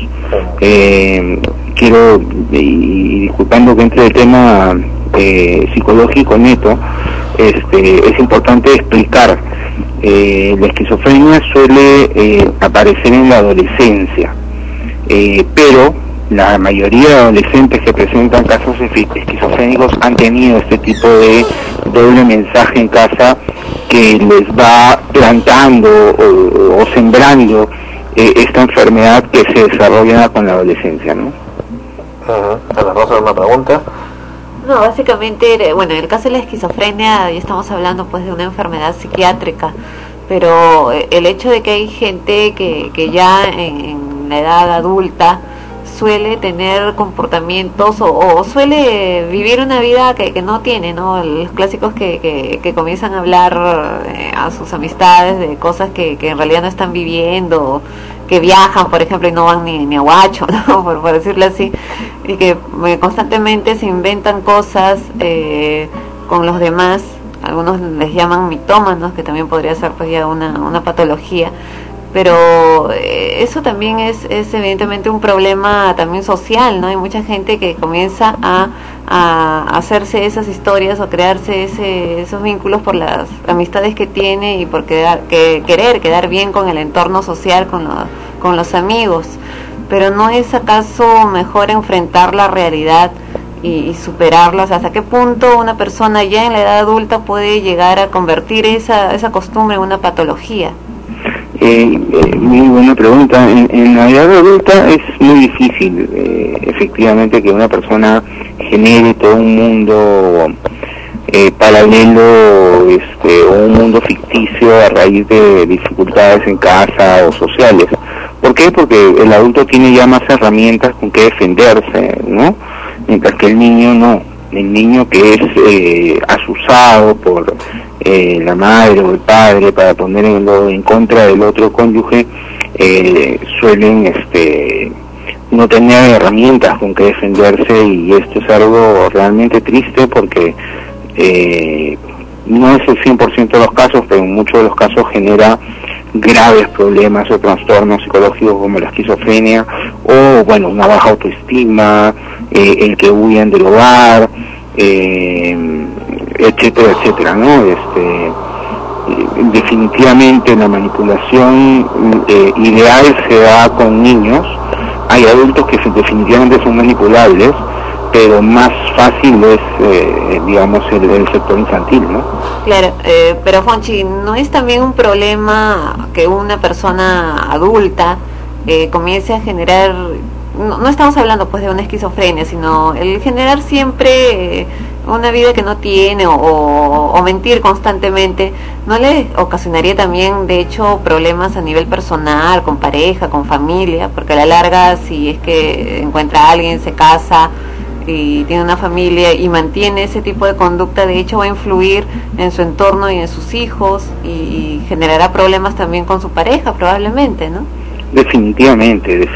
Quiero, y disculpando que entre el tema psicológico neto, es importante explicar. La esquizofrenia suele aparecer en la adolescencia, pero la mayoría de adolescentes que presentan casos esquizofrénicos han tenido este tipo de doble mensaje en casa que les va plantando o sembrando esta enfermedad que se desarrolla con la adolescencia, ¿no? Ana Rosa, una pregunta. No, básicamente, bueno, en el caso de la esquizofrenia ya estamos hablando pues de una enfermedad psiquiátrica, pero el hecho de que hay gente que ya en la edad adulta suele tener comportamientos o suele vivir una vida que no tiene, ¿no? Los clásicos que comienzan a hablar a sus amistades de cosas que en realidad no están viviendo, que viajan, por ejemplo, y no van ni a Huacho, ¿no? por decirlo así, y que constantemente se inventan cosas con los demás. Algunos les llaman mitómanos, que también podría ser pues ya una patología, pero eso también es evidentemente un problema también social, ¿no? Hay mucha gente que comienza a hacerse esas historias o crearse esos vínculos por las amistades que tiene y por querer quedar bien con el entorno social, con los amigos. Pero ¿no es acaso mejor enfrentar la realidad y superarla? O sea, ¿hasta qué punto una persona ya en la edad adulta puede llegar a convertir esa costumbre en una patología? Muy buena pregunta. En la edad adulta es muy difícil, efectivamente, que una persona genere todo un mundo paralelo, o un mundo ficticio a raíz de dificultades en casa o sociales. ¿Por qué? Porque el adulto tiene ya más herramientas con que defenderse, ¿no? Mientras que el niño no. El niño que es asusado por la madre o el padre para ponerlo en contra del otro cónyuge, suelen no tener herramientas con que defenderse, y esto es algo realmente triste porque no es el 100% de los casos, pero en muchos de los casos genera graves problemas o trastornos psicológicos como la esquizofrenia, o bueno, una baja autoestima, el que huyan del hogar, etcétera, ¿no? Definitivamente la manipulación ideal se da con niños. Hay adultos que definitivamente son manipulables, pero más fácil es, digamos, el sector infantil, ¿no? Claro, pero Fonchi, ¿no es también un problema que una persona adulta comience a generar, no estamos hablando pues de una esquizofrenia, sino el generar siempre una vida que no tiene o mentir constantemente, ¿no le ocasionaría también, de hecho, problemas a nivel personal, con pareja, con familia? Porque a la larga, si es que encuentra a alguien, se casa y tiene una familia y mantiene ese tipo de conducta, de hecho va a influir en su entorno y en sus hijos, y generará problemas también con su pareja probablemente, ¿no? Definitivamente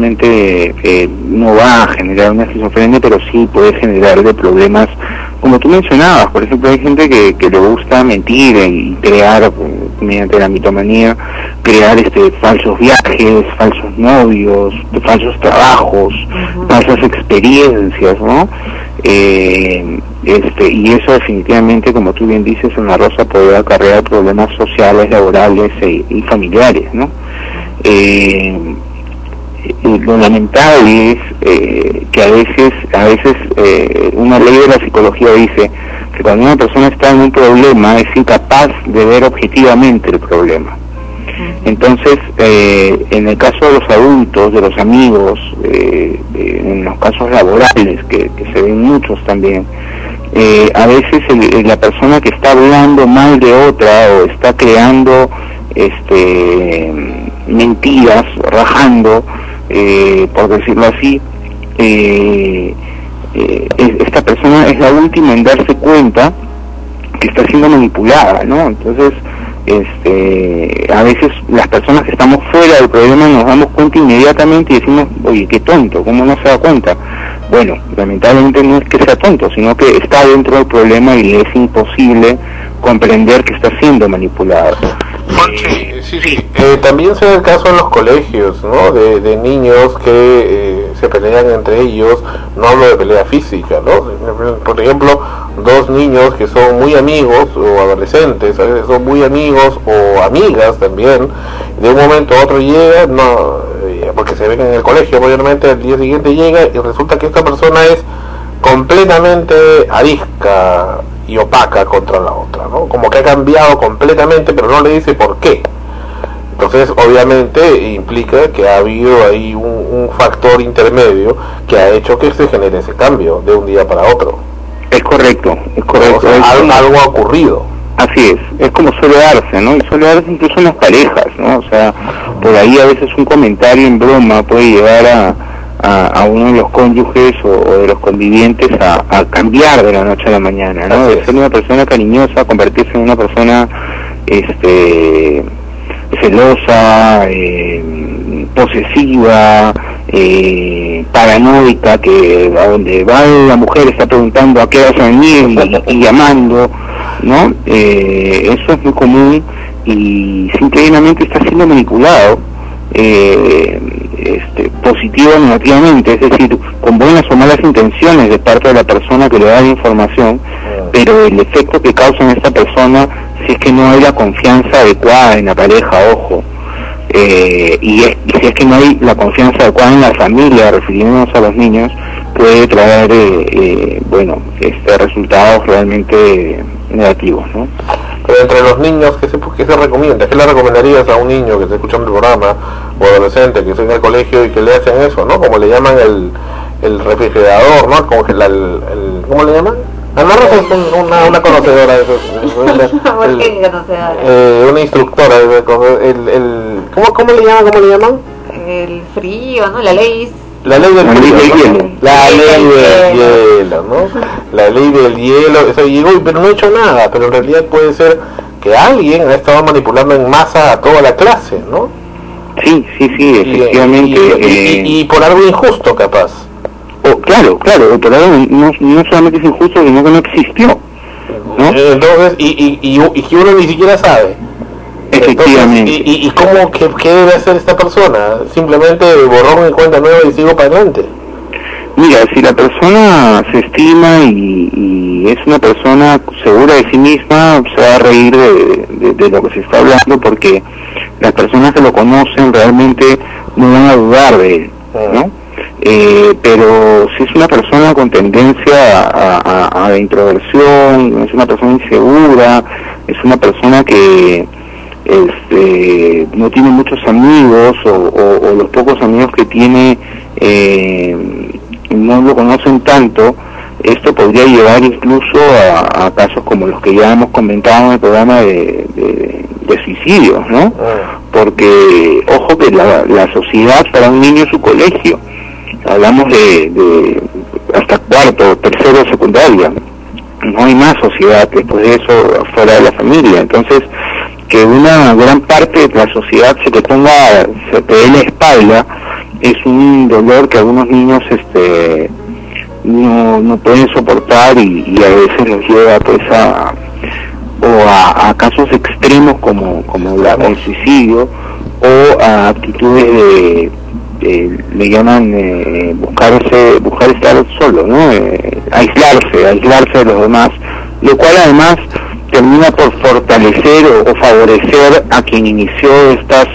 no va a generar una esquizofrenia, pero sí puede generarle problemas, como tú mencionabas. Por ejemplo, hay gente que le gusta mentir y crear, mediante la mitomanía, crear falsos viajes, falsos novios, falsos trabajos, falsas experiencias, ¿no? Y eso definitivamente, como tú bien dices, Ana Rosa, puede acarrear problemas sociales, laborales y familiares, ¿no? Lo lamentable es que a veces una ley de la psicología dice que cuando una persona está en un problema es incapaz de ver objetivamente el problema. Entonces, en el caso de los adultos, de los amigos, en los casos laborales, que se ven muchos también, a veces la persona que está hablando mal de otra o está creando mentiras, rajando, por decirlo así, esta persona es la última en darse cuenta que está siendo manipulada, ¿no? Entonces, a veces las personas que estamos fuera del problema nos damos cuenta inmediatamente y decimos, oye, qué tonto, ¿cómo no se da cuenta? Bueno, lamentablemente no es que sea tonto, sino que está dentro del problema y le es imposible comprender que está siendo manipulado. Sí. También se da el caso en los colegios, ¿no? De niños que se pelean entre ellos. No hablo de pelea física, ¿no? Por ejemplo, dos niños que son muy amigos, o adolescentes, a veces son muy amigos o amigas también. De un momento a otro llega, porque se ven en el colegio, obviamente al día siguiente llega y resulta que esta persona es completamente arisca y opaca contra la otra, ¿no? Como que ha cambiado completamente, pero no le dice por qué. Entonces, obviamente, implica que ha habido ahí un factor intermedio que ha hecho que se genere ese cambio de un día para otro. Es correcto. O sea, algo ha ocurrido. Así es como suele darse, ¿no? Y suele darse incluso en las parejas, ¿no? O sea, por ahí a veces un comentario en broma puede llevar a uno de los cónyuges o de los convivientes a cambiar de la noche a la mañana, ¿no? De ser una persona cariñosa a convertirse en una persona celosa, posesiva, paranoica, que a donde va la mujer está preguntando a qué vas a venir y llamando, ¿no? Eso es muy común y simplemente está siendo manipulado, positiva o negativamente, es decir, con buenas o malas intenciones de parte de la persona que le da la información, pero el efecto que causa en esta persona, si es que no hay la confianza adecuada en la pareja, ojo, y si es que no hay la confianza adecuada en la familia, refiriéndonos a los niños, puede traer resultados realmente negativos, ¿no? Pero entre los niños, ¿qué se recomienda? ¿Qué le recomendarías a un niño que está escuchando el programa, o adolescente que está en el colegio y que le hacen eso, ¿no? Como le llaman el refrigerador, ¿no? Como que ¿cómo le llaman? Ana una conocedora de eso. Una instructora de eso. ¿Cómo le llaman? El frío, ¿no? La ley del hielo. La ley del hielo, ¿no? La ley del hielo, eso llegó, pero no ha hecho nada, pero en realidad puede ser que alguien ha estado manipulando en masa a toda la clase, ¿no? Sí, efectivamente. Y por algo injusto, capaz. Claro, pero no solamente es injusto, sino que no existió, ¿no? Entonces, y que uno ni siquiera sabe. Efectivamente. Entonces, ¿y cómo, qué debe hacer esta persona? Simplemente borrón y cuenta nueva y sigo para adelante. Mira, si la persona se estima y es una persona segura de sí misma, se va a reír de lo que se está hablando, porque las personas que lo conocen realmente no van a dudar de él, ¿no? Pero si es una persona con tendencia a la introversión, es una persona insegura, es una persona que no tiene muchos amigos o los pocos amigos que tiene no lo conocen tanto, esto podría llevar incluso a casos como los que ya hemos comentado en el programa de suicidios, ¿no? Porque, ojo que la sociedad para un niño es su colegio, hablamos de hasta cuarto, tercero, secundaria, no hay más sociedad después de eso fuera de la familia. Entonces que una gran parte de la sociedad se te dé la espalda, es un dolor que algunos niños no pueden soportar y a veces los lleva pues a casos extremos como el suicidio, o a actitudes le llaman buscar estar solo, ¿no? Aislarse de los demás, lo cual además termina por fortalecer o favorecer a quien inició estas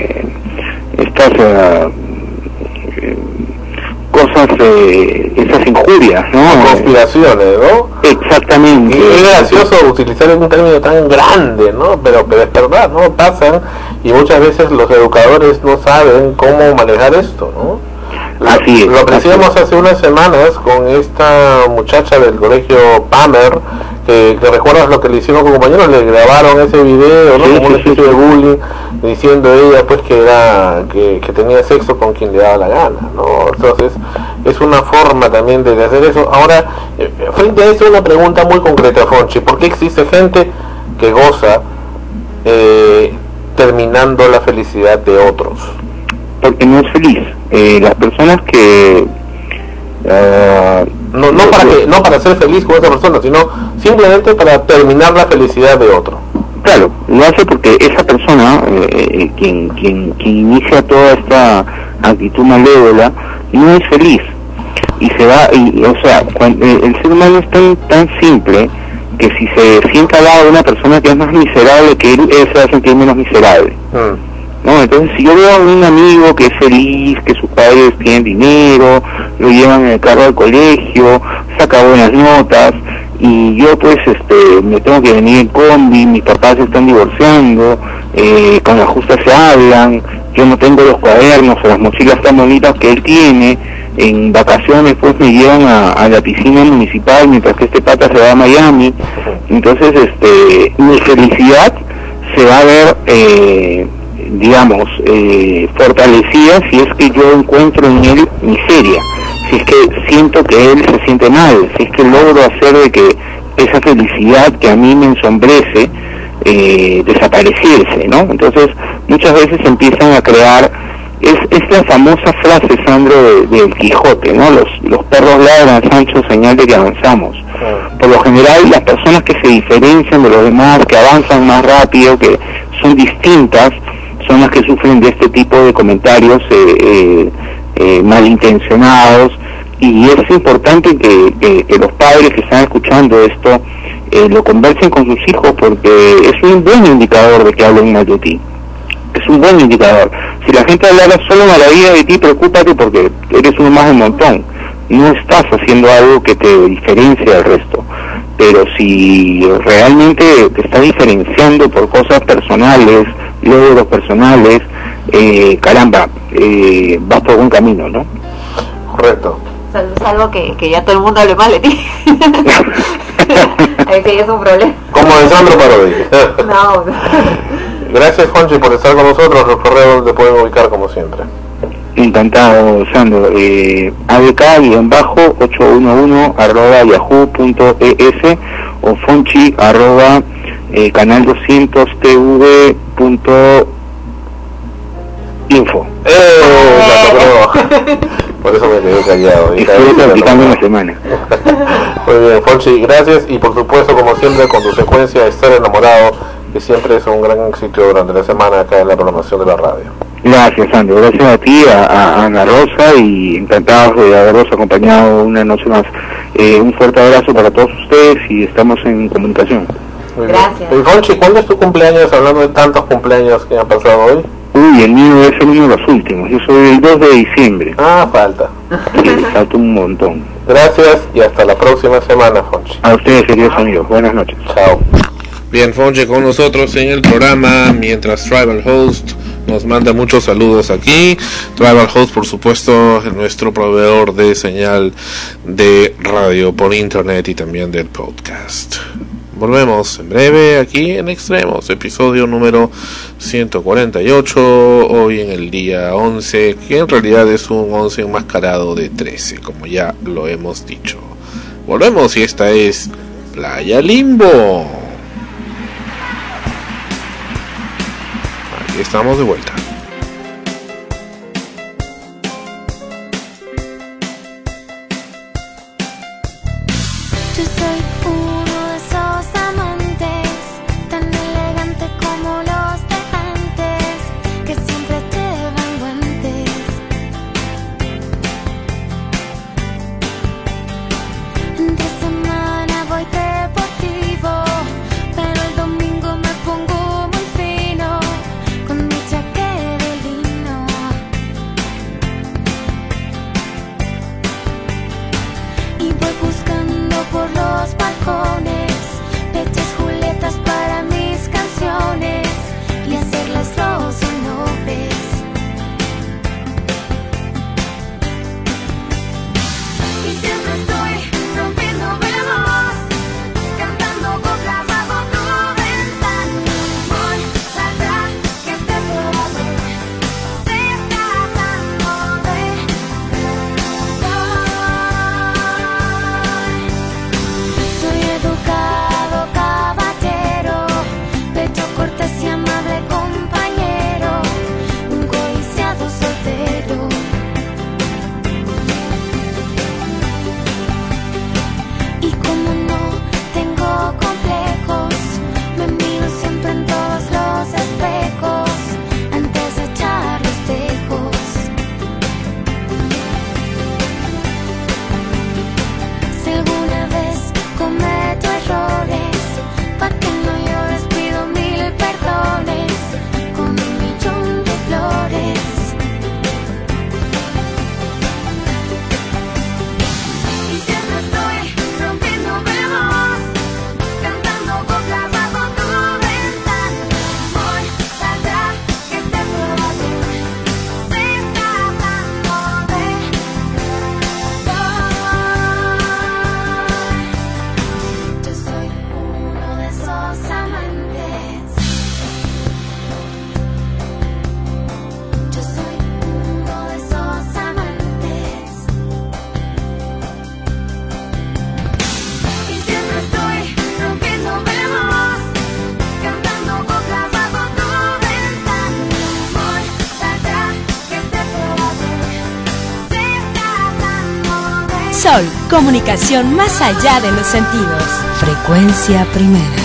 cosas, esas injurias, ¿no? Conspiraciones, ¿no? Exactamente. Y es gracioso utilizar un término tan grande, ¿no? Pero es verdad, ¿no? Pasan, y muchas veces los educadores no saben cómo manejar esto, ¿no? Así es. Lo apreciamos hace unas semanas con esta muchacha del colegio Palmer, que recuerdas lo que le hicieron con compañeros, le grabaron ese video, ¿no? Como una especie de bullying, diciendo ella pues que tenía sexo con quien le daba la gana, ¿no? Entonces es una forma también de hacer eso. Ahora, frente a eso, una pregunta muy concreta, Fonchi: ¿por qué existe gente que goza terminando la felicidad de otros? Porque no es feliz. Las personas que no para ser feliz con esa persona, sino simplemente para terminar la felicidad de otro. Claro, lo hace porque esa persona, quien inicia toda esta actitud malévola, no es feliz y se va, el ser humano es tan simple que si se sienta al lado de una persona que es más miserable que él se va a sentir menos miserable. ¿No? Entonces, si yo veo a un amigo que es feliz, que sus padres tienen dinero, lo llevan en el carro al colegio, saca buenas notas, y yo pues me tengo que venir en combi, mis papás se están divorciando, con la justa se hablan, yo no tengo los cuadernos o las mochilas tan bonitas que él tiene, en vacaciones pues me llevan a la piscina municipal mientras que este pata se va a Miami. Entonces mi felicidad se va a ver fortalecida si es que yo encuentro en él miseria, si es que siento que él se siente mal, si es que logro hacer de que esa felicidad que a mí me ensombrece desapareciese, ¿no? Entonces muchas veces empiezan a crear, es la famosa frase, Sandro, del Quijote, ¿no? Los perros ladran, Sancho, señal de que avanzamos. Por lo general, las personas que se diferencian de los demás, que avanzan más rápido, que son distintas, son las que sufren de este tipo de comentarios malintencionados, y es importante que los padres que están escuchando esto lo conversen con sus hijos, porque es un buen indicador de que hablen mal de ti. Es un buen indicador. Si la gente hablara solo maravilla de ti, preocúpate porque eres uno más del montón. No estás haciendo algo que te diferencie del resto. Pero si realmente te está diferenciando por cosas personales, logros personales, caramba, vas por buen camino, ¿no? Correcto. Salvo que ya todo el mundo hable mal de ti. Ahí sí es un problema. Como de Sandro Parodi. No. Gracias, Fonchi, por estar con nosotros. Los correos donde pueden ubicar como siempre. Encantado, Sandro. abk-811@yahoo.es o fonchi@canal200tv.info. Por eso me quedé callado. Estoy practicando una semana. Muy bien, Fonchi, gracias. Y por supuesto, como siempre, con tu secuencia Estar Enamorado, que siempre es un gran éxito durante la semana acá en la programación de la radio. Gracias, Sandro. Gracias a ti, a Ana Rosa, y encantado de haberlos acompañado una noche más. Un fuerte abrazo para todos ustedes y estamos en comunicación. Muy gracias. Y Fonchi, ¿cuándo es tu cumpleaños? Hablando de tantos cumpleaños que han pasado hoy. Uy, el mío es uno de los últimos. Yo soy el 2 de diciembre. Falta. Sí, falta un montón. Gracias y hasta la próxima semana, Fonchi. A ustedes, queridos amigos. Buenas noches. Chao. Bien, Fonchi con nosotros en el programa, mientras Tribal Host nos manda muchos saludos aquí. Tribal Host, por supuesto, es nuestro proveedor de señal de radio por internet y también del podcast. Volvemos en breve aquí en Extremos, episodio número 148, hoy en el día 11, que en realidad es un 11 enmascarado de 13, como ya lo hemos dicho. Volvemos y esta es Playa Limbo. Estamos de vuelta. Yo soy uno de esos amantes, tan elegante como los de antes, que siempre llevan guantes. Entre semana voy deportivo, pero el domingo me pongo muy fino, con mi chaqueta de lino. Y voy buscando por los balcones pechas Julietas para mis canciones y hacerles los honores. Y siempre estoy rompiendo velos, cantando coplas bajo tu ventana. Voy, saldrá, que este probador se está dando de soy educado caballero, pecho cortés y amable compañero, un codiciado soltero. Y como no tengo complejos, me miro siempre en todos los espejos antes de echar los tejos. Si alguna vez cometo errores, pa' que no llores pido 1000 perdones con 1.000.000 de flores. Y siempre estoy rompiendo velos, cantando coplas bajo tu ventana. Voy, saldrá, que este probador se está dando de yo soy uno de esos amantes. Yo soy uno de esos amantes. Y siempre estoy rompiendo velos, cantando coplas bajo tu ventana. Voy, saldrá, que este probador se está dando de Sol, comunicación más allá de los sentidos. Frecuencia primera.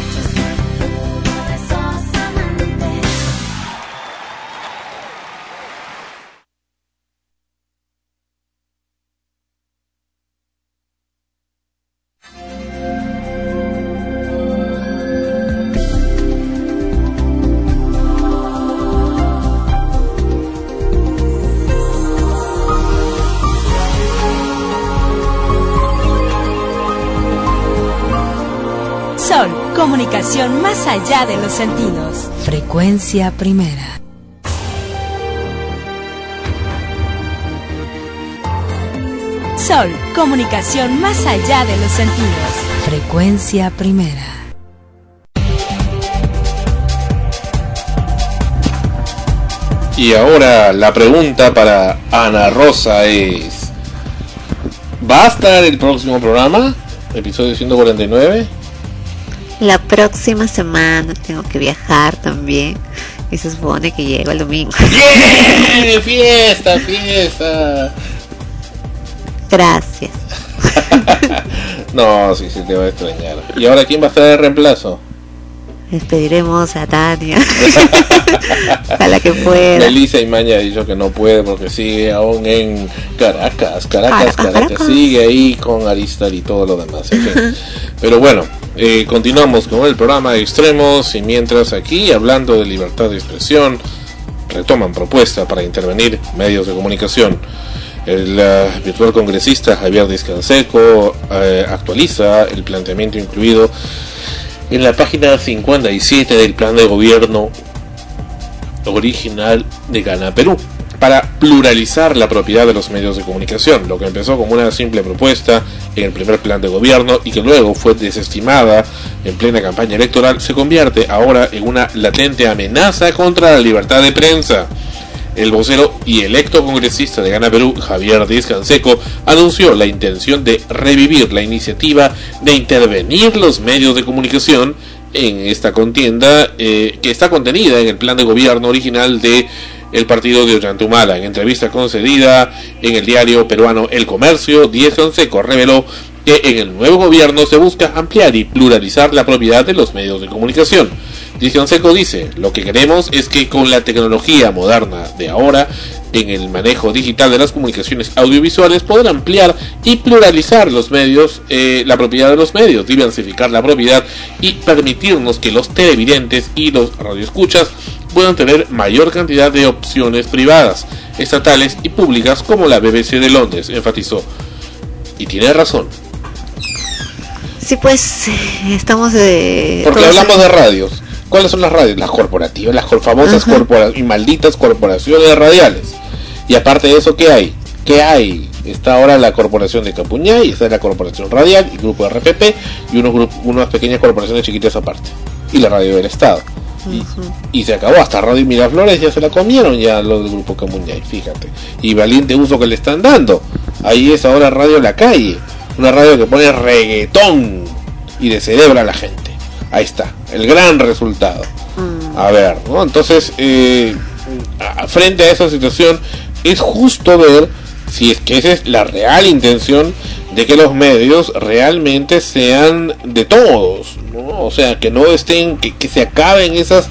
Sol, comunicación más allá de los sentidos. Frecuencia primera. Sol, comunicación más allá de los sentidos. Frecuencia primera. Y ahora la pregunta para Ana Rosa es: ¿va a estar el próximo programa? Episodio 149. La próxima semana tengo que viajar también y se supone que llego el domingo. ¡Bien! ¡Fiesta, fiesta! Gracias. No, sí, te va a extrañar. ¿Y ahora quién va a estar de reemplazo? Despediremos a Tania. Ojalá que pueda. Melissa Imaña ha dicho que no puede porque sigue aún en Caracas. Sigue ahí con Aristar y todo lo demás. En fin. Pero bueno, continuamos con el programa de Extremos y mientras aquí, hablando de libertad de expresión, retoman propuesta para intervenir medios de comunicación. El virtual congresista Javier Díaz-Canseco actualiza el planteamiento incluido en la página 57 del plan de gobierno original de Gana Perú para pluralizar la propiedad de los medios de comunicación, lo que empezó como una simple propuesta en el primer plan de gobierno y que luego fue desestimada en plena campaña electoral, se convierte ahora en una latente amenaza contra la libertad de prensa. El vocero y electo congresista de Gana Perú, Javier Díaz-Canseco, anunció la intención de revivir la iniciativa de intervenir los medios de comunicación en esta contienda que está contenida en el plan de gobierno original de el partido de Ollantumala. En entrevista concedida en el diario peruano El Comercio, Díez Canseco reveló que en el nuevo gobierno se busca ampliar y pluralizar la propiedad de los medios de comunicación. Díez Canseco dice: lo que queremos es que con la tecnología moderna de ahora, en el manejo digital de las comunicaciones audiovisuales, poder ampliar y pluralizar los medios, la propiedad de los medios, diversificar la propiedad y permitirnos que los televidentes y los radioescuchas puedan tener mayor cantidad de opciones privadas, estatales y públicas como la BBC de Londres, enfatizó. Y tiene razón. Sí, pues estamos porque hablamos de radios. ¿Cuáles son las radios? Las corporativas, las famosas y malditas corporaciones radiales. Y aparte de eso, ¿qué hay? ¿Qué hay? Está ahora la corporación de Capuñay, está la corporación radial, el grupo RPP y unas pequeñas corporaciones chiquitas aparte. Y la radio del Estado. Y se acabó, hasta Radio Miraflores ya se la comieron ya los del grupo Camuñay, fíjate. Y valiente uso que le están dando. Ahí es ahora Radio La Calle, una radio que pone reggaetón y descerebra a la gente. Ahí está, el gran resultado. A ver, ¿no? Entonces, frente a esa situación, es justo ver si es que esa es la real intención de que los medios realmente sean de todos, ¿no? O sea, que no estén, que se acaben esas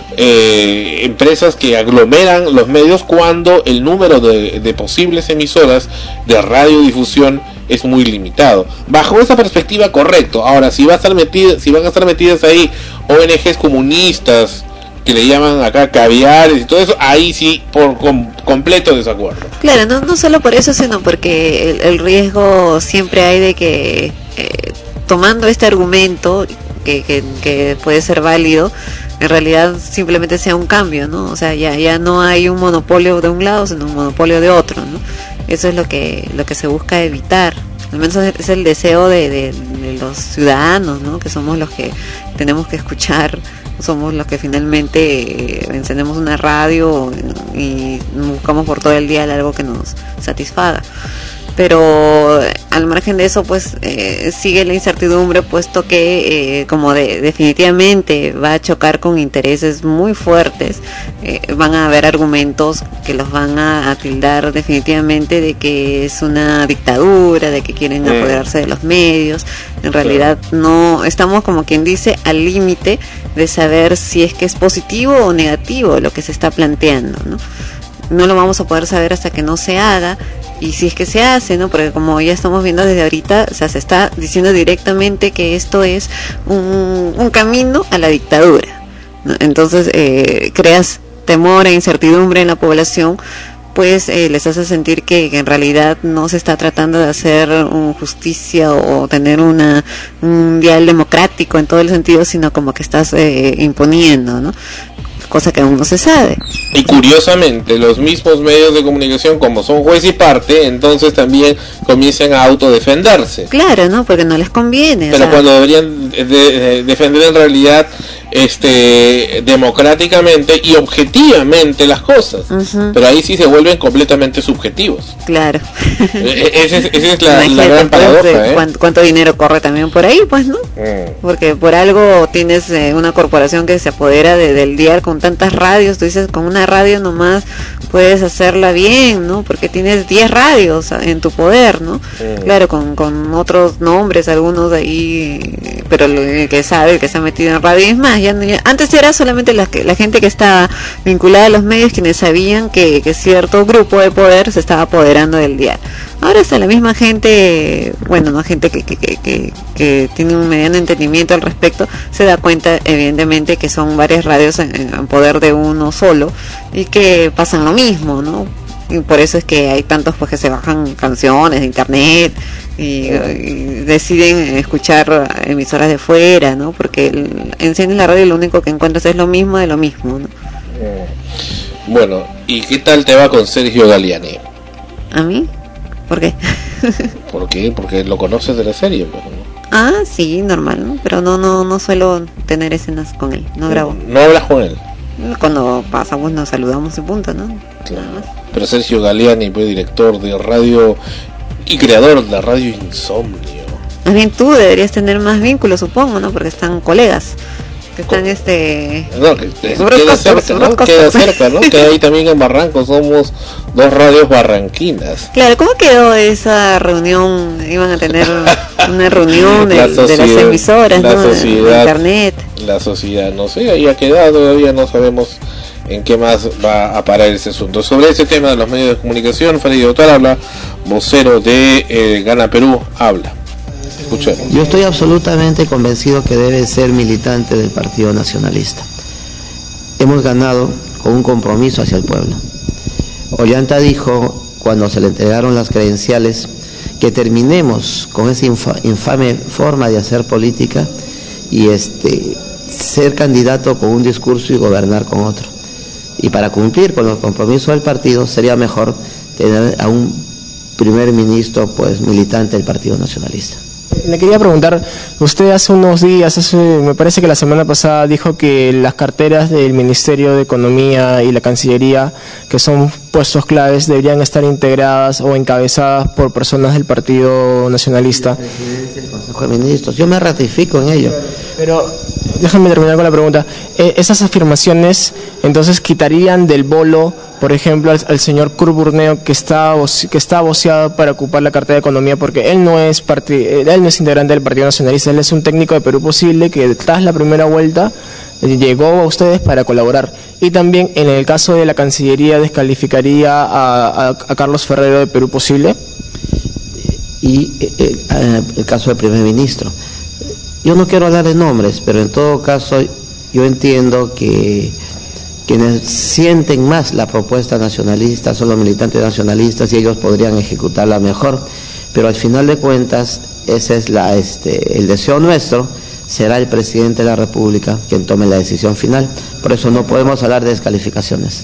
empresas que aglomeran los medios cuando el número de posibles emisoras de radiodifusión es muy limitado. Bajo esa perspectiva, correcto. Ahora, si van a estar metidas ahí ONGs comunistas que le llaman acá caviares y todo eso, ahí sí por completo desacuerdo. Claro, no solo por eso, sino porque el riesgo siempre hay de que tomando este argumento que puede ser válido, en realidad simplemente sea un cambio, ¿no? O sea, ya no hay un monopolio de un lado, sino un monopolio de otro, ¿no? Eso es lo que se busca evitar. Al menos es el deseo de los ciudadanos, ¿no? Que somos los que tenemos que escuchar, somos los que finalmente encendemos una radio y buscamos por todo el día algo que nos satisfaga. Pero al margen de eso, pues sigue la incertidumbre, puesto que como definitivamente va a chocar con intereses muy fuertes, van a haber argumentos que los van a tildar definitivamente de que es una dictadura, de que quieren apoderarse de los medios. En realidad no, estamos como quien dice al límite de saber si es que es positivo o negativo lo que se está planteando, ¿no? No lo vamos a poder saber hasta que no se haga, y si es que se hace, ¿no? Porque como ya estamos viendo desde ahorita, o sea, se está diciendo directamente que esto es un camino a la dictadura, ¿no? Entonces creas temor e incertidumbre en la población, pues les hace sentir que en realidad no se está tratando de hacer justicia o tener un dial democrático en todo el sentido, sino como que estás imponiendo, ¿no? Cosa que aún no se sabe. Y curiosamente, los mismos medios de comunicación, como son juez y parte, entonces también comienzan a autodefenderse. Claro, ¿no? Porque no les conviene. Pero cuando deberían defender en realidad democráticamente y objetivamente las cosas. Pero ahí sí se vuelven completamente subjetivos. Claro. Esa es la gran paradoja, ¿Cuánto dinero corre también por ahí? Pues, ¿no? Porque por algo tienes una corporación que se apodera del dial con tantas radios. Tú dices, con una radio nomás puedes hacerla bien, ¿no? Porque tienes 10 radios en tu poder, ¿no? Claro, con otros nombres, algunos de ahí, pero el que sabe, el que se ha metido en radio, es más, antes era solamente la gente que estaba vinculada a los medios quienes sabían que cierto grupo de poder se estaba apoderando del dial. Ahora está la misma gente, bueno, no gente que tiene un mediano entendimiento al respecto, se da cuenta evidentemente que son varias radios en poder de uno solo y que pasan lo mismo, ¿no? Y por eso es que hay tantos pues que se bajan canciones de internet y deciden escuchar emisoras de fuera, ¿no? Porque encienden la radio y lo único que encuentras es lo mismo de lo mismo, ¿no? Bueno, ¿y qué tal te va con Sergio Galiani? ¿A mí? ¿Por qué? ¿Por qué? Porque lo conoces de la serie, pero ¿no? Ah, sí, normal, ¿no? Pero no suelo tener escenas con él, no grabo. ¿No hablas con él? Cuando pasamos nos saludamos y punto, ¿no? Claro. Pero Sergio Galiani, pues, director de radio y creador de la radio Insomnio. Más bien tú deberías tener más vínculos, supongo, ¿no? Porque están colegas. que están no, que queda cerca, ¿no? Queda cerca, ¿no? Que ahí también en Barranco somos 2 radios barranquinas. Claro, ¿cómo quedó esa reunión? Iban a tener una reunión de las emisoras, ¿no? Sociedad, internet. La sociedad, no sé, ahí ha quedado, todavía no sabemos en qué más va a parar ese asunto. Sobre ese tema de los medios de comunicación, Farid Otalabla, vocero de Gana Perú, habla. Escuchemos. Yo estoy absolutamente convencido que debe ser militante del Partido Nacionalista. Hemos ganado con un compromiso hacia el pueblo. Ollanta dijo, cuando se le entregaron las credenciales, que terminemos con esa infame forma de hacer política y ser candidato con un discurso y gobernar con otro. Y para cumplir con los compromisos del partido sería mejor tener a un primer ministro pues militante del Partido Nacionalista. Le quería preguntar, usted hace unos días, me parece que la semana pasada dijo que las carteras del Ministerio de Economía y la Cancillería, que son puestos claves, deberían estar integradas o encabezadas por personas del Partido Nacionalista. El Consejo de Ministros, yo me ratifico en ello. Pero déjame terminar con la pregunta. Esas afirmaciones entonces quitarían del bolo, por ejemplo, al señor Curburneo, que está voceado para ocupar la cartera de Economía, porque él no es integrante del Partido Nacionalista, él es un técnico de Perú Posible que tras la primera vuelta llegó a ustedes para colaborar. Y también en el caso de la Cancillería descalificaría a Carlos Ferrero de Perú Posible. Y el caso del primer ministro. Yo no quiero hablar de nombres, pero en todo caso yo entiendo que quienes sienten más la propuesta nacionalista son los militantes nacionalistas y ellos podrían ejecutarla mejor, pero al final de cuentas ese es el deseo nuestro, será el presidente de la República quien tome la decisión final, por eso no podemos hablar de descalificaciones.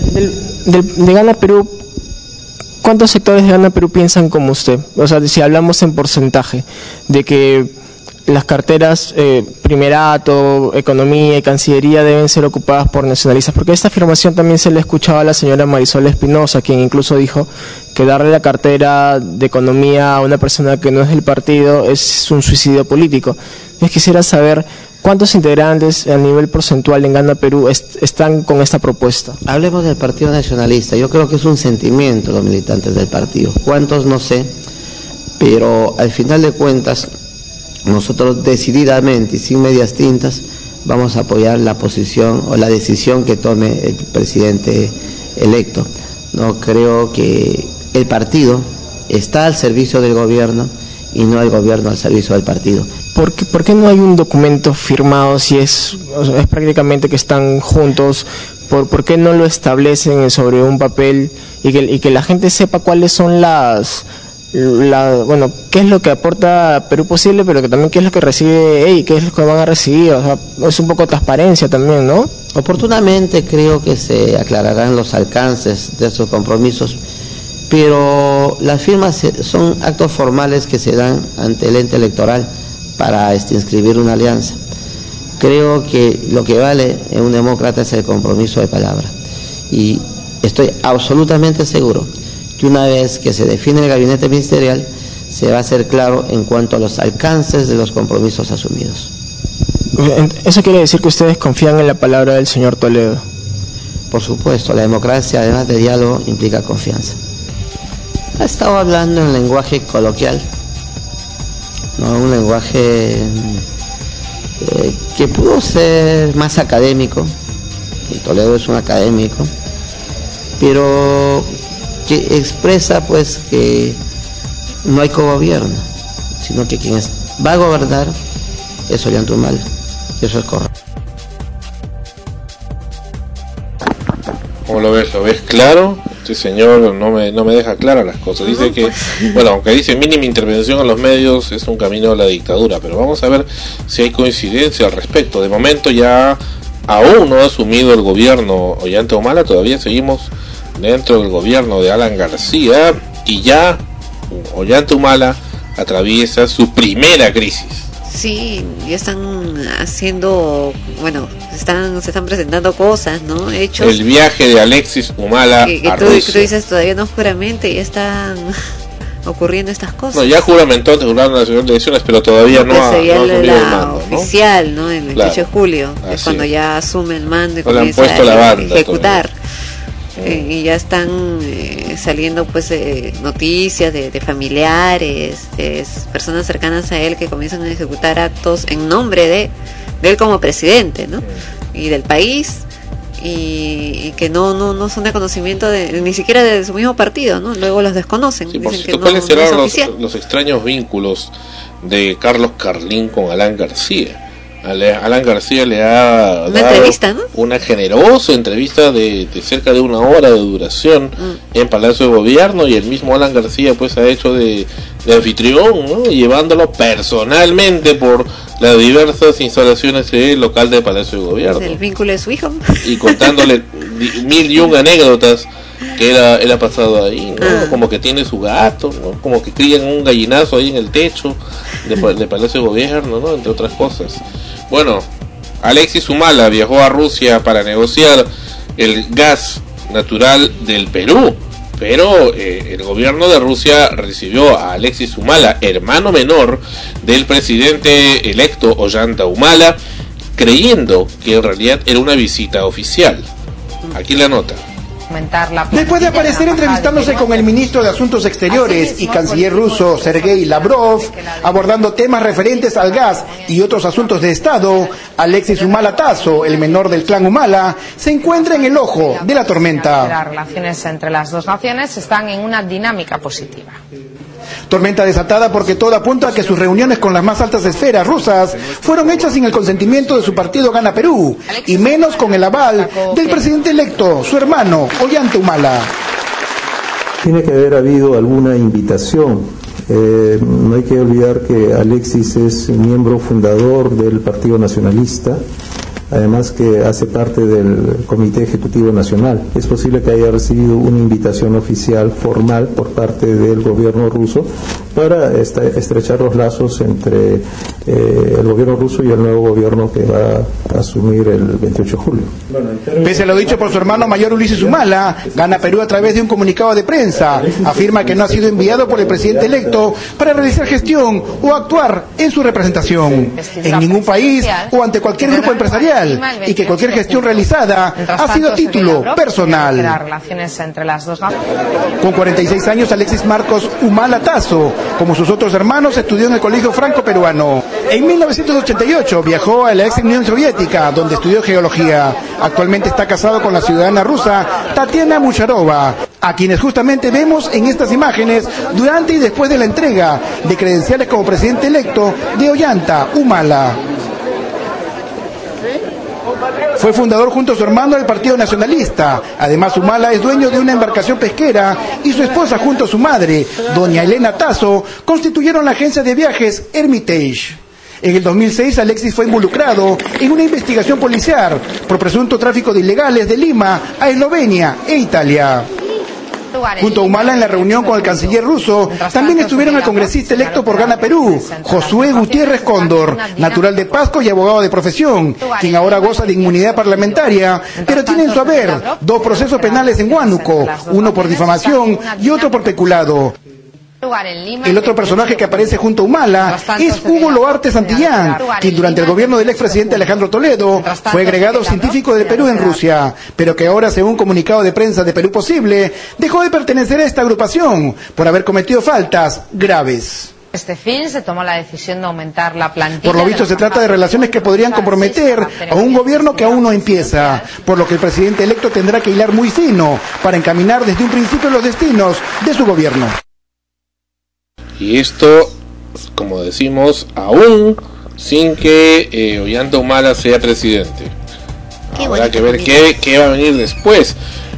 De Gana Perú, ¿cuántos sectores de Gana Perú piensan como usted? O sea, si hablamos en porcentaje, de que las carteras Primerato, Economía y Cancillería deben ser ocupadas por nacionalistas, porque esta afirmación también se le escuchaba a la señora Marisol Espinosa, quien incluso dijo que darle la cartera de Economía a una persona que no es del partido es un suicidio político. Yo quisiera saber cuántos integrantes a nivel porcentual en Gana Perú están con esta propuesta. Hablemos del Partido Nacionalista. Yo creo que es un sentimiento los militantes del partido. ¿Cuántos? No sé, pero al final de cuentas nosotros decididamente y sin medias tintas vamos a apoyar la posición o la decisión que tome el presidente electo. No creo que el partido está al servicio del gobierno y no el gobierno al servicio del partido. ¿Por qué no hay un documento firmado si es prácticamente que están juntos? ¿Por qué no lo establecen sobre un papel y que la gente sepa cuáles son qué es lo que aporta Perú Posible, pero que también qué es lo que recibe y qué es lo que van a recibir? O sea, es un poco transparencia también, ¿no? Oportunamente creo que se aclararán los alcances de estos compromisos, pero las firmas son actos formales que se dan ante el ente electoral para inscribir una alianza. Creo que lo que vale en un demócrata es el compromiso de palabra, y estoy absolutamente seguro que una vez que se define el gabinete ministerial se va a hacer claro en cuanto a los alcances de los compromisos asumidos. ¿Eso quiere decir que ustedes confían en la palabra del señor Toledo? Por supuesto, la democracia, además de diálogo, implica confianza. Ha estado hablando en lenguaje coloquial, ¿no? Un lenguaje que pudo ser más académico, y Toledo es un académico, pero que expresa pues que no hay cogobierno, sino que quien va a gobernar es Ollanta Humala, y eso es correcto. ¿Cómo lo ves? ¿Lo ves claro? Este señor no me deja claras las cosas. Dice que, bueno, aunque dice mínima intervención a los medios, es un camino a la dictadura, pero vamos a ver si hay coincidencia al respecto. De momento ya aún no ha asumido el gobierno Ollanta Humala, todavía seguimos dentro del gobierno de Alan García, y ya Ollanta Humala atraviesa su primera crisis. Sí, ya están haciendo, bueno, se están presentando cosas, ¿no? Hechos. El viaje de Alexis Humala que a tú Rusia. dices todavía no oscuramente, ya están ocurriendo estas cosas. No, ya juramentó ante el Jurado Nacional de Elecciones, pero todavía no ha asumido el mando, ¿no? Oficial, ¿no? El 28 de julio, es cuando ya asume el mando y comienza a ejecutar. Y ya están saliendo pues noticias de familiares, de personas cercanas a él que comienzan a ejecutar actos en nombre de él como presidente, ¿no? Y del país, y que no son de conocimiento ni siquiera de su mismo partido, ¿no? Luego los desconocen. Sí, por dicen cierto, que ¿cuáles serán los extraños vínculos de Carlos Carlín con Alan García? Alan García le ha dado entrevista, ¿no? Una generosa entrevista de cerca de 1 hora de duración en Palacio de Gobierno, y el mismo Alan García pues ha hecho de anfitrión, ¿no? Llevándolo personalmente por las diversas instalaciones del local de Palacio de Gobierno. El vínculo de su hijo. Y contándole 1001 anécdotas que él ha pasado ahí, ¿no? Como que tiene su gato, ¿no? Como que crían un gallinazo ahí en el techo de Palacio de Gobierno, ¿no? Entre otras cosas. Bueno, Alexis Humala viajó a Rusia para negociar el gas natural del Perú, pero el gobierno de Rusia recibió a Alexis Humala, hermano menor del presidente electo Ollanta Humala, creyendo que en realidad era una visita oficial. Aquí la nota. Después de aparecer entrevistándose con el ministro de Asuntos Exteriores y canciller ruso Sergei Lavrov, abordando temas referentes al gas y otros asuntos de Estado, Alexis Humala Tasso, el menor del clan Humala, se encuentra en el ojo de la tormenta. Las relaciones entre las dos naciones están en una dinámica positiva. Tormenta desatada porque todo apunta a que sus reuniones con las más altas esferas rusas fueron hechas sin el consentimiento de su partido Gana Perú, y menos con el aval del presidente electo, su hermano Ollanta Humala. Tiene que haber habido alguna invitación. No hay que olvidar que Alexis es miembro fundador del Partido Nacionalista, además que hace parte del Comité Ejecutivo Nacional. Es posible que haya recibido una invitación oficial formal por parte del gobierno ruso para estrechar los lazos entre el gobierno ruso y el nuevo gobierno que va a asumir el 28 de julio. Pese a lo dicho por su hermano mayor Ulises Humala, Gana Perú, a través de un comunicado de prensa, afirma que no ha sido enviado por el presidente electo para realizar gestión o actuar en su representación en ningún país o ante cualquier grupo empresarial, y que cualquier gestión realizada ha sido a título personal. Con 46 años, Alexis Marcos Humala Tasso, como sus otros hermanos, estudió en el Colegio Franco-Peruano. En 1988 viajó a la ex Unión Soviética, donde estudió geología. Actualmente está casado con la ciudadana rusa Tatiana Musharova, a quienes justamente vemos en estas imágenes durante y después de la entrega de credenciales como presidente electo de Ollanta Humala. Fue fundador junto a su hermano del Partido Nacionalista. Además, Humala es dueño de una embarcación pesquera, y su esposa junto a su madre, doña Elena Tasso, constituyeron la agencia de viajes Hermitage. En el 2006, Alexis fue involucrado en una investigación policial por presunto tráfico de ilegales de Lima a Eslovenia e Italia. Junto a Humala, en la reunión con el canciller ruso, también estuvieron el congresista electo por Gana Perú, Josué Gutiérrez Cóndor, natural de Pasco y abogado de profesión, quien ahora goza de inmunidad parlamentaria, pero tiene en su haber 2 procesos penales en Huánuco, uno por difamación y otro por peculado. El otro personaje que aparece junto a Humala es Hugo Loarte Santillán, quien durante el gobierno del expresidente Alejandro Toledo fue agregado científico del Perú en Rusia, pero que ahora, según un comunicado de prensa de Perú Posible, dejó de pertenecer a esta agrupación por haber cometido faltas graves. Este fin se tomó la decisión de aumentar la plantilla. Por lo visto, se trata de relaciones que podrían comprometer a un gobierno que aún no empieza, por lo que el presidente electo tendrá que hilar muy fino para encaminar desde un principio los destinos de su gobierno. Y esto, como decimos, aún sin que Ollanta Humala sea presidente. Habrá que ver qué va a venir después.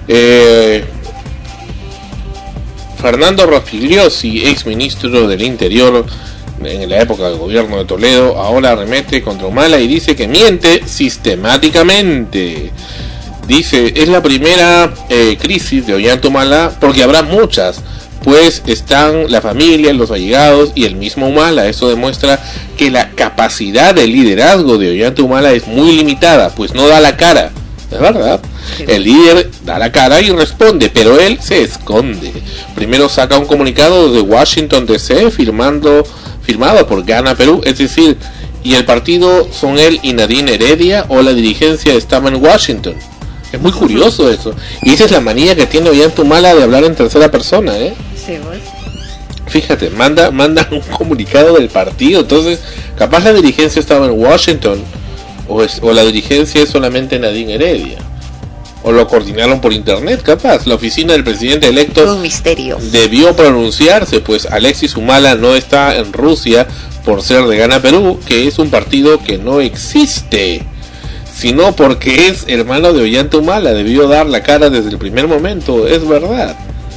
Fernando Rospigliosi, ex ministro del Interior en la época del gobierno de Toledo, ahora arremete contra Humala y dice que miente sistemáticamente. Dice, es la primera crisis de Ollanta Humala, porque habrá muchas, pues están la familia, los allegados y el mismo Humala. Eso demuestra que la capacidad de liderazgo de Ollanta Humala es muy limitada, pues no da la cara, es verdad. El líder da la cara y responde, pero él se esconde. Primero saca un comunicado de Washington DC firmado por Gana Perú, es decir, y el partido son él y Nadine Heredia, o la dirigencia estaba en Washington. Es muy curioso eso. Y esa es la manía que tiene Ollanta de hablar en tercera persona, Sí, pues. Fíjate, manda un comunicado del partido. Entonces, capaz la dirigencia estaba en Washington, o la dirigencia es solamente Nadine Heredia, o lo coordinaron por internet, capaz. La oficina del presidente electo un misterio. Debió pronunciarse, pues Alexis Humala no está en Rusia por ser de Gana Perú, que es un partido que no existe, sino porque es hermano de Ollanta Humala. Debió dar la cara desde el primer momento. Es verdad.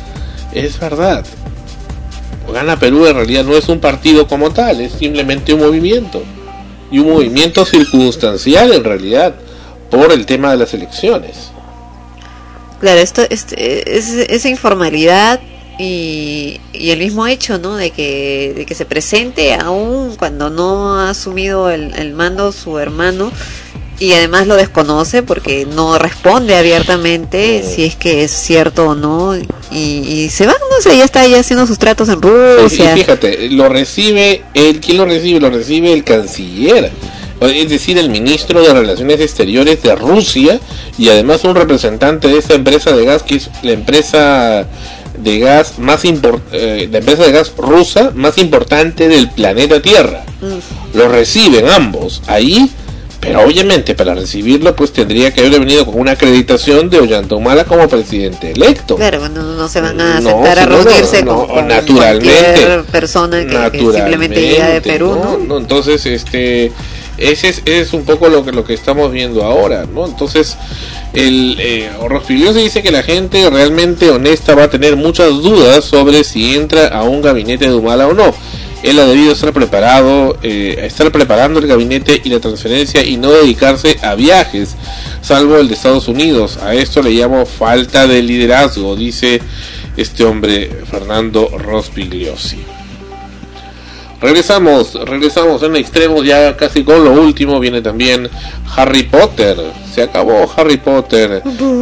Gana Perú en realidad no es un partido como tal, es simplemente un movimiento, y un movimiento circunstancial en realidad por el tema de las elecciones. Claro, esto es esa informalidad y el mismo hecho, ¿no? de que se presente aún cuando no ha asumido el mando su hermano, y además lo desconoce porque no responde abiertamente si es que es cierto o no, y se va, no sé, ya está ahí haciendo sus tratos en Rusia. Y fíjate, ¿quién lo recibe? Lo recibe el canciller, es decir, el ministro de Relaciones Exteriores de Rusia, y además un representante de esta empresa de gas, que es la empresa de gas la empresa de gas rusa más importante del planeta Tierra. Lo reciben ambos ahí. Pero obviamente para recibirlo pues tendría que haber venido con una acreditación de Ollanta Humala como presidente electo. Claro, no se van a aceptar a reunirse con cualquier persona que simplemente llega de Perú, ¿no? Entonces ese es un poco lo que estamos viendo ahora, ¿no? Entonces Rospigliosi dice que la gente realmente honesta va a tener muchas dudas sobre si entra a un gabinete de Humala o no. Él ha debido estar preparando el gabinete y la transferencia, y no dedicarse a viajes, salvo el de Estados Unidos. A esto le llamo falta de liderazgo, dice este hombre, Fernando Rospigliosi. Regresamos en extremos, ya casi con lo último. Viene también Harry Potter. Se acabó Harry Potter.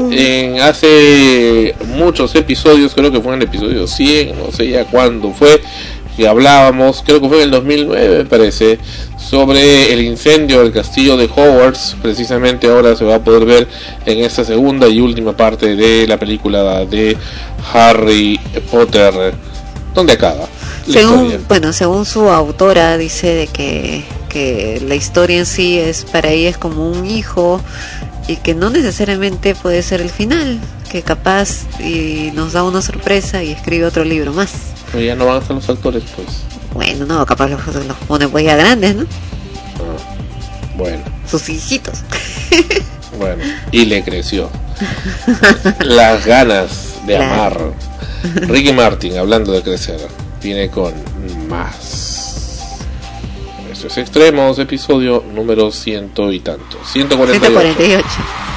Hace muchos episodios, creo que fue en el episodio 100, no sé ya cuándo fue, que hablábamos, creo que fue en el 2009 me parece, sobre el incendio del castillo de Hogwarts. Precisamente ahora se va a poder ver en esta segunda y última parte de la película de Harry Potter, donde acaba según su autora, dice de que la historia en sí para ella es como un hijo, y que no necesariamente puede ser el final, que capaz y nos da una sorpresa y escribe otro libro más. Pero ya no van a estar los actores, pues. Bueno, no, capaz los ponen pues ya grandes, ¿no? Bueno. Sus hijitos. Bueno, y le creció las ganas de amar. Ricky Martin, hablando de crecer, viene con más. Esto es Extremos, episodio número 100 y tanto, 148.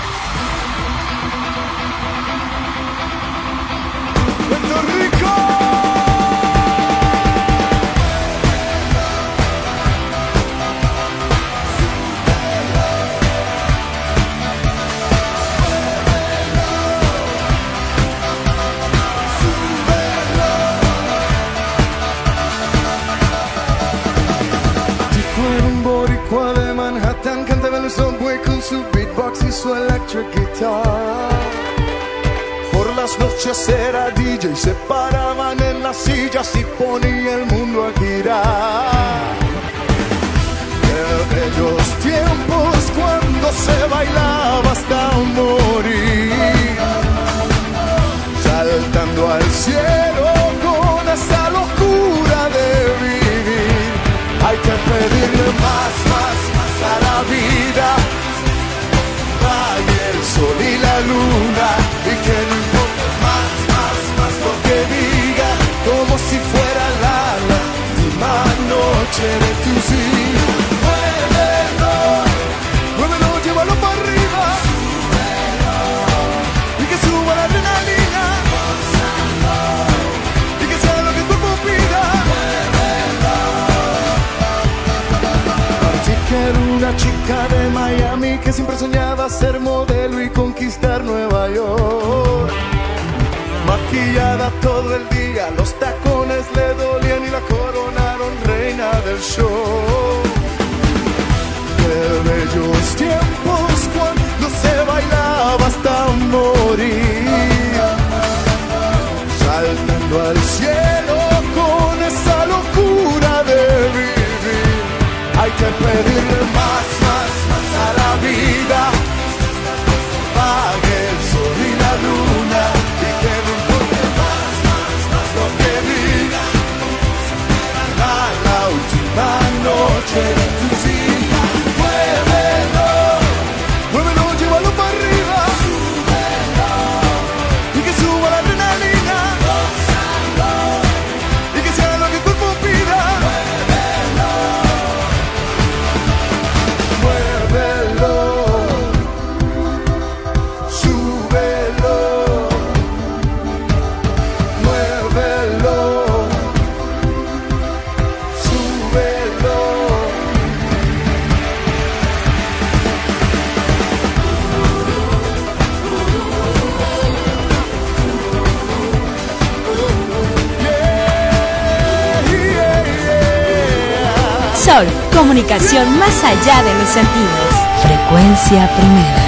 Por las noches era DJ, se paraban en las sillas y ponía el mundo a girar. De aquellos tiempos cuando se bailaba hasta morir, saltando al cielo con esa locura de vivir. Hay que pedirle más a la vida, el sol y la luna, y que no importa más lo que diga, como si fuera la última noche de tus días. Muévelo, llévalo para arriba, y que suba la adrenalina, y que sea lo que tu cuerpo pida. Parti che era una una chica de Miami que siempre soñaba ser modelo y conquistar Nueva York. Maquillada todo el día, los tacones le dolían y la coronaron reina del show. Qué bellos tiempos cuando se bailaba hasta morir, saltando al cielo con esa locura de vivir. Hay que pedirle más a la vida, pague el sol y la luna, y que no importe más lo que diga. La última noche de tus días, muévelo, llévalo para arriba, y que suba la adrenalina, y que sea lo que el cuerpo pida. Sol, comunicación más allá de los sentidos. Frecuencia primera.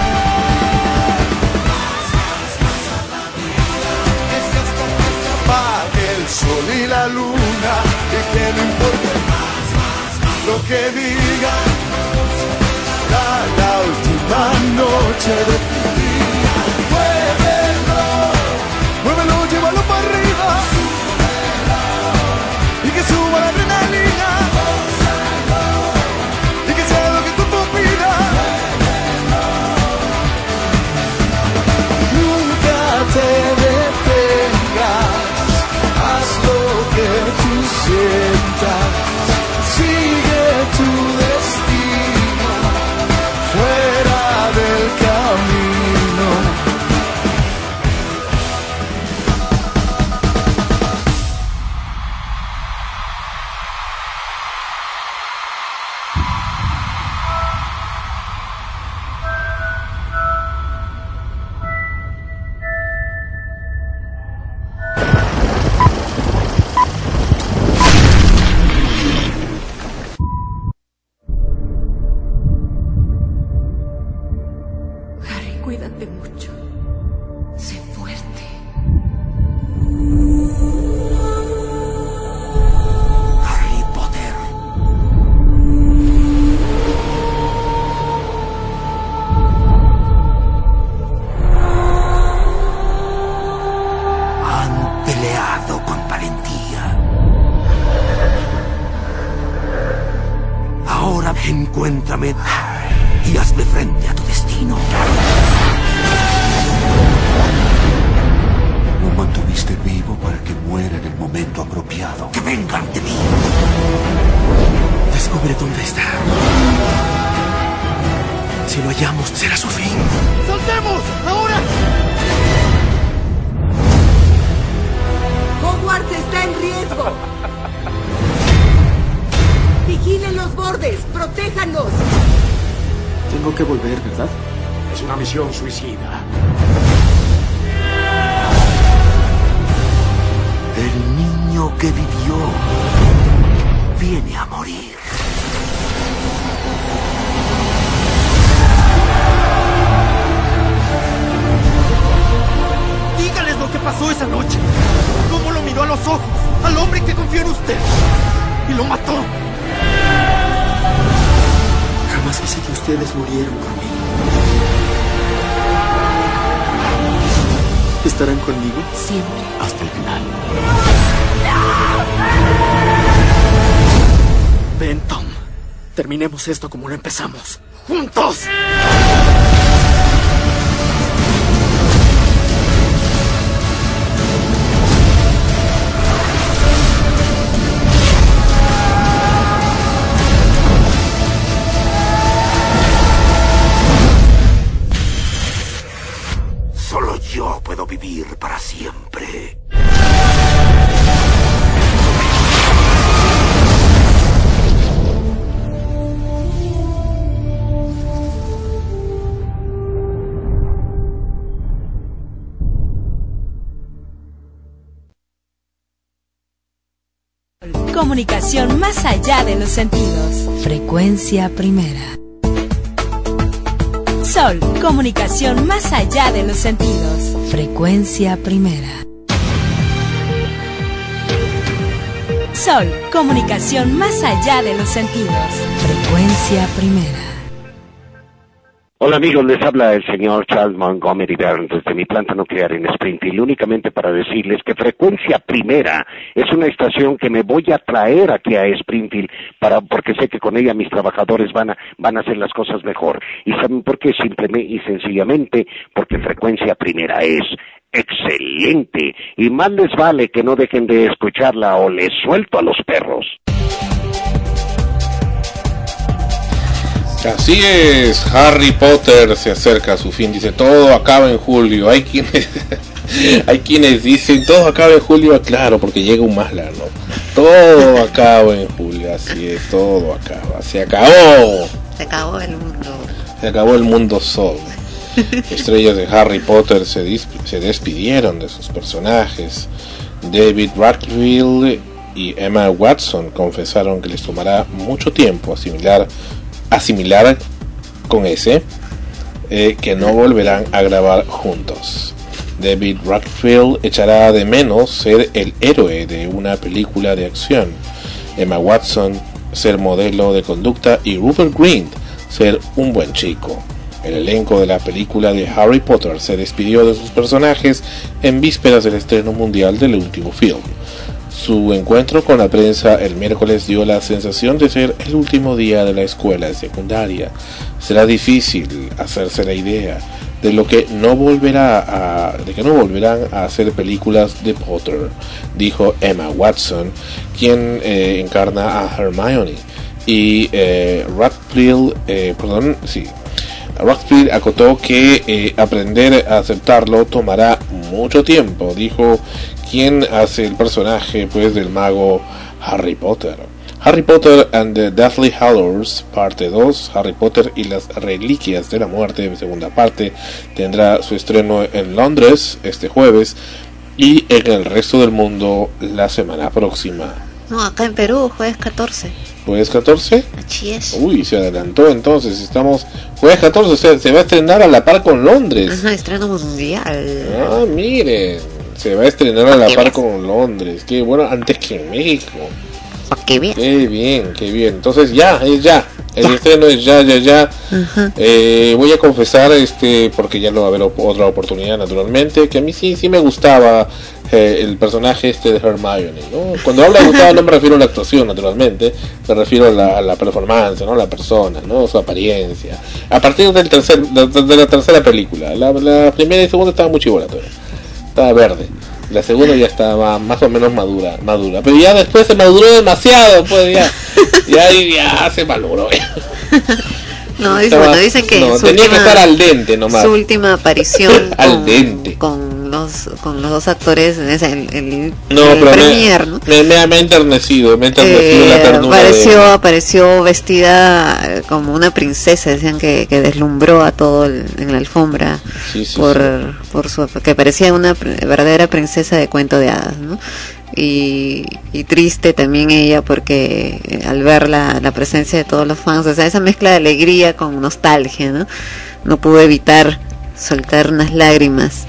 Apague el sol y la luna, y que no importe más lo que diga. La última noche de tu día, muévelo, llévalo para arriba, y que suba la adrenalina, y que sea lo que tu cuerpo pida. Nunca te detengas, haz lo que tú sientas, sigue tu destino, fuera del camino. Cuídate mucho. Sé fuerte. Harry Potter. Han peleado con valentía. Ahora encuéntrame y hazme frente a tu destino. Lo mantuviste vivo para que muera en el momento apropiado. ¡Que vengan de mí! Descubre dónde está. Si lo hallamos, será su fin. ¡Saltemos! ¡Ahora! Hogwarts está en riesgo. Vigilen los bordes. ¡Protéjanos! Tengo que volver, ¿verdad? Es una misión suicida. El niño que vivió viene a morir. Dígales lo que pasó esa noche. Cómo lo miró a los ojos al hombre que confió en usted y lo mató. Jamás quise que ustedes murieran por mí. ¿Estarán conmigo? Siempre. Hasta el final. Ven, Tom. Terminemos esto como lo empezamos. ¡Juntos! Solo yo puedo vivir para siempre. comunicación más allá de los sentidos. Frecuencia primera. Sol, comunicación más allá de los sentidos. Frecuencia primera. Sol, comunicación más allá de los sentidos. Frecuencia primera. Hola amigos, les habla el señor Charles Montgomery Burns desde mi planta nuclear en Springfield, únicamente para decirles que Frecuencia Primera es una estación que me voy a traer aquí a Springfield porque sé que con ella mis trabajadores van a hacer las cosas mejor. ¿Y saben por qué? Simplemente y sencillamente porque Frecuencia Primera es excelente y más les vale que no dejen de escucharla o les suelto a los perros. Así es, Harry Potter se acerca a su fin, dice todo acaba en julio. Hay quienes dicen todo acaba en julio, claro, porque llega un Maslar, ¿no? Todo acaba en julio, así es, todo acaba, se acabó el mundo. Se acabó el mundo Sol. Estrellas de Harry Potter se despidieron de sus personajes. David Radcliffe y Emma Watson confesaron que les tomará mucho tiempo asimilar con que no volverán a grabar juntos. David Radcliffe echará de menos ser el héroe de una película de acción, Emma Watson ser modelo de conducta y Rupert Grint ser un buen chico. El elenco de la película de Harry Potter se despidió de sus personajes en vísperas del estreno mundial del último film. Su encuentro con la prensa el miércoles dio la sensación de ser el último día de la escuela secundaria. Será difícil hacerse la idea de que no volverán a hacer películas de Potter, dijo Emma Watson, quien encarna a Hermione, y Radcliffe acotó que aprender a aceptarlo tomará mucho tiempo, dijo quien hace el personaje del mago Harry Potter. Harry Potter and the Deathly Hallows, parte 2, Harry Potter y las Reliquias de la Muerte, segunda parte, tendrá su estreno en Londres este jueves y en el resto del mundo la semana próxima. No, acá en Perú, jueves 14. ¿Jueves 14? Así es. Uy, se adelantó entonces, estamos jueves 14, o sea, se va a estrenar a la par con Londres. Ajá, estreno mundial. Ah, miren, se va a estrenar a la par con Londres, qué bueno, antes que en México. Qué bien. Qué bien, entonces ya, el estreno es ya. Voy a confesar, porque ya no va a haber otra oportunidad naturalmente, que a mí sí me gustaba el personaje de Hermione, ¿no? Cuando hablo de gustaba no me refiero a la actuación naturalmente, me refiero a la performance, ¿no? La persona, ¿no? Su apariencia. A partir de la tercera película, la primera y segunda estaba muy chibola todavía, estaba verde. La segunda ya estaba más o menos madura, pero ya después se maduró demasiado, pues ya se malogró. No, dicen que tenía que estar al dente nomás. Su última aparición al dente con los dos actores en el pero premier, ¿no? Me ha enternecido la ternura. Apareció vestida como una princesa, decían que deslumbró a todo en la alfombra por su, que parecía una verdadera princesa de cuento de hadas, ¿no? Y triste también ella porque al ver la presencia de todos los fans, o sea, esa mezcla de alegría con nostalgia, no pudo evitar soltar unas lágrimas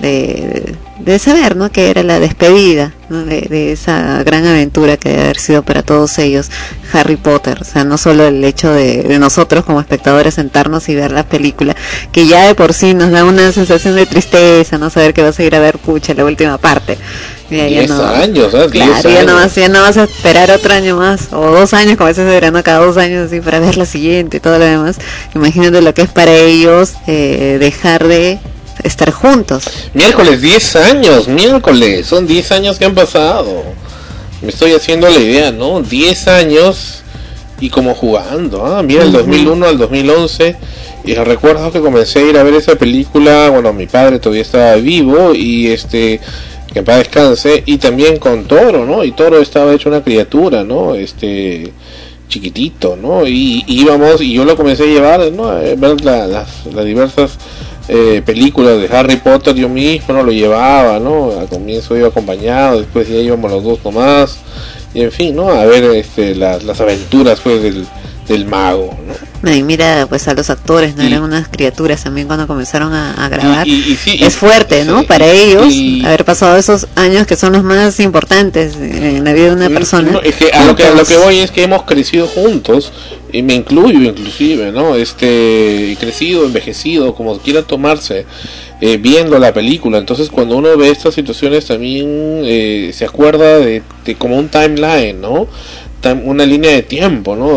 de saber, ¿no?, que era la despedida, ¿no?, de esa gran aventura que debe haber sido para todos ellos Harry Potter. O sea, no solo el hecho de nosotros como espectadores sentarnos y ver la película, que ya de por sí nos da una sensación de tristeza, no saber que vas a ir a ver la última parte. 10 años, claro, 10 años. Ya no vas a esperar otro año más, o 2 años, como a veces se verán cada 2 años así para ver la siguiente y todo lo demás. Imagínate lo que es para ellos dejar de estar juntos. Miércoles, 10 años, son 10 años que han pasado. Me estoy haciendo la idea, ¿no? 10 años y como jugando, mira, el 2001 al 2011, y recuerdo que comencé a ir a ver esa película, mi padre todavía estaba vivo, y que en paz descanse, y también con Toro, ¿no? Y Toro estaba hecho una criatura, ¿no? Chiquitito, ¿no? Y íbamos, y yo lo comencé a llevar, ¿no? A ver las diversas películas de Harry Potter. Yo mismo no lo llevaba, ¿no? Al comienzo iba acompañado, después ya íbamos los dos nomás, y en fin, ¿no? A ver las aventuras pues del mago, ¿no? Y mira, pues a los actores, ¿no? Eran unas criaturas también cuando comenzaron a grabar. Es fuerte, ¿no? Para ellos, haber pasado esos años que son los más importantes en la vida de una persona. No, es que a lo que voy es que hemos crecido juntos, y me incluyo inclusive, ¿no? Crecido, envejecido, como quiera tomarse, viendo la película. Entonces cuando uno ve estas situaciones también se acuerda de como un timeline, ¿no? Una línea de tiempo, ¿no?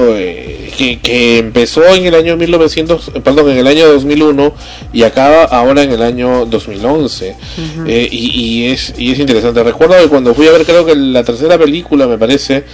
Que empezó en el año en el año 2001 y acaba ahora en el año 2011. Uh-huh. Y es interesante. Recuerdo que cuando fui a ver, creo que la tercera película, me parece,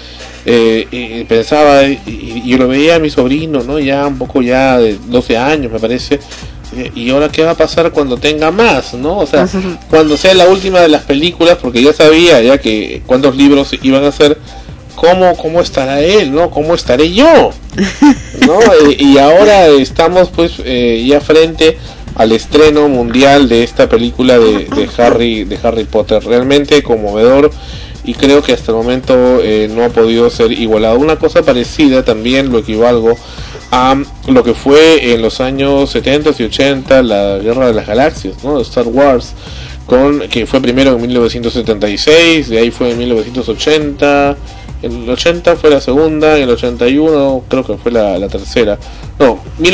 pensaba, y yo lo veía a mi sobrino, ¿no? Ya un poco ya de 12 años, me parece. Y ahora qué va a pasar cuando tenga más, ¿no? O sea, uh-huh, cuando sea la última de las películas, porque ya sabía ya que cuántos libros iban a hacer. ¿Cómo estará él, no? ¿Cómo estaré yo? ¿No? Y ahora estamos pues ya frente al estreno mundial de esta película de Harry Potter. Realmente conmovedor, y creo que hasta el momento no ha podido ser igualado. Una cosa parecida también lo equivalgo a lo que fue en los años 70 y 80 la Guerra de las Galaxias, ¿no? Star Wars, que fue primero en 1976, de ahí fue en 1980. En el 80 fue la segunda, en el 81 creo que fue la tercera. No,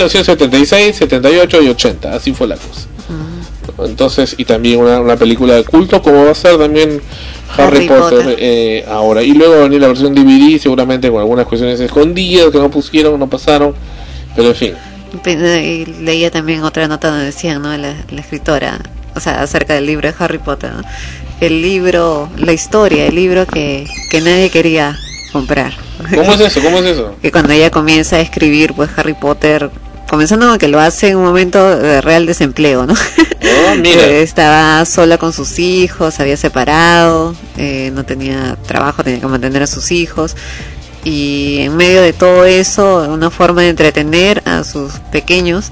1976, 78 y 80, así fue la cosa. Uh-huh. Entonces, y también una película de culto, como va a ser también Harry Potter. Ahora. Y luego va a venir la versión DVD, seguramente con algunas cuestiones escondidas que no pusieron, no pasaron, pero en fin. Y leía también otra nota donde decían, ¿no? La escritora, o sea, acerca del libro de Harry Potter, ¿no? El libro, la historia, el libro que nadie quería comprar. ¿Cómo es eso? Que cuando ella comienza a escribir, pues Harry Potter, comenzando con que lo hace en un momento de real desempleo, ¿no? Oh, mira. Estaba sola con sus hijos, había separado, no tenía trabajo, tenía que mantener a sus hijos. Y en medio de todo eso, una forma de entretener a sus pequeños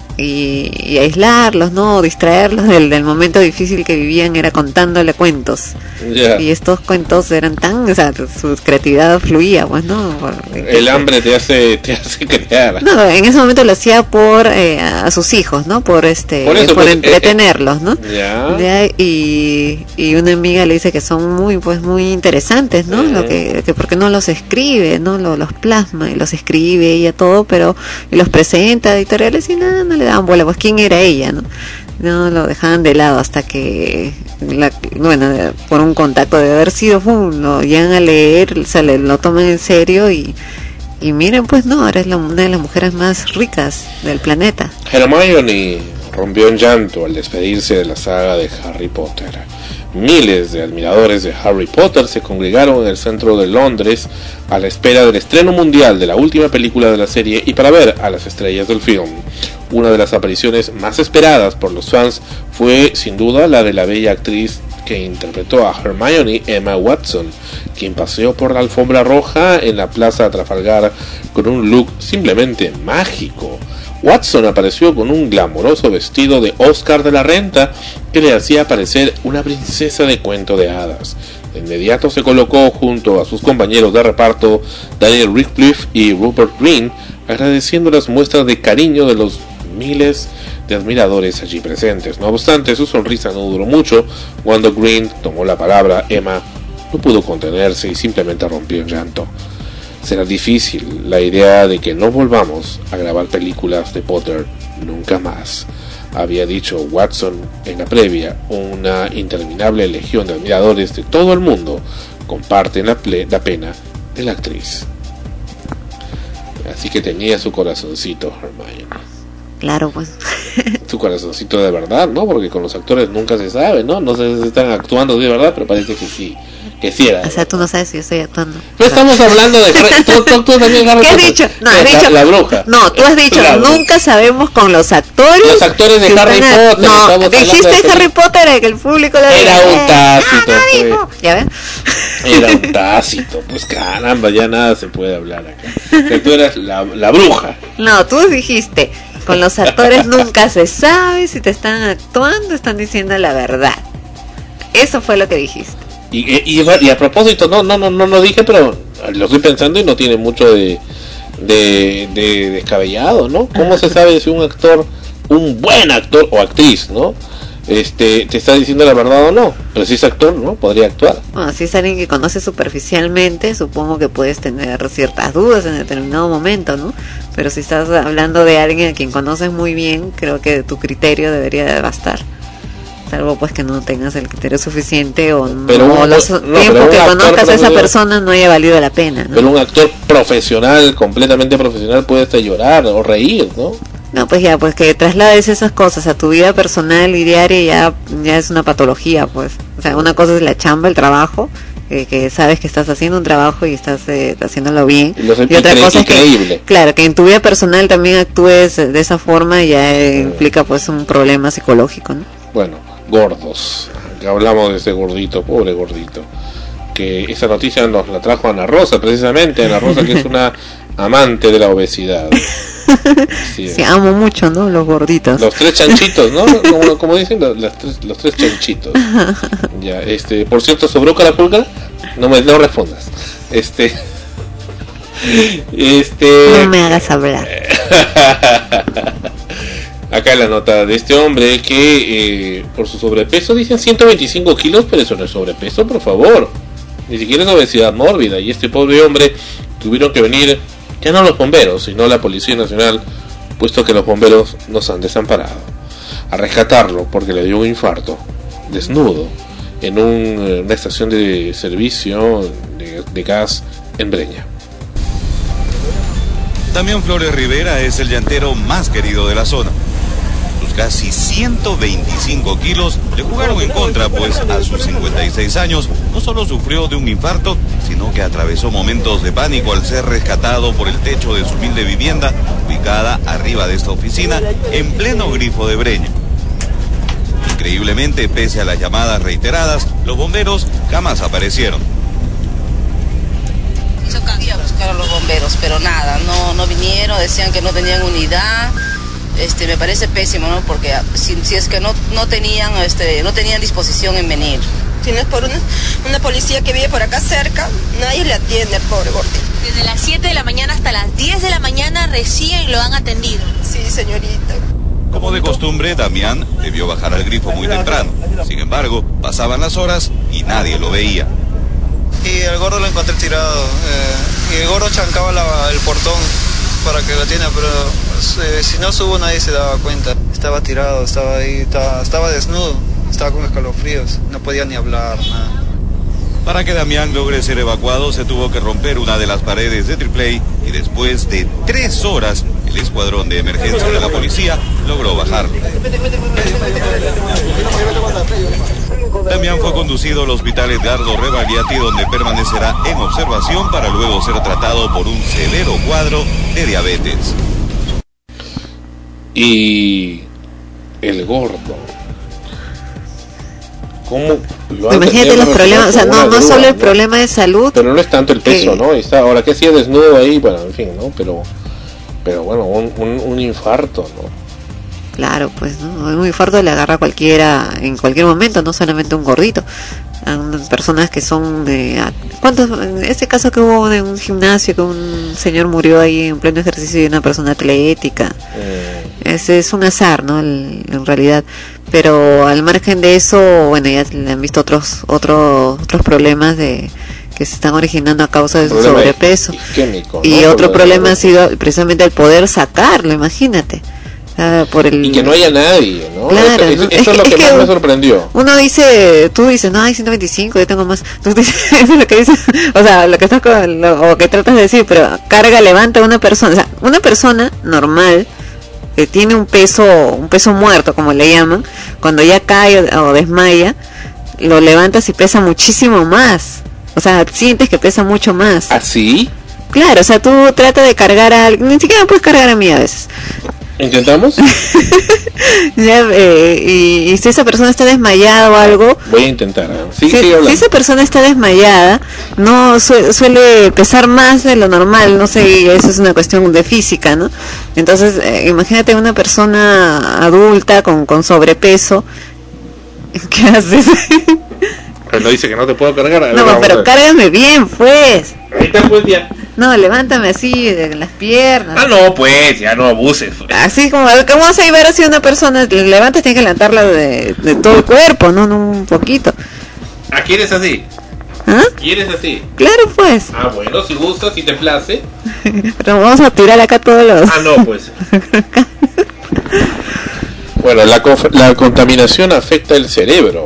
y aislarlos, ¿no? Distraerlos del momento difícil que vivían, era contándole cuentos. Yeah. Y estos cuentos eran tan, o sea, su creatividad fluía, pues, ¿no? El hambre te hace crear. No, en ese momento lo hacía por a sus hijos, ¿no? Por entretenerlos, ¿no? Yeah. Y una amiga le dice que son muy interesantes, ¿no? Lo que porque no los escribe, ¿no? Los plasma y los escribe ella todo, pero y los presenta a editoriales y nada, no le daban bola, pues quién era ella, no lo dejaban de lado hasta que por un contacto de haber sido lo llegan a leer, lo toman en serio y miren, pues no, ahora es una de las mujeres más ricas del planeta. Hermione rompió en llanto al despedirse de la saga de Harry Potter. Miles de admiradores de Harry Potter se congregaron en el centro de Londres a la espera del estreno mundial de la última película de la serie y para ver a las estrellas del film. Una de las apariciones más esperadas por los fans fue sin duda la de la bella actriz que interpretó a Hermione, Emma Watson, quien paseó por la alfombra roja en la Plaza Trafalgar con un look simplemente mágico. Watson apareció con un glamoroso vestido de Oscar de la Renta que le hacía parecer una princesa de cuento de hadas. De inmediato se colocó junto a sus compañeros de reparto Daniel Radcliffe y Rupert Grint, agradeciendo las muestras de cariño de los miles de admiradores allí presentes. No obstante, su sonrisa no duró mucho. Cuando Grint tomó la palabra, Emma no pudo contenerse y simplemente rompió en llanto. Será difícil la idea de que no volvamos a grabar películas de Potter nunca más, había dicho Watson en la previa. Una interminable legión de admiradores de todo el mundo comparten la pena de la actriz. Así que tenía su corazoncito, Hermione. Claro, pues. Su corazoncito de verdad, ¿no? Porque con los actores nunca se sabe, ¿no? No sé si están actuando de verdad, pero parece que sí. Que sí era. O sea, tú no sabes si yo estoy actuando. No estamos hablando de tú también, ¿qué has dicho? No, has dicho la bruja. No, tú has dicho nunca sabemos con los actores. Los actores de Harry Potter. No, dijiste Harry Potter que el público lo era un tácito. No, ¿ya ven? Era un tácito. Pues caramba, ya nada se puede hablar acá. Que tú eras la bruja. No, tú dijiste con los actores nunca se sabe si te están actuando, están diciendo la verdad. Eso fue lo que dijiste. Y a propósito, no lo dije, pero lo estoy pensando y no tiene mucho de descabellado, ¿no? ¿Cómo se sabe si un actor, un buen actor o actriz, ¿no? Te está diciendo la verdad o no? Pero si es actor, ¿no? Podría actuar. Bueno, si es alguien que conoce superficialmente, supongo que puedes tener ciertas dudas en determinado momento, ¿no? Pero si estás hablando de alguien a quien conoces muy bien, creo que tu criterio debería de bastar. Salvo pues que no tengas el criterio suficiente o los tiempos que conozcas a esa persona no haya valido la pena, ¿no? Pero un actor profesional, completamente profesional, puede hasta llorar o reír, ¿no? No, pues ya, pues que traslades esas cosas a tu vida personal y diaria ya es una patología, pues. O sea, una cosa es la chamba, el trabajo, que sabes que estás haciendo un trabajo y estás haciéndolo bien. Y otra cosa es que, claro, que en tu vida personal también actúes de esa forma ya implica pues un problema psicológico, ¿no? Bueno, gordos. Que hablamos de ese gordito, pobre gordito. Que esa noticia nos la trajo Ana Rosa, precisamente. Ana Rosa, que es una amante de la obesidad. Sí, amo mucho, ¿no? Los gorditos. Los tres chanchitos, ¿no? Como dicen, los tres chanchitos. Ya, por cierto, ¿sobró Carapulca? No respondas. No me hagas hablar. Acá la nota de este hombre que por su sobrepeso dicen 125 kilos, pero eso no es sobrepeso, por favor. Ni siquiera es obesidad mórbida. Y este pobre hombre tuvieron que venir, ya no los bomberos, sino la Policía Nacional, puesto que los bomberos nos han desamparado, a rescatarlo porque le dio un infarto, desnudo, en una estación de servicio de gas en Breña. Damián Flores Rivera es el llantero más querido de la zona. Sus casi 125 kilos le jugaron en contra, pues a sus 56 años no solo sufrió de un infarto, sino que atravesó momentos de pánico al ser rescatado por el techo de su humilde vivienda, ubicada arriba de esta oficina, en pleno grifo de Breña. Increíblemente, pese a las llamadas reiteradas, los bomberos jamás aparecieron. Yo quería buscar a los bomberos, pero nada, no vinieron, decían que no tenían unidad. Me parece pésimo, ¿no? Porque si es que no tenían disposición en venir. Si no es por una policía que vive por acá cerca, nadie le atiende al pobre gordito. Desde las 7 de la mañana hasta las 10 de la mañana recién lo han atendido. Sí, señorita. Como de costumbre, Damián debió bajar al grifo muy temprano. Sin embargo, pasaban las horas y nadie lo veía. Y el gordo lo encontré tirado. Y el gordo chancaba el portón para que lo atienda, pero si no subo nadie se daba cuenta. Estaba tirado, estaba ahí, estaba desnudo, estaba con escalofríos, no podía ni hablar, nada. Para que Damián logre ser evacuado, se tuvo que romper una de las paredes de AAA y después de 3 horas, el escuadrón de emergencia de la policía logró bajarlo. Damián fue conducido al hospital Edgardo Rebagliati, donde permanecerá en observación para luego ser tratado por un severo cuadro de diabetes. Y el gordo, ¿cómo? Imagínate los problemas, o sea, no solo el problema de salud, pero no es tanto el peso, ¿no? Está, ahora que hacía desnudo ahí, bueno, en fin, ¿no? Pero bueno, un infarto, ¿no? Claro, pues, ¿no? Un infarto le agarra a cualquiera en cualquier momento, no solamente un gordito. A unas personas que son ¿cuántos? En ese caso que hubo de un gimnasio que un señor murió ahí en pleno ejercicio de una persona atlética. Ese es un azar, ¿no? En realidad. Pero al margen de eso, bueno, ya le han visto otros problemas que se están originando a causa de su sobrepeso. Isquémico, y ¿no? otro problema ha sido precisamente el poder sacarlo, imagínate. Y que no haya nadie, ¿no? Claro, eso es lo que más me sorprendió. Tú dices, no, hay 125, yo tengo más. Tú dices, eso es lo que dices, o sea, lo que estás o que tratas de decir, pero levanta a una persona, o sea, una persona normal que tiene un peso muerto, como le llaman, cuando ya cae o desmaya, lo levantas y pesa muchísimo más. O sea, sientes que pesa mucho más. ¿Así? Claro, o sea, tú tratas de cargar a alguien, ni siquiera puedes cargar a mí a veces. ¿Intentamos? Y si esa persona está desmayada o algo, voy a intentar. Si esa persona está desmayada, no suele pesar más de lo normal, no sé, eso es una cuestión de física, ¿no? Entonces, imagínate una persona adulta con sobrepeso, ¿qué haces? Pero dice que no te puedo cargar. No, pero cárgame bien, pues. Ahí está, pues, ya. No, levántame así de las piernas. Ah, no, pues, ya no abuses. Pues. Así como, ¿cómo vas a ver así una persona? Levantas, tienes que levantarla de todo el cuerpo, no un poquito. Ah, ¿quieres así? ¿Ah? ¿Quieres así? Claro, pues. Ah, bueno, si gustas, si te place. Pero vamos a tirar acá todos los... Ah, no, pues. Bueno, la contaminación afecta el cerebro.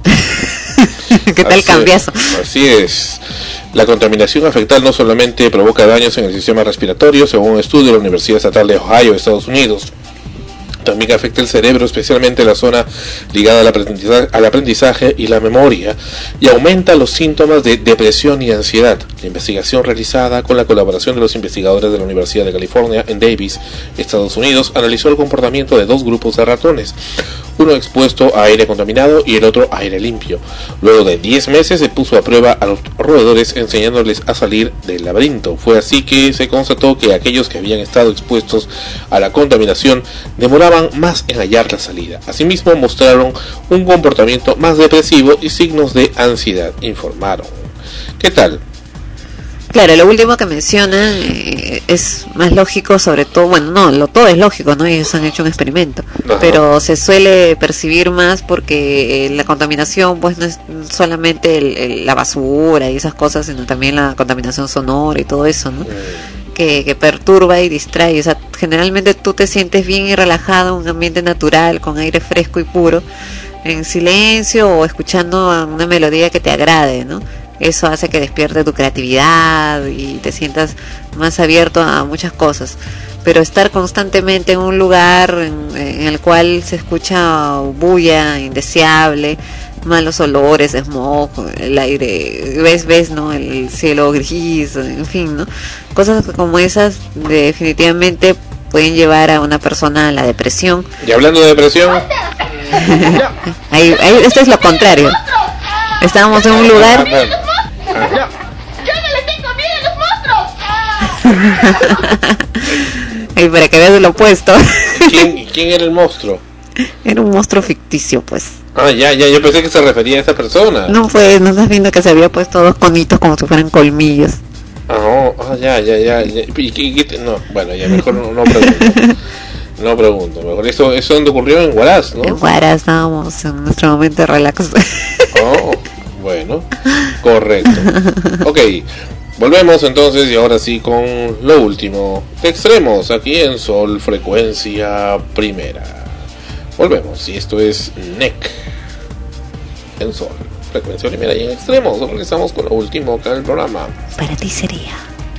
¿Qué tal cambiazo? Así es. La contaminación afectal no solamente provoca daños en el sistema respiratorio, según un estudio de la Universidad Estatal de Ohio, Estados Unidos. También afecta el cerebro, especialmente la zona ligada al aprendizaje y la memoria, y aumenta los síntomas de depresión y ansiedad. La investigación realizada con la colaboración de los investigadores de la Universidad de California en Davis, Estados Unidos, analizó el comportamiento de dos grupos de ratones, uno expuesto a aire contaminado y el otro a aire limpio. Luego de 10 meses se puso a prueba a los roedores enseñándoles a salir del laberinto. Fue así que se constató que aquellos que habían estado expuestos a la contaminación demoraban más en hallar la salida. Asimismo mostraron un comportamiento más depresivo y signos de ansiedad, informaron. ¿Qué tal? Claro, lo último que mencionan es más lógico, sobre todo, bueno, no, todo es lógico, ¿no? Ellos han hecho un experimento, pero se suele percibir más porque la contaminación, pues, no es solamente la basura y esas cosas, sino también la contaminación sonora y todo eso, ¿no? Que perturba y distrae. O sea, generalmente tú te sientes bien y relajado en un ambiente natural, con aire fresco y puro, en silencio o escuchando una melodía que te agrade, ¿no? Eso hace que despierte tu creatividad y te sientas más abierto a muchas cosas. Pero estar constantemente en un lugar en el cual se escucha bulla indeseable, malos olores, smog, el aire, ves, ¿no? El cielo gris, en fin, ¿no? Cosas como esas definitivamente pueden llevar a una persona a la depresión. Y hablando de depresión, ahí esto es lo contrario. Estábamos en un lugar. ¡Yo no le tengo miedo a los monstruos! Ay, para que veas lo opuesto. ¿Quién era el monstruo? Era un monstruo ficticio, pues. Ah, ya, yo pensé que se refería a esa persona. No, pues, no estás viendo que se había puesto dos conitos como si fueran colmillos. Ya. No, bueno, ya mejor no pregunto. No pregunto, mejor eso donde ocurrió en Huaraz, ¿no? En Huaraz estábamos en nuestro momento de relax. Bueno, correcto. Ok, volvemos entonces y ahora sí con lo último de extremos aquí en Sol Frecuencia Primera. Volvemos y esto es NEC en Sol Frecuencia Primera y en extremos. Regresamos con lo último acá del programa. Para ti sería.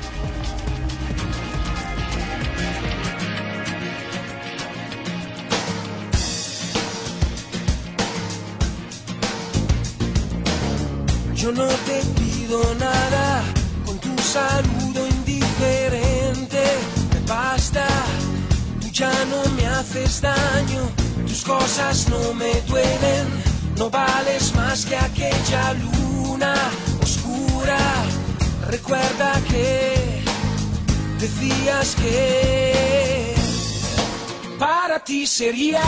Yo no te pido nada, con tu saludo indiferente me basta. Tú ya no me haces daño, tus cosas no me duelen. No vales más que aquella luna oscura. Recuerda que decías que para ti sería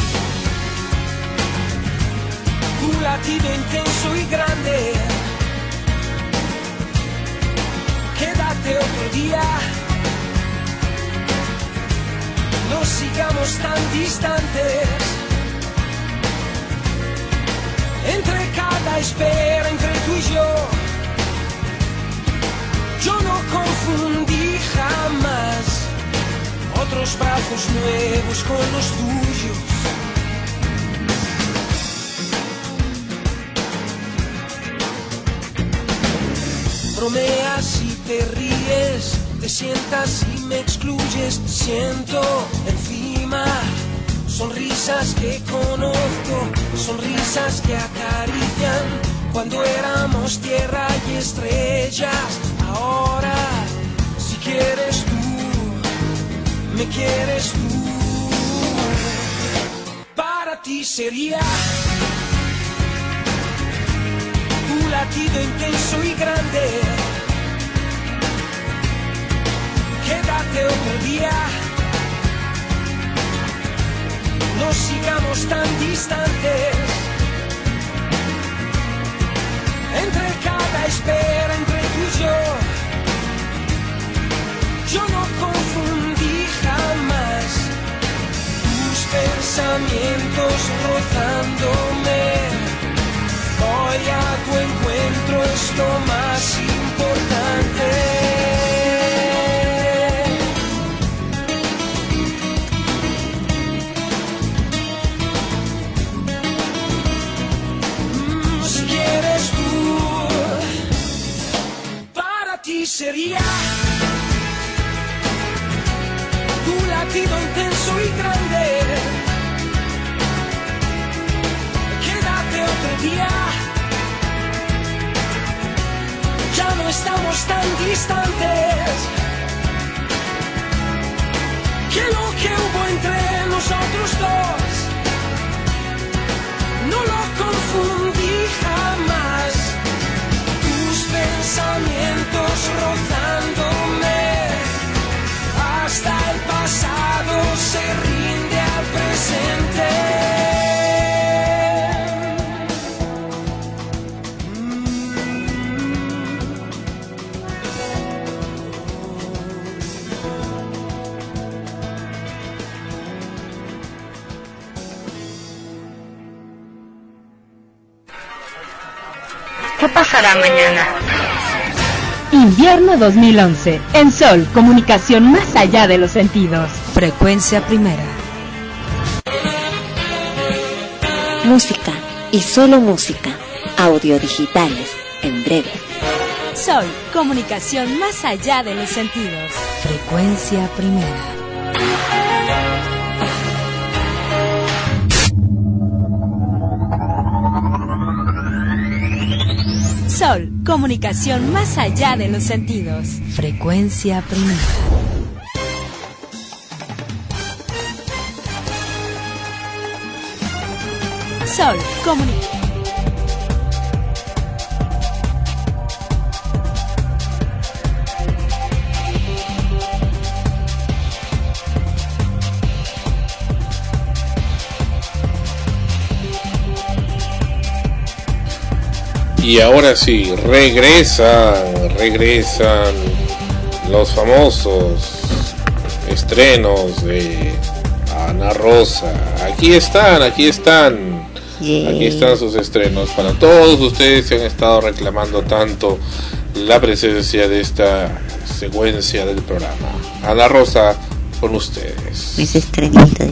un latido intenso y grande. Quédate otro día, no sigamos tan distantes. Entre cada espera, entre tú y yo no confundí jamás otros brazos nuevos con los tuyos. Bromeas y te ríes, te sientas y me excluyes. Siento encima sonrisas que conozco, sonrisas que acarician cuando éramos tierra y estrellas. Ahora, si quieres tú, me quieres tú. Para ti sería un latido intenso y grande. Quédate otro día, no sigamos tan distantes. espera entre tú y yo. Yo no confundí jamás tus pensamientos rozándome. Voy a tu encuentro, es lo más importante. Si quieres tú, para ti sería tu latido intenso y grande. Quédate otro día, ya no estamos tan distantes. Que lo que hubo entre nosotros dos no lo confundí jamás. Tus pensamientos rozándome, hasta el pasado se rinde al presente. ¿Qué pasará mañana? Invierno 2011. En Sol, comunicación más allá de los sentidos. Frecuencia primera. Música y solo música. Audio digitales. En breve. Sol, comunicación más allá de los sentidos. Frecuencia primera. Sol, comunicación más allá de los sentidos. Frecuencia primera. Sol, comunicación. Y ahora sí, regresan los famosos estrenos de Ana Rosa. Aquí están sus estrenos para todos ustedes que han estado reclamando tanto la presencia de esta secuencia del programa. Ana Rosa, con ustedes. Mis estrenitos,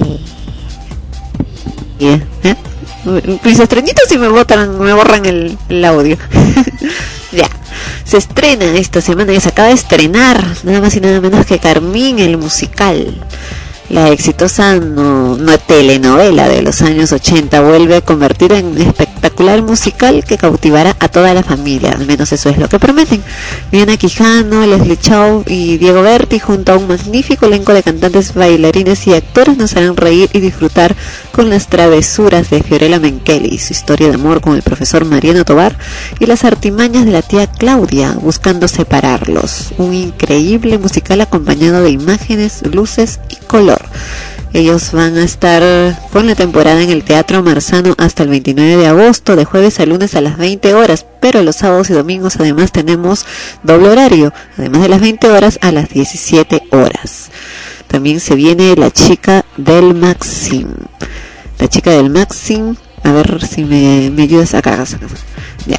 mis estrenitos y me borran el audio. Ya, se estrena esta semana, ya se acaba de estrenar nada más y nada menos que Carmín el musical. La exitosa no telenovela de los años 80 vuelve a convertir en espectacular musical que cautivará a toda la familia, al menos eso es lo que prometen. Diana Quijano, Leslie Chow y Diego Berti, junto a un magnífico elenco de cantantes, bailarines y actores, nos harán reír y disfrutar con las travesuras de Fiorella Menckelly, su historia de amor con el profesor Mariano Tovar y las artimañas de la tía Claudia buscando separarlos. Un increíble musical acompañado de imágenes, luces y color. Ellos van a estar con la temporada en el Teatro Marzano hasta el 29 de agosto, de jueves a lunes a las 20 horas, pero los sábados y domingos además tenemos doble horario, además de las 20 horas a las 17 horas. También se viene La chica del Maxim. La chica del Maxim, a ver si me ayudas acá. Ya.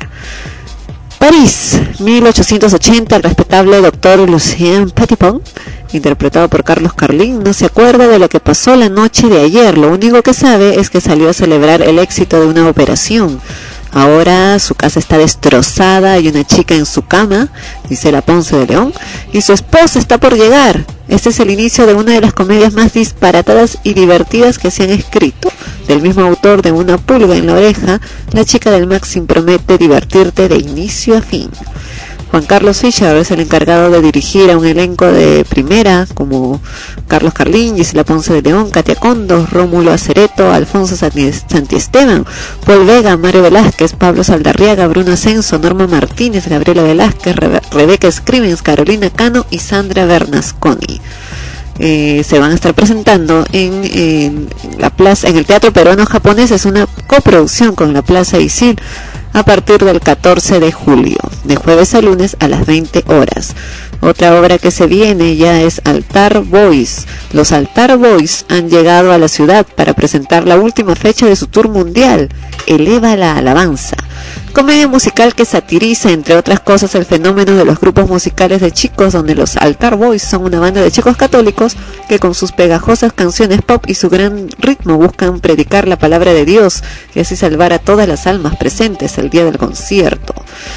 París, 1880, el respetable doctor Lucien Petitpont, interpretado por Carlos Carlín, no se acuerda de lo que pasó la noche de ayer. Lo único que sabe es que salió a celebrar el éxito de una operación. Ahora su casa está destrozada, hay una chica en su cama, Gisela Ponce de León, y su esposa está por llegar. Este es el inicio de una de las comedias más disparatadas y divertidas que se han escrito. Del mismo autor de Una pulga en la oreja, La chica del Maxim promete divertirte de inicio a fin. Juan Carlos Fischer es el encargado de dirigir a un elenco de primera como Carlos Carlín, Gisela Ponce de León, Katia Condos, Rómulo Acereto, Alfonso Santiesteban, Paul Vega, Mario Velázquez, Pablo Saldarriaga, Bruno Ascenso, Norma Martínez, Gabriela Velázquez, Rebeca Scrivens, Carolina Cano y Sandra Bernasconi. Se van a estar presentando en la plaza, en el Teatro Peruano Japonés. Es una coproducción con la Plaza Isil a partir del 14 de julio. de jueves a lunes a las 20 horas. Otra obra que se viene ya es Altar Boys. Los Altar Boys han llegado a la ciudad para presentar la última fecha de su tour mundial, Eleva la Alabanza. Comedia musical que satiriza, entre otras cosas, el fenómeno de los grupos musicales de chicos, donde los Altar Boys son una banda de chicos católicos que con sus pegajosas canciones pop y su gran ritmo buscan predicar la palabra de Dios y así salvar a todas las almas presentes el día del concierto.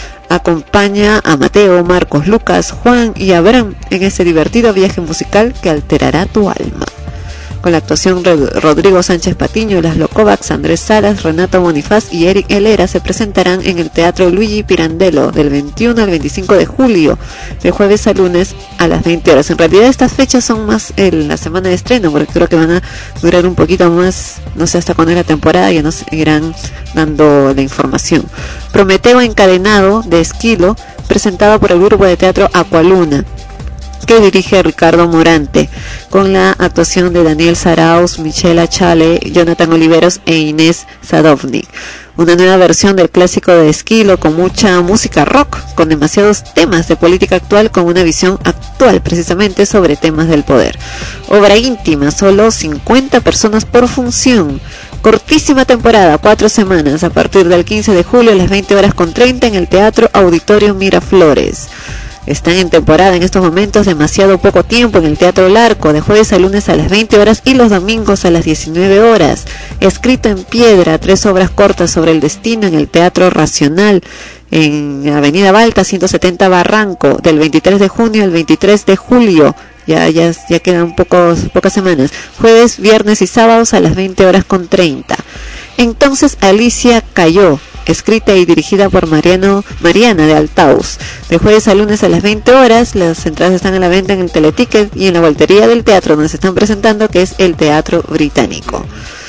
Acompaña a Mateo, Marcos, Lucas, Juan y Abraham en ese divertido viaje musical que alterará tu alma. Con la actuación Rodrigo Sánchez Patiño, Laszlo Kovacs, Andrés Salas, Renato Bonifaz y Eric Helera se presentarán en el Teatro Luigi Pirandello del 21 al 25 de julio, de jueves a lunes a las 20 horas. En realidad estas fechas son más la semana de estreno, porque creo que van a durar un poquito más, no sé hasta cuándo es la temporada, ya nos irán dando la información. Prometeo encadenado de Esquilo, presentado por el grupo de teatro Aqualuna, que dirige Ricardo Morante, con la actuación de Daniel Saraus, Michelle Achale, Jonathan Oliveros e Inés Sadovnik. Una nueva versión del clásico de Esquilo con mucha música rock, con demasiados temas de política actual, con una visión actual precisamente sobre temas del poder. Obra íntima, solo 50 personas por función. Cortísima temporada, 4 semanas, a partir del 15 de julio a las 20:30 en el Teatro Auditorio Miraflores. Están en temporada en estos momentos, demasiado poco tiempo en el Teatro Larco, de jueves a lunes a las 20 horas y los domingos a las 19 horas. Escrito en piedra, 3 obras cortas sobre el destino en el Teatro Racional, en Avenida Balta 170 Barranco, del 23 de junio al 23 de julio. Ya quedan pocas semanas. Jueves, viernes y sábados a las 20:30. Entonces Alicia cayó, escrita y dirigida por Mariana de Altaus, de jueves a lunes a las 20 horas. Las entradas están a la venta en el Teleticket y en la boletería del teatro donde se están presentando, que es el Teatro Británico.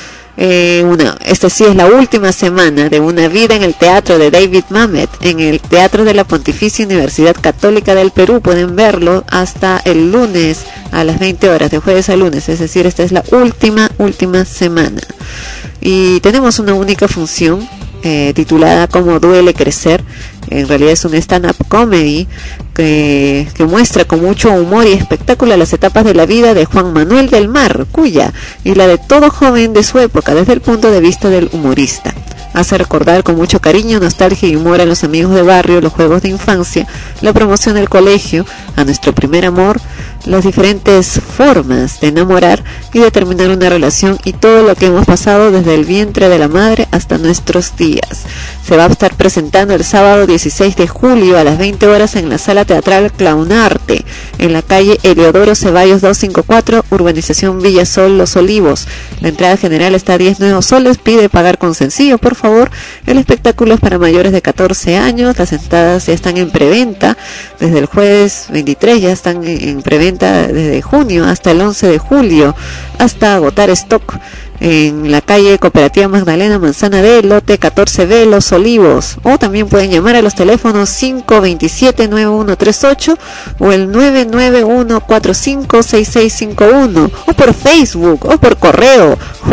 Esta sí es la última semana de Una vida en el teatro de David Mamet, en el Teatro de la Pontificia Universidad Católica del Perú. Pueden verlo hasta el lunes a las 20 horas, de jueves a lunes, es decir, esta es la última semana. Y tenemos una única función, titulada Cómo duele crecer. En realidad es un stand-up comedy que muestra con mucho humor y espectáculo las etapas de la vida de Juan Manuel del Mar Cuya y la de todo joven de su época desde el punto de vista del humorista. Hace recordar con mucho cariño, nostalgia y humor a los amigos de barrio, los juegos de infancia, la promoción del colegio, a nuestro primer amor, las diferentes formas de enamorar y de terminar una relación y todo lo que hemos pasado desde el vientre de la madre hasta nuestros días. Se va a estar presentando el sábado 16 de julio a las 20 horas en la Sala Teatral Clownarte, en la calle Eleodoro Ceballos 254, urbanización Villasol Los Olivos. La entrada general está a 10 nuevos soles, pide pagar con sencillo, por favor. El espectáculo es para mayores de 14 años, las entradas ya están en preventa desde el jueves 23, ya están en preventa desde junio hasta el 11 de julio, hasta agotar stock, en la calle Cooperativa Magdalena Manzana D, lote 14B, Los Olivos. O también pueden llamar a los teléfonos 527-9138 o el 991-456651, o por Facebook, o por correo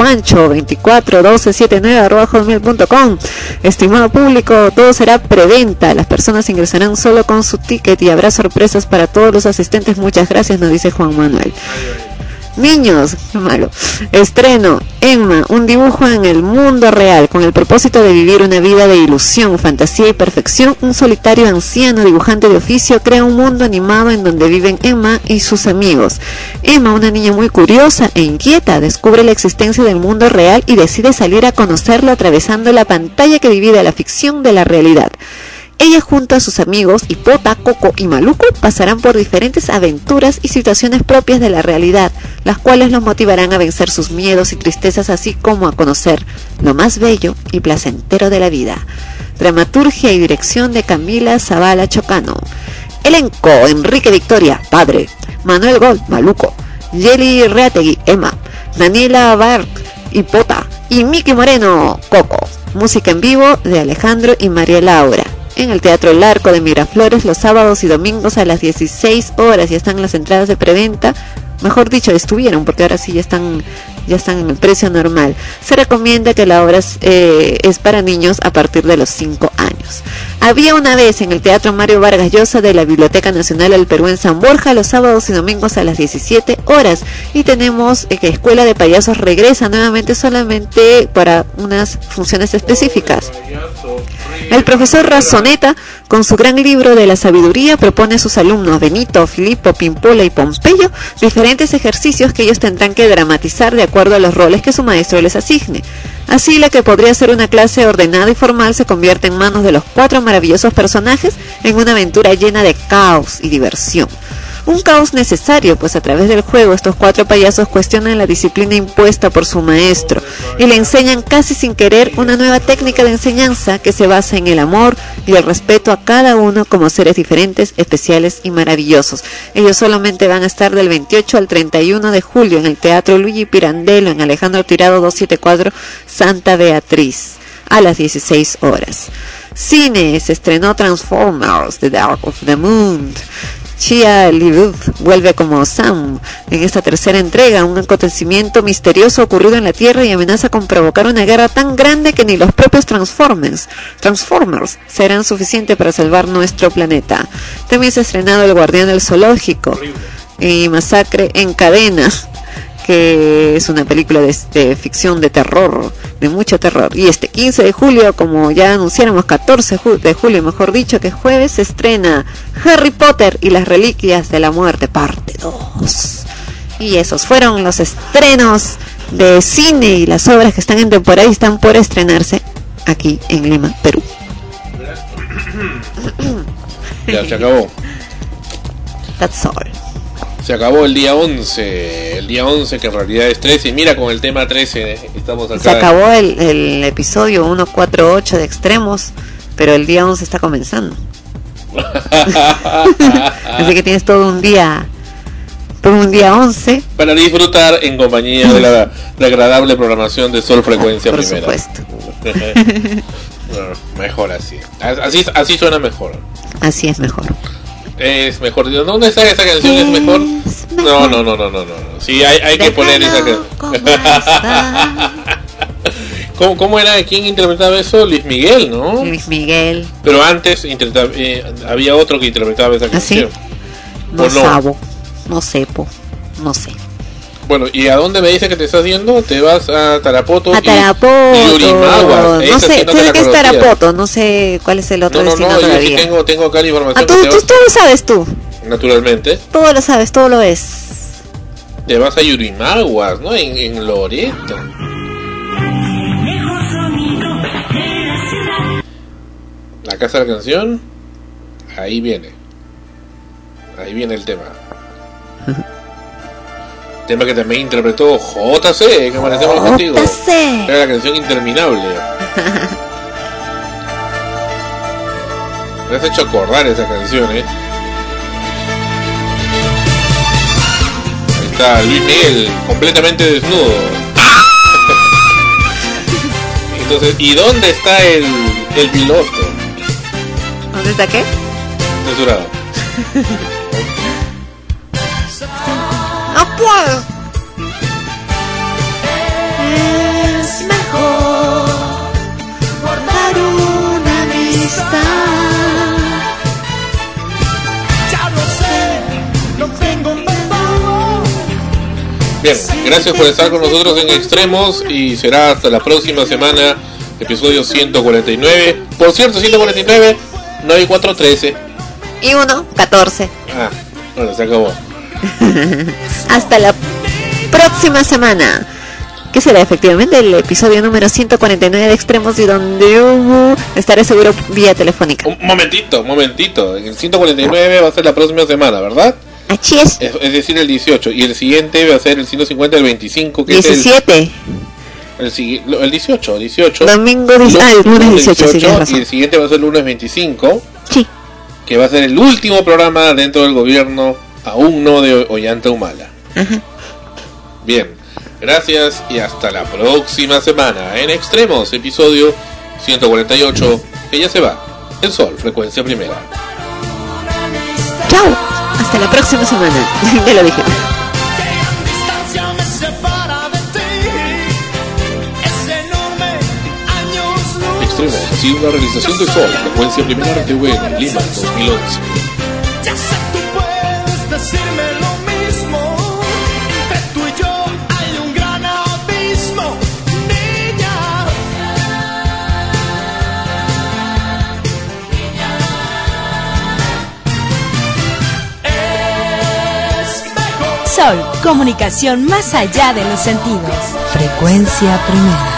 juancho241279@hotmail.com. Estimado público, todo será preventa, las personas ingresarán solo con su ticket y habrá sorpresas para todos los asistentes. Muchas gracias, nos dice Juan Manuel. Niños, qué malo. Estreno, Emma, un dibujo en el mundo real, con el propósito de vivir una vida de ilusión, fantasía y perfección. Un solitario anciano dibujante de oficio crea un mundo animado en donde viven Emma y sus amigos. Emma, una niña muy curiosa e inquieta, descubre la existencia del mundo real y decide salir a conocerlo atravesando la pantalla que divide la ficción de la realidad. Ella junto a sus amigos Hipota, Coco y Maluco pasarán por diferentes aventuras y situaciones propias de la realidad, las cuales los motivarán a vencer sus miedos y tristezas, así como a conocer lo más bello y placentero de la vida. Dramaturgia y dirección de Camila Zavala Chocano. Elenco: Enrique Victoria, padre; Manuel Gold, Maluco; Yeli Reategui, Emma; Daniela Bark, Hipota; y Miki Moreno, Coco. Música en vivo de Alejandro y María Laura, en el Teatro El Arco de Miraflores, los sábados y domingos a las 16 horas. Ya están las entradas de preventa, mejor dicho, estuvieron, porque ahora sí ya están ya están en el precio normal. Se recomienda que la obra es para niños a partir de los 5 años. Había una vez en el Teatro Mario Vargas Llosa de la Biblioteca Nacional del Perú en San Borja, los sábados y domingos a las 17 horas. Y tenemos que Escuela de Payasos regresa nuevamente solamente para unas funciones específicas. El profesor Razoneta, con su gran libro de la sabiduría, propone a sus alumnos Benito, Filipo, Pimpola y Pompeyo diferentes ejercicios que ellos tendrán que dramatizar de acuerdo a los roles que su maestro les asigne. Así, la que podría ser una clase ordenada y formal se convierte en manos de los 4 maravillosos personajes en una aventura llena de caos y diversión. Un caos necesario, pues a través del juego estos 4 payasos cuestionan la disciplina impuesta por su maestro y le enseñan casi sin querer una nueva técnica de enseñanza que se basa en el amor y el respeto a cada uno como seres diferentes, especiales y maravillosos. Ellos solamente van a estar del 28 al 31 de julio en el Teatro Luigi Pirandello en Alejandro Tirado 274 Santa Beatriz a las 16 horas. Cine, se estrenó Transformers, The Dark of the Moon. Shia LaBeouf vuelve como Sam en esta tercera entrega. Un acontecimiento misterioso ocurrido en la Tierra y amenaza con provocar una guerra tan grande que ni los propios Transformers serán suficientes para salvar nuestro planeta. También se ha estrenado El Guardián del Zoológico y Masacre en Cadena, que es una película de ficción de terror, de mucho terror. Y este 15 de julio, como ya anunciáramos, 14 de julio, mejor dicho, que es jueves, se estrena Harry Potter y las Reliquias de la Muerte, parte 2. Y esos fueron los estrenos de cine y las obras que están en temporada y están por estrenarse aquí en Lima, Perú. Ya se acabó. That's all. Se acabó el día 11, que en realidad es 13. Mira, con el tema 13 estamos acá. Se acabó el episodio 148 de Extremos, pero el día 11 está comenzando. Así que tienes todo un día 11 para disfrutar en compañía de la agradable programación de Sol Frecuencia Primera. Por supuesto. Bueno, mejor así. Así suena mejor. Así es mejor. Es mejor. ¿Dónde está esa canción? ¿Es mejor? No. Sí, hay que poner esa canción. ¿Cómo era? ¿Quién interpretaba eso? Luis Miguel, ¿no? Luis Miguel. Pero antes había otro que interpretaba esa canción. ¿Ah, sí? No sé. Bueno, ¿y a dónde me dice que te estás yendo? Te vas a Tarapoto. A Tarapoto. Y Yurimaguas. No sé, sé que es Tarapoto, no sé cuál es el otro destino todavía. Yo sí tengo acá la información. Tú lo sabes tú. Naturalmente. Todo lo sabes, todo lo ves. Te vas a Yurimaguas, ¿no? En Loreto. La casa de la canción. Ahí viene el tema. Tema que también interpretó JC, que amanecemos contigo. Era la canción Interminable. Me has hecho acordar esa canción, Ahí está Luis Miguel, completamente desnudo. Entonces, ¿y dónde está el piloto? ¿Dónde está qué? Censurado. No puedo. Es mejor guardar una amistad. Ya lo sé, lo tengo pensado. Bien, gracias por estar con nosotros en Extremos y será hasta la próxima semana, episodio 149. Por cierto, 149, 9413. Y 114. Ah, bueno, se acabó. Hasta la próxima semana, que será efectivamente el episodio número 149 de Extremos, y donde estaré seguro vía telefónica. Un momentito. El 149 va a ser la próxima semana, ¿verdad? Así es. Es decir, el 18. Y el siguiente va a ser el 150, el 25. Que 17. Es el 18. Domingo, lunes 18, sí, y el siguiente va a ser el lunes 25. Sí. Que va a ser el último programa dentro del gobierno, aún no de Ollanta Humala. Ajá. Bien, gracias y hasta la próxima semana en Extremos, episodio 148, que ya se va. El Sol, Frecuencia Primera. Chao, hasta la próxima semana. Ya lo dije. Distancia me separa de ti. ha sido una realización de Sol, frecuencia primera RTV en Lima, 2011. Ya sé, tú puedes decirme lo mismo. Entre tú y yo hay un gran abismo, niña. Es mejor. Sol, comunicación más allá de los sentidos. Frecuencia primera.